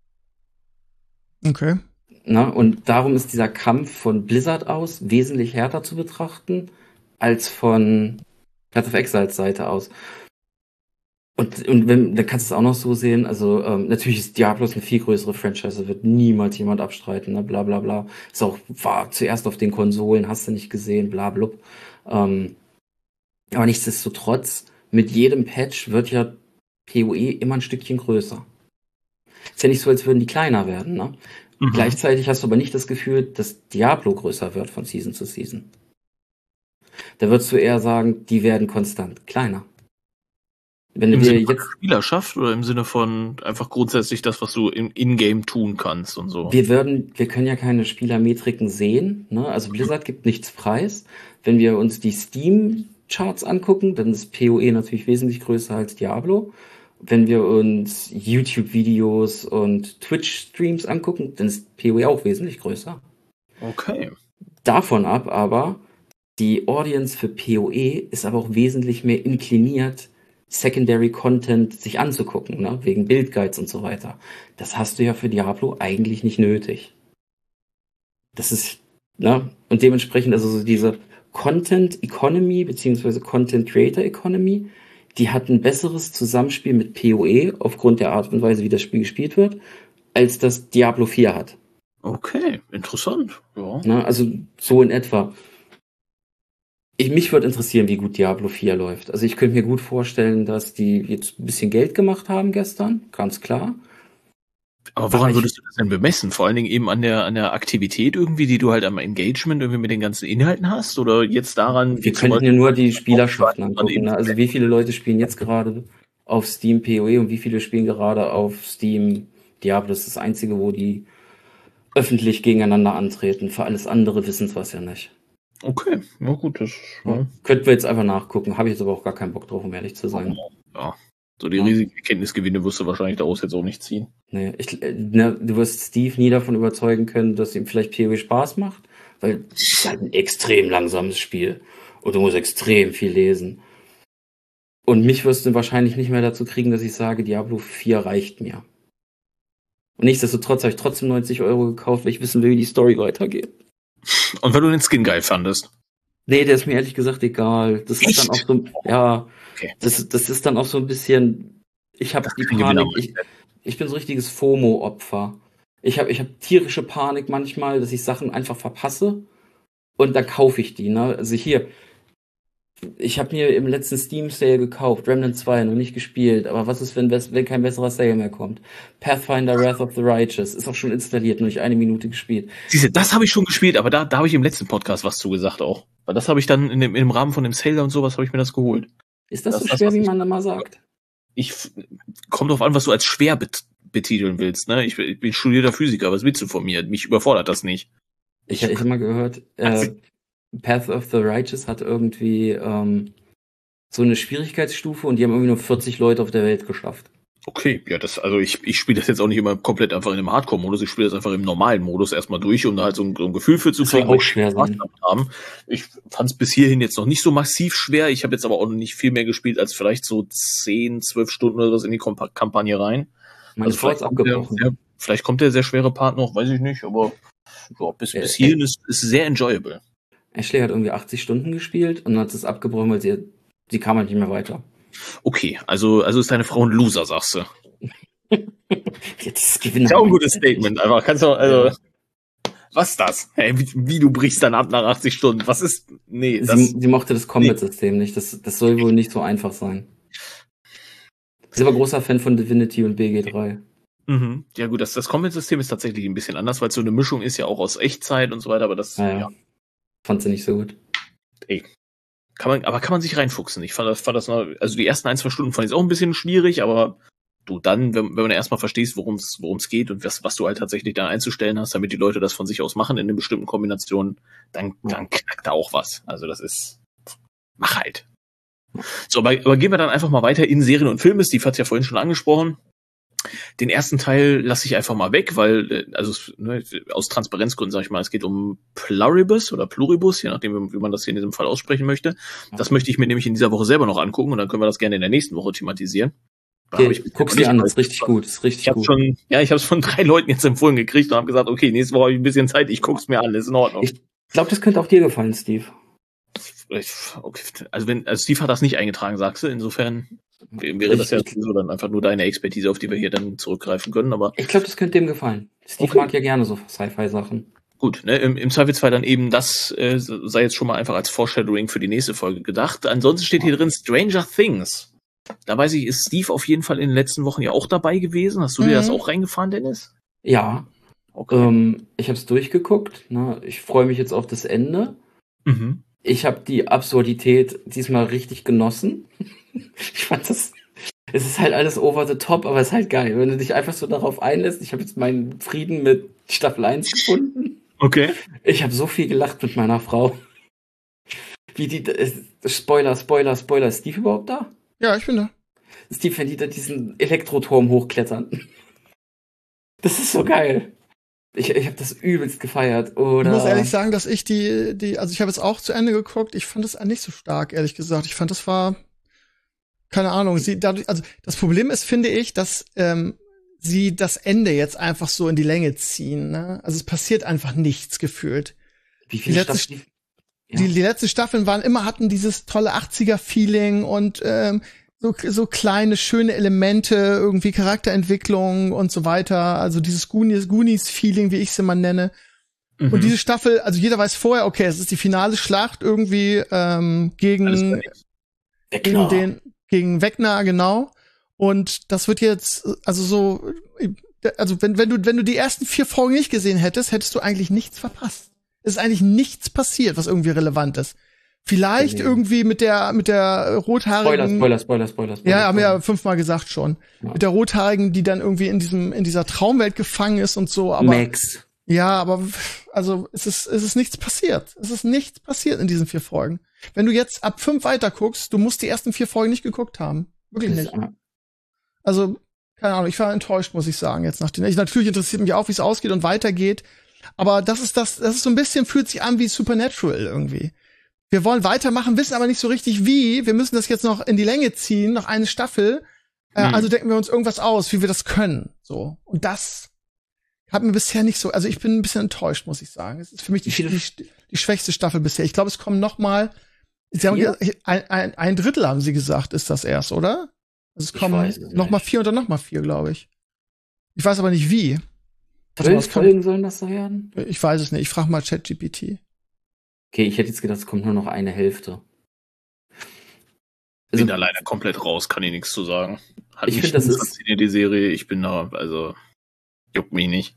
Okay. Na, und darum ist dieser Kampf von Blizzard aus wesentlich härter zu betrachten als von Path of Exiles Seite aus. Und, und wenn, dann kannst du es auch noch so sehen, also ähm, natürlich ist Diablo eine viel größere Franchise, wird niemals jemand abstreiten, ne, bla bla bla. Ist auch, war zuerst auf den Konsolen, hast du nicht gesehen, bla blub. Ähm, aber nichtsdestotrotz, mit jedem Patch wird ja P O E immer ein Stückchen größer. Ist ja nicht so, als würden die kleiner werden, ne? Mhm. Gleichzeitig hast du aber nicht das Gefühl, dass Diablo größer wird von Season zu Season. Da würdest du eher sagen, die werden konstant kleiner. Wenn du Im dir Sinne von jetzt, Spielerschaft oder im Sinne von einfach grundsätzlich das, was du im Ingame tun kannst und so? wir würden, wir können ja keine Spielermetriken sehen, ne? Also Blizzard gibt nichts preis. Wenn wir uns die Steam-Charts angucken, dann ist P O E natürlich wesentlich größer als Diablo. Wenn wir uns YouTube-Videos und Twitch-Streams angucken, dann ist P O E auch wesentlich größer. Okay. Davon ab aber, die Audience für P O E ist aber auch wesentlich mehr inkliniert, Secondary Content sich anzugucken, ne? Wegen Build-Guides und so weiter. Das hast du ja für Diablo eigentlich nicht nötig. Das ist, ne? Und dementsprechend, also so diese Content Economy beziehungsweise Content Creator Economy, die hat ein besseres Zusammenspiel mit P O E aufgrund der Art und Weise, wie das Spiel gespielt wird, als das Diablo vier hat. Okay, interessant. Ja. Ne? Also so in etwa. Ich, mich würde interessieren, wie gut Diablo vier läuft. Also ich könnte mir gut vorstellen, dass die jetzt ein bisschen Geld gemacht haben gestern, ganz klar. Aber woran würdest du das denn bemessen? Vor allen Dingen eben an der, an der Aktivität irgendwie, die du halt am Engagement irgendwie mit den ganzen Inhalten hast? Oder jetzt daran? Wir könnten ja nur die Spielerschaften angucken. Ne? Also wie viele Leute spielen jetzt gerade auf Steam P O E und wie viele spielen gerade auf Steam Diablo? Das ist das Einzige, wo die öffentlich gegeneinander antreten. Für alles andere wissen sie was ja nicht. Okay, na gut, das ja. Könnten wir jetzt einfach nachgucken. Habe ich jetzt aber auch gar keinen Bock drauf, um ehrlich zu sein. Ja. So die ja. riesigen Erkenntnisgewinne wirst du wahrscheinlich daraus jetzt auch nicht ziehen. Nee, ich, ne, du wirst Steve nie davon überzeugen können, dass ihm vielleicht P O E Spaß macht, weil es ist halt ein extrem langsames Spiel und du musst extrem viel lesen. Und mich wirst du wahrscheinlich nicht mehr dazu kriegen, dass ich sage, Diablo vier reicht mir. Und nichtsdestotrotz habe ich trotzdem neunzig Euro gekauft, weil ich wissen will, wie die Story weitergeht. Und weil du den Skin geil fandest? Nee, der ist mir ehrlich gesagt egal. Das Echt? ist dann auch so, ja, okay. das, das ist dann auch so ein bisschen, ich habe die Panik, ich, ich bin so ein richtiges FOMO-Opfer. Ich habe ich hab tierische Panik manchmal, dass ich Sachen einfach verpasse und dann kaufe ich die. Ne? Also hier, ich habe mir im letzten Steam-Sale gekauft, Remnant zwei, noch nicht gespielt, aber was ist, wenn, wenn kein besserer Sale mehr kommt? Pathfinder Wrath of the Righteous, ist auch schon installiert, nur nicht eine Minute gespielt. Siehste, das habe ich schon gespielt, aber da, da habe ich im letzten Podcast was zugesagt auch. Weil das habe ich dann in dem, im Rahmen von dem Sale und sowas habe ich mir das geholt. Ist das, das so schwer, das, wie man da mal sagt? Ich, kommt drauf an, was du als schwer bet, betiteln willst, ne? Ich, ich bin studierter Physiker, was willst du von mir? Mich überfordert das nicht. Ich, ich habe mal gehört, äh, Path of the Righteous hat irgendwie ähm, so eine Schwierigkeitsstufe und die haben irgendwie nur vierzig Leute auf der Welt geschafft. Okay, ja, das, also ich, ich spiele das jetzt auch nicht immer komplett einfach in dem Hardcore-Modus, ich spiele das einfach im normalen Modus erstmal durch, um da halt so ein, so ein Gefühl für zu kriegen. Das soll auch schwer sein. Haben. Ich fand es bis hierhin jetzt noch nicht so massiv schwer, ich habe jetzt aber auch noch nicht viel mehr gespielt als vielleicht so zehn, zwölf Stunden oder was in die Kompa- Kampagne rein. Meine also vielleicht, kommt der, der, vielleicht kommt der sehr schwere Part noch, weiß ich nicht, aber ja, bis, äh, bis hierhin äh, ist es sehr enjoyable. Ashley hat irgendwie achtzig Stunden gespielt und dann hat es abgebrochen, weil sie, sie kam halt nicht mehr weiter. Okay, also, also ist deine Frau ein Loser, sagst du? Jetzt gewinnt. Ist ja auch ein gutes Statement, einfach. Kannst du, also, ja. Was ist das? Hey, wie, wie du brichst dann ab nach achtzig Stunden? Was ist, nee, das. Sie, sie mochte das Combat-System nee. nicht, das, das soll wohl nicht so einfach sein. Sie ist aber großer Fan von Divinity und B G drei. Mhm. Ja gut, das, das Combat-System ist tatsächlich ein bisschen anders, weil es so eine Mischung ist ja auch aus Echtzeit und so weiter, aber das, ja. ja. Fand sie nicht so gut. Ey. Kann man, aber kann man sich reinfuchsen. Ich fand das, fand das noch, also die ersten ein, zwei Stunden fand ich es auch ein bisschen schwierig, aber du dann, wenn, wenn man erstmal verstehst, worum es worum es geht und was, was du halt tatsächlich da einzustellen hast, damit die Leute das von sich aus machen in den bestimmten Kombinationen, dann, dann knackt da auch was. Also das ist, mach halt. So, aber, aber gehen wir dann einfach mal weiter in Serien und Filme. Steve hat es ja vorhin schon angesprochen. Den ersten Teil lasse ich einfach mal weg, weil, also ne, aus Transparenzgründen sage ich mal, es geht um Pluribus oder Pluribus, je nachdem, wie man das hier in diesem Fall aussprechen möchte. Das möchte ich mir nämlich in dieser Woche selber noch angucken und dann können wir das gerne in der nächsten Woche thematisieren. Okay, ich guck's dir an, das ist richtig gut, das ist richtig ich gut. Schon, ja, ich habe es von drei Leuten jetzt empfohlen gekriegt und habe gesagt, okay, nächste Woche habe ich ein bisschen Zeit, ich guck's mir an, ist in Ordnung. Ich glaube, das könnte auch dir gefallen, Steve. Okay, also wenn, also Steve hat das nicht eingetragen, sagst du, insofern wäre das ja so dann einfach nur deine Expertise, auf die wir hier dann zurückgreifen können, aber. Ich glaube, das könnte dem gefallen. Steve okay. mag ja gerne so Sci-Fi-Sachen. Gut, ne, im, im Zweifelsfall dann eben das äh, sei jetzt schon mal einfach als Foreshadowing für die nächste Folge gedacht. Ansonsten steht hier drin Stranger Things. Da weiß ich, ist Steve auf jeden Fall in den letzten Wochen ja auch dabei gewesen. Hast du mhm. dir das auch reingefahren, Dennis? Ja. Okay. Ähm, ich habe es durchgeguckt. Ne? Ich freue mich jetzt auf das Ende. Mhm. Ich habe die Absurdität diesmal richtig genossen. Ich fand das, es ist halt alles over the top, aber es ist halt geil, wenn du dich einfach so darauf einlässt. Ich habe jetzt meinen Frieden mit Staffel eins gefunden. Okay. Ich habe so viel gelacht mit meiner Frau. Wie die, äh, Spoiler, Spoiler, Spoiler. Ist Steve überhaupt da? Ja, ich bin da. Steve, wenn die da diesen Elektroturm hochklettern. Das ist so geil. Ich, ich habe das übelst gefeiert, oder? Ich muss ehrlich sagen, dass ich die, die, also ich habe jetzt auch zu Ende geguckt, ich fand das nicht so stark, ehrlich gesagt. Ich fand, das war, keine Ahnung, sie dadurch, also das Problem ist, finde ich, dass ähm, sie das Ende jetzt einfach so in die Länge ziehen, ne? Also es passiert einfach nichts gefühlt. Wie viele die, letzte, ja. die, die letzten Staffeln waren immer, hatten dieses tolle achtziger-Feeling und ähm, so, so kleine, schöne Elemente, irgendwie Charakterentwicklung und so weiter. Also dieses Goonies, Goonies-Feeling, wie ich es immer nenne. Mhm. Und diese Staffel, also jeder weiß vorher, okay, es ist die finale Schlacht irgendwie ähm, gegen, gegen den, gegen Vecna, genau. Und das wird jetzt, also so, also wenn, wenn du, wenn du die ersten vier Folgen nicht gesehen hättest, hättest du eigentlich nichts verpasst. Es ist eigentlich nichts passiert, was irgendwie relevant ist. Vielleicht okay. irgendwie mit der, mit der rothaarigen. Spoiler, Spoiler, Spoiler, Spoiler. Ja, haben wir ja fünfmal gesagt schon. Ja. Mit der rothaarigen, die dann irgendwie in diesem, in dieser Traumwelt gefangen ist und so, aber. Max. Ja, aber, also, es ist, es ist nichts passiert. Es ist nichts passiert in diesen vier Folgen. Wenn du jetzt ab fünf weiter guckst, du musst die ersten vier Folgen nicht geguckt haben. Wirklich nicht. Also, keine Ahnung, ich war enttäuscht, muss ich sagen, jetzt nach den. Ich, natürlich interessiert mich auch, wie es ausgeht und weitergeht. Aber das ist das, das ist so ein bisschen, fühlt sich an wie Supernatural irgendwie. Wir wollen weitermachen, wissen aber nicht so richtig wie. Wir müssen das jetzt noch in die Länge ziehen, noch eine Staffel. Äh, mhm. Also denken wir uns irgendwas aus, wie wir das können. So. Und das hat mir bisher nicht so, also ich bin ein bisschen enttäuscht, muss ich sagen. Es ist für mich die, die, die schwächste Staffel bisher. Ich glaube, es kommen noch mal, sie haben gesagt, ein, ein, ein Drittel haben sie gesagt, ist das erst, oder? Also es kommen noch mal vier oder noch mal vier, glaube ich. Ich weiß aber nicht wie. Zwölf Folgen sollen das sein? Ich weiß es nicht. Ich frage mal ChatGPT. Okay, ich hätte jetzt gedacht, es kommt nur noch eine Hälfte. Ich bin da leider komplett raus, kann ich nichts zu sagen. Hat ich mich finde, das ist fasziniert, die Serie. Ich bin da, also juckt mich nicht.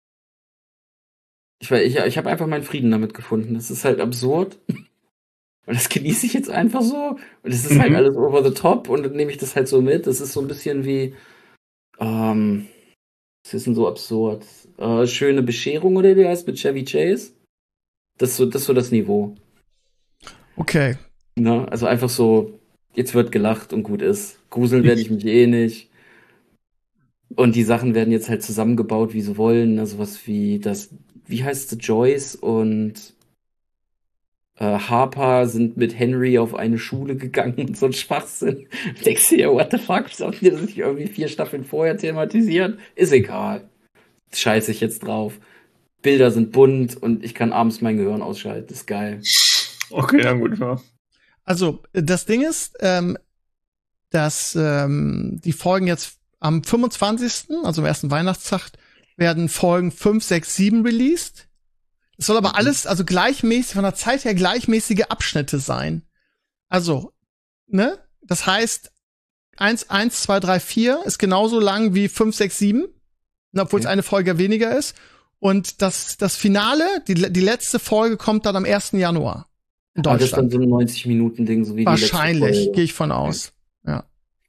Ich, ich, ich habe einfach meinen Frieden damit gefunden. Das ist halt absurd. Und das genieße ich jetzt einfach so. Und es ist mhm. halt alles over the top. Und dann nehme ich das halt so mit. Das ist so ein bisschen wie, ähm, das ist denn so absurd. Äh, Schöne Bescherung oder wie heißt mit Chevy Chase? Das ist so das, ist so das Niveau. Okay. Na, also einfach so, jetzt wird gelacht und gut ist. Gruseln werde ich mich eh nicht. Und die Sachen werden jetzt halt zusammengebaut, wie sie wollen. Also was wie das, wie heißt es, Joyce und äh, Harper sind mit Henry auf eine Schule gegangen und so ein Schwachsinn. Denkst du dir, what the fuck, wieso haben die das nicht irgendwie vier Staffeln vorher thematisiert? Ist egal. Scheiße ich jetzt drauf. Bilder sind bunt und ich kann abends mein Gehirn ausschalten. Das ist geil. Okay, dann gut, ja. Also, das Ding ist, ähm, dass ähm, die Folgen jetzt am fünfundzwanzigsten, also am ersten Weihnachtstag, werden Folgen fünf, sechs, sieben released. Es soll aber alles, also gleichmäßig, von der Zeit her gleichmäßige Abschnitte sein. Also, ne? Das heißt, eins, eins, zwei, drei, vier ist genauso lang wie fünf, sechs, sieben, obwohl es okay. eine Folge weniger ist. Und das, das Finale, die, die letzte Folge kommt dann am ersten Januar in Deutschland. Aber das ist dann so ein neunzig-Minuten-Ding, so wie wahrscheinlich, gehe ich von aus. Okay. Ja.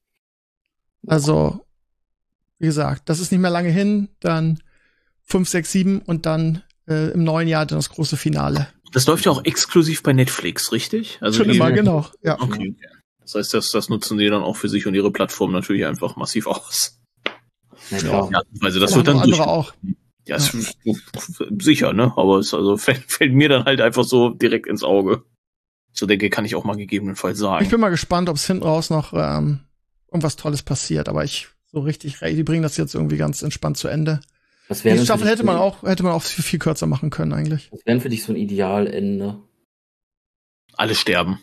Also, wie gesagt, das ist nicht mehr lange hin, dann fünf, sechs, sieben und dann äh, im neuen Jahr dann das große Finale. Das läuft ja auch exklusiv bei Netflix, richtig? Also schon immer, genau. Ja. Okay, okay. Das heißt, das, das nutzen die dann auch für sich und ihre Plattform natürlich einfach massiv aus. Ja, klar. Ja, also das wird dann andere durch auch. Ja, ist ja. sicher, ne? Aber es also fällt, fällt mir dann halt einfach so direkt ins Auge. So denke, kann ich auch mal gegebenenfalls sagen. Ich bin mal gespannt, ob es hinten raus noch ähm, irgendwas Tolles passiert. Aber ich so richtig, die bringen das jetzt irgendwie ganz entspannt zu Ende. Was Die Staffel hätte man auch, hätte man auch viel, viel kürzer machen können eigentlich. Was wäre für dich so ein Idealende? Alle sterben.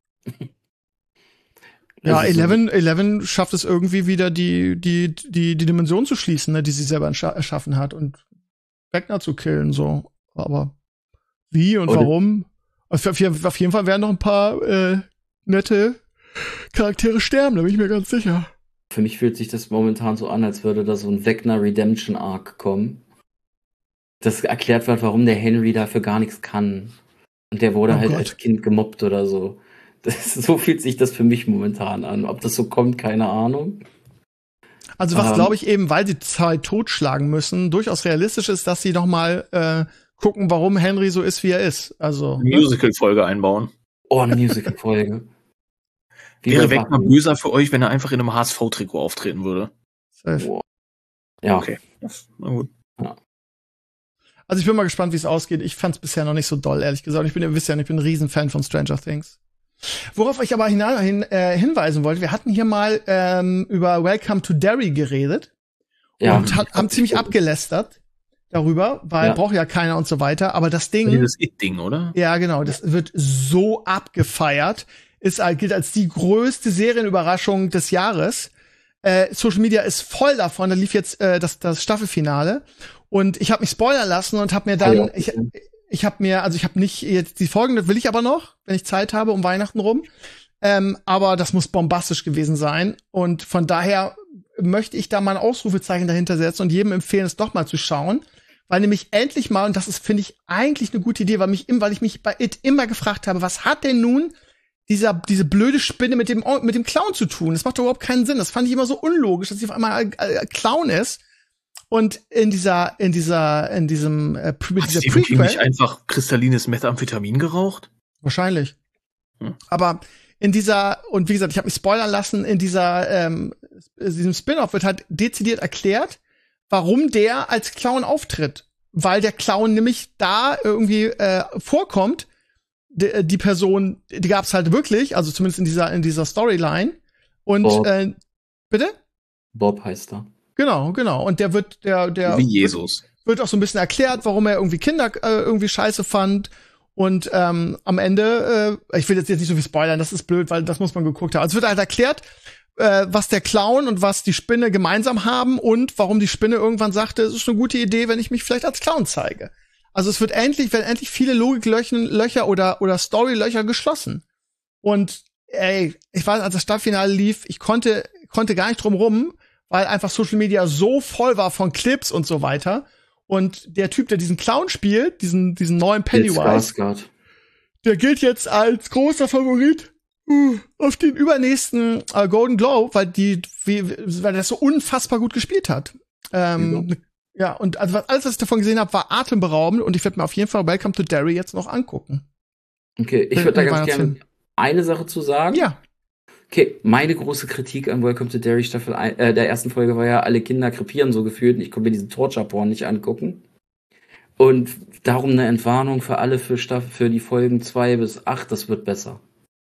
Ja, Eleven, Eleven schafft es irgendwie wieder, die, die, die, die Dimension zu schließen, ne, die sie selber erschaffen hat und Wegner zu killen, so. Aber wie und Oder warum? Also auf, auf jeden Fall werden noch ein paar äh, nette Charaktere sterben, da bin ich mir ganz sicher. Für mich fühlt sich das momentan so an, als würde da so ein Wegner Redemption Arc kommen. Das erklärt wird, warum der Henry dafür gar nichts kann. Und der wurde oh halt Gott. als Kind gemobbt oder so. Das, so fühlt sich das für mich momentan an. Ob das so kommt, keine Ahnung. Also was, um, glaube ich, eben, weil sie Zeit totschlagen müssen, durchaus realistisch ist, dass sie noch mal äh, gucken, warum Henry so ist, wie er ist. Also eine Musical-Folge einbauen. Oh, eine Musical-Folge. Wäre Wegner böser für euch, wenn er einfach in einem H S V-Trikot auftreten würde? Oh. Ja. Okay, na gut. Ja. Also ich bin mal gespannt, wie es ausgeht. Ich fand es bisher noch nicht so doll, ehrlich gesagt. Ich bin, ihr wisst ja, ich bin ein Riesenfan von Stranger Things. Worauf ich aber hin, hin, äh, hinweisen wollte, wir hatten hier mal ähm, über Welcome to Derry geredet ja, und hat, haben ziemlich abgelästert darüber, weil ja. braucht ja keiner und so weiter. Aber das Ding, das It-Ding, oder? Ja, genau, das wird so abgefeiert, ist gilt als die größte Serienüberraschung des Jahres. Äh, Social Media ist voll davon. Da lief jetzt äh, das, das Staffelfinale und ich habe mich spoilern lassen und habe mir dann ja, ich, Ich habe mir, also ich habe nicht jetzt die Folgen, das will ich aber noch, wenn ich Zeit habe, um Weihnachten rum. Ähm, aber das muss bombastisch gewesen sein. Und von daher möchte ich da mal ein Ausrufezeichen dahinter setzen und jedem empfehlen, es doch mal zu schauen. Weil nämlich endlich mal, und das ist, finde ich, eigentlich eine gute Idee, weil, mich, weil ich mich bei It immer gefragt habe, was hat denn nun dieser, diese blöde Spinne mit dem, mit dem Clown zu tun? Das macht doch überhaupt keinen Sinn. Das fand ich immer so unlogisch, dass sie auf einmal äh, Clown ist. Und in dieser, in dieser, in diesem, äh, mit Hat dieser sie Prequel. nicht einfach kristallines Methamphetamin geraucht? Wahrscheinlich. Hm. Aber in dieser, und wie gesagt, ich habe mich spoilern lassen, in dieser, ähm, diesem Spin-off wird halt dezidiert erklärt, warum der als Clown auftritt. Weil der Clown nämlich da irgendwie äh, vorkommt. Die, die Person, die gab's halt wirklich, also zumindest in dieser, in dieser Storyline. Und, Bob. äh, bitte? Bob heißt er. Genau, genau. Und der wird, der, der. Wie Jesus. Wird, wird auch so ein bisschen erklärt, warum er irgendwie Kinder äh, irgendwie scheiße fand. Und ähm, am Ende, äh, ich will jetzt, jetzt nicht so viel spoilern, das ist blöd, weil das muss man geguckt haben. Also es wird halt erklärt, äh, was der Clown und was die Spinne gemeinsam haben und warum die Spinne irgendwann sagte, es ist eine gute Idee, wenn ich mich vielleicht als Clown zeige. Also es wird endlich, werden endlich viele Logiklöcher Löcher oder, oder Storylöcher geschlossen. Und ey, ich weiß, als das Staffelfinale lief, ich konnte, konnte gar nicht drum rum, weil einfach Social Media so voll war von Clips und so weiter. Und der Typ, der diesen Clown spielt, diesen, diesen neuen Pennywise, der gilt jetzt als großer Favorit uh, auf den übernächsten äh, Golden Globe, weil die, wie, weil der so unfassbar gut gespielt hat. Ähm, ja. ja, und also alles, was ich davon gesehen habe, war atemberaubend und ich werde mir auf jeden Fall Welcome to Derry jetzt noch angucken. Okay, ich würde da ganz gerne eine Sache zu sagen. Ja. Okay, meine große Kritik an Welcome to Derry Staffel ein, äh, der ersten Folge war ja, alle Kinder krepieren so gefühlt und ich konnte mir diesen Torture-Porn nicht angucken. Und darum eine Entwarnung für alle für Staffel, für die Folgen zwei bis acht, das wird besser.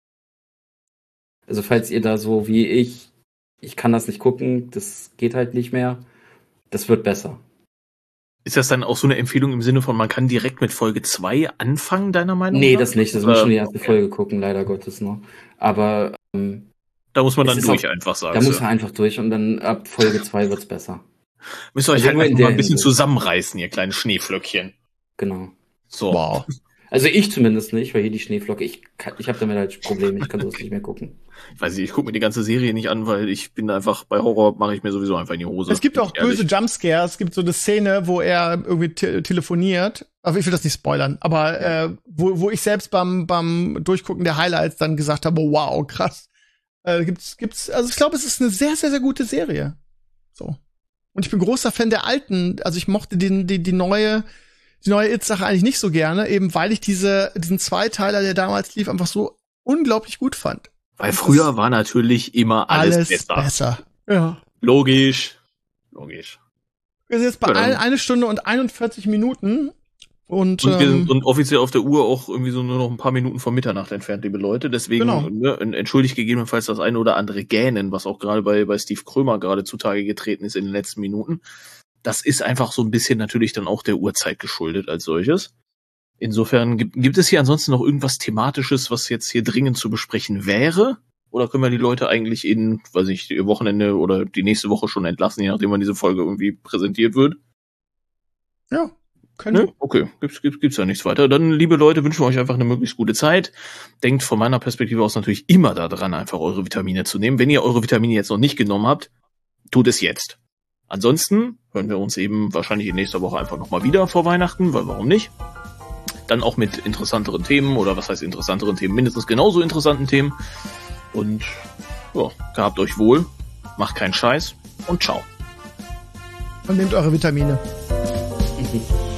Also falls ihr da so wie ich, ich kann das nicht gucken, das geht halt nicht mehr, das wird besser. Ist das dann auch so eine Empfehlung im Sinne von, man kann direkt mit Folge zwei anfangen, deiner Meinung nach? Nee, das nicht, das muss schon die erste okay. Folge gucken, leider Gottes noch. Aber ähm, da muss man dann durch, auch, einfach sagen. Da muss man einfach durch und dann ab Folge zwei wird's besser. Müsst ihr euch also halt mal ein bisschen Hinsicht. zusammenreißen, ihr kleinen Schneeflöckchen. Genau. So. Wow. Also ich zumindest nicht, weil hier die Schneeflocke, ich, ich habe damit halt Probleme, ich kann sowas nicht mehr gucken. Ich weiß nicht, ich gucke mir die ganze Serie nicht an, weil ich bin einfach, bei Horror mache ich mir sowieso einfach in die Hose. Es gibt auch böse Jumpscares, es gibt so eine Szene, wo er irgendwie te- telefoniert, aber ich will das nicht spoilern, aber äh, wo, wo ich selbst beim, beim Durchgucken der Highlights dann gesagt habe, wow, krass. Äh, gibt's, gibt's, also ich glaube, es ist eine sehr, sehr, sehr gute Serie. So. Und ich bin großer Fan der alten, also ich mochte den, die, die neue, die neue It-Sache eigentlich nicht so gerne, eben weil ich diese, diesen Zweiteiler, der damals lief, einfach so unglaublich gut fand. Weil früher war natürlich immer alles, alles besser. besser. Ja. Logisch. Logisch. Wir sind jetzt bei ja, ein, eine Stunde und einundvierzig Minuten. Und, und wir ähm, sind und offiziell auf der Uhr auch irgendwie so nur noch ein paar Minuten vor Mitternacht entfernt, liebe Leute. Deswegen genau. ne, entschuldigt gegebenenfalls das eine oder andere Gähnen, was auch gerade bei, bei Steve Krömer gerade zutage getreten ist in den letzten Minuten. Das ist einfach so ein bisschen natürlich dann auch der Uhrzeit geschuldet als solches. Insofern gibt, gibt es hier ansonsten noch irgendwas Thematisches, was jetzt hier dringend zu besprechen wäre? Oder können wir die Leute eigentlich in, weiß ich, ihr Wochenende oder die nächste Woche schon entlassen, je nachdem wann diese Folge irgendwie präsentiert wird? Ja, können ne? Okay, gibt's, gibt's, gibt's da nichts weiter. Dann, liebe Leute, wünschen wir euch einfach eine möglichst gute Zeit. Denkt von meiner Perspektive aus natürlich immer daran, einfach eure Vitamine zu nehmen. Wenn ihr eure Vitamine jetzt noch nicht genommen habt, tut es jetzt. Ansonsten hören wir uns eben wahrscheinlich in nächster Woche einfach nochmal wieder vor Weihnachten, weil warum nicht? Dann auch mit interessanteren Themen, oder was heißt interessanteren Themen, mindestens genauso interessanten Themen. Und ja, gehabt euch wohl, macht keinen Scheiß und ciao. Und nehmt eure Vitamine. Mhm.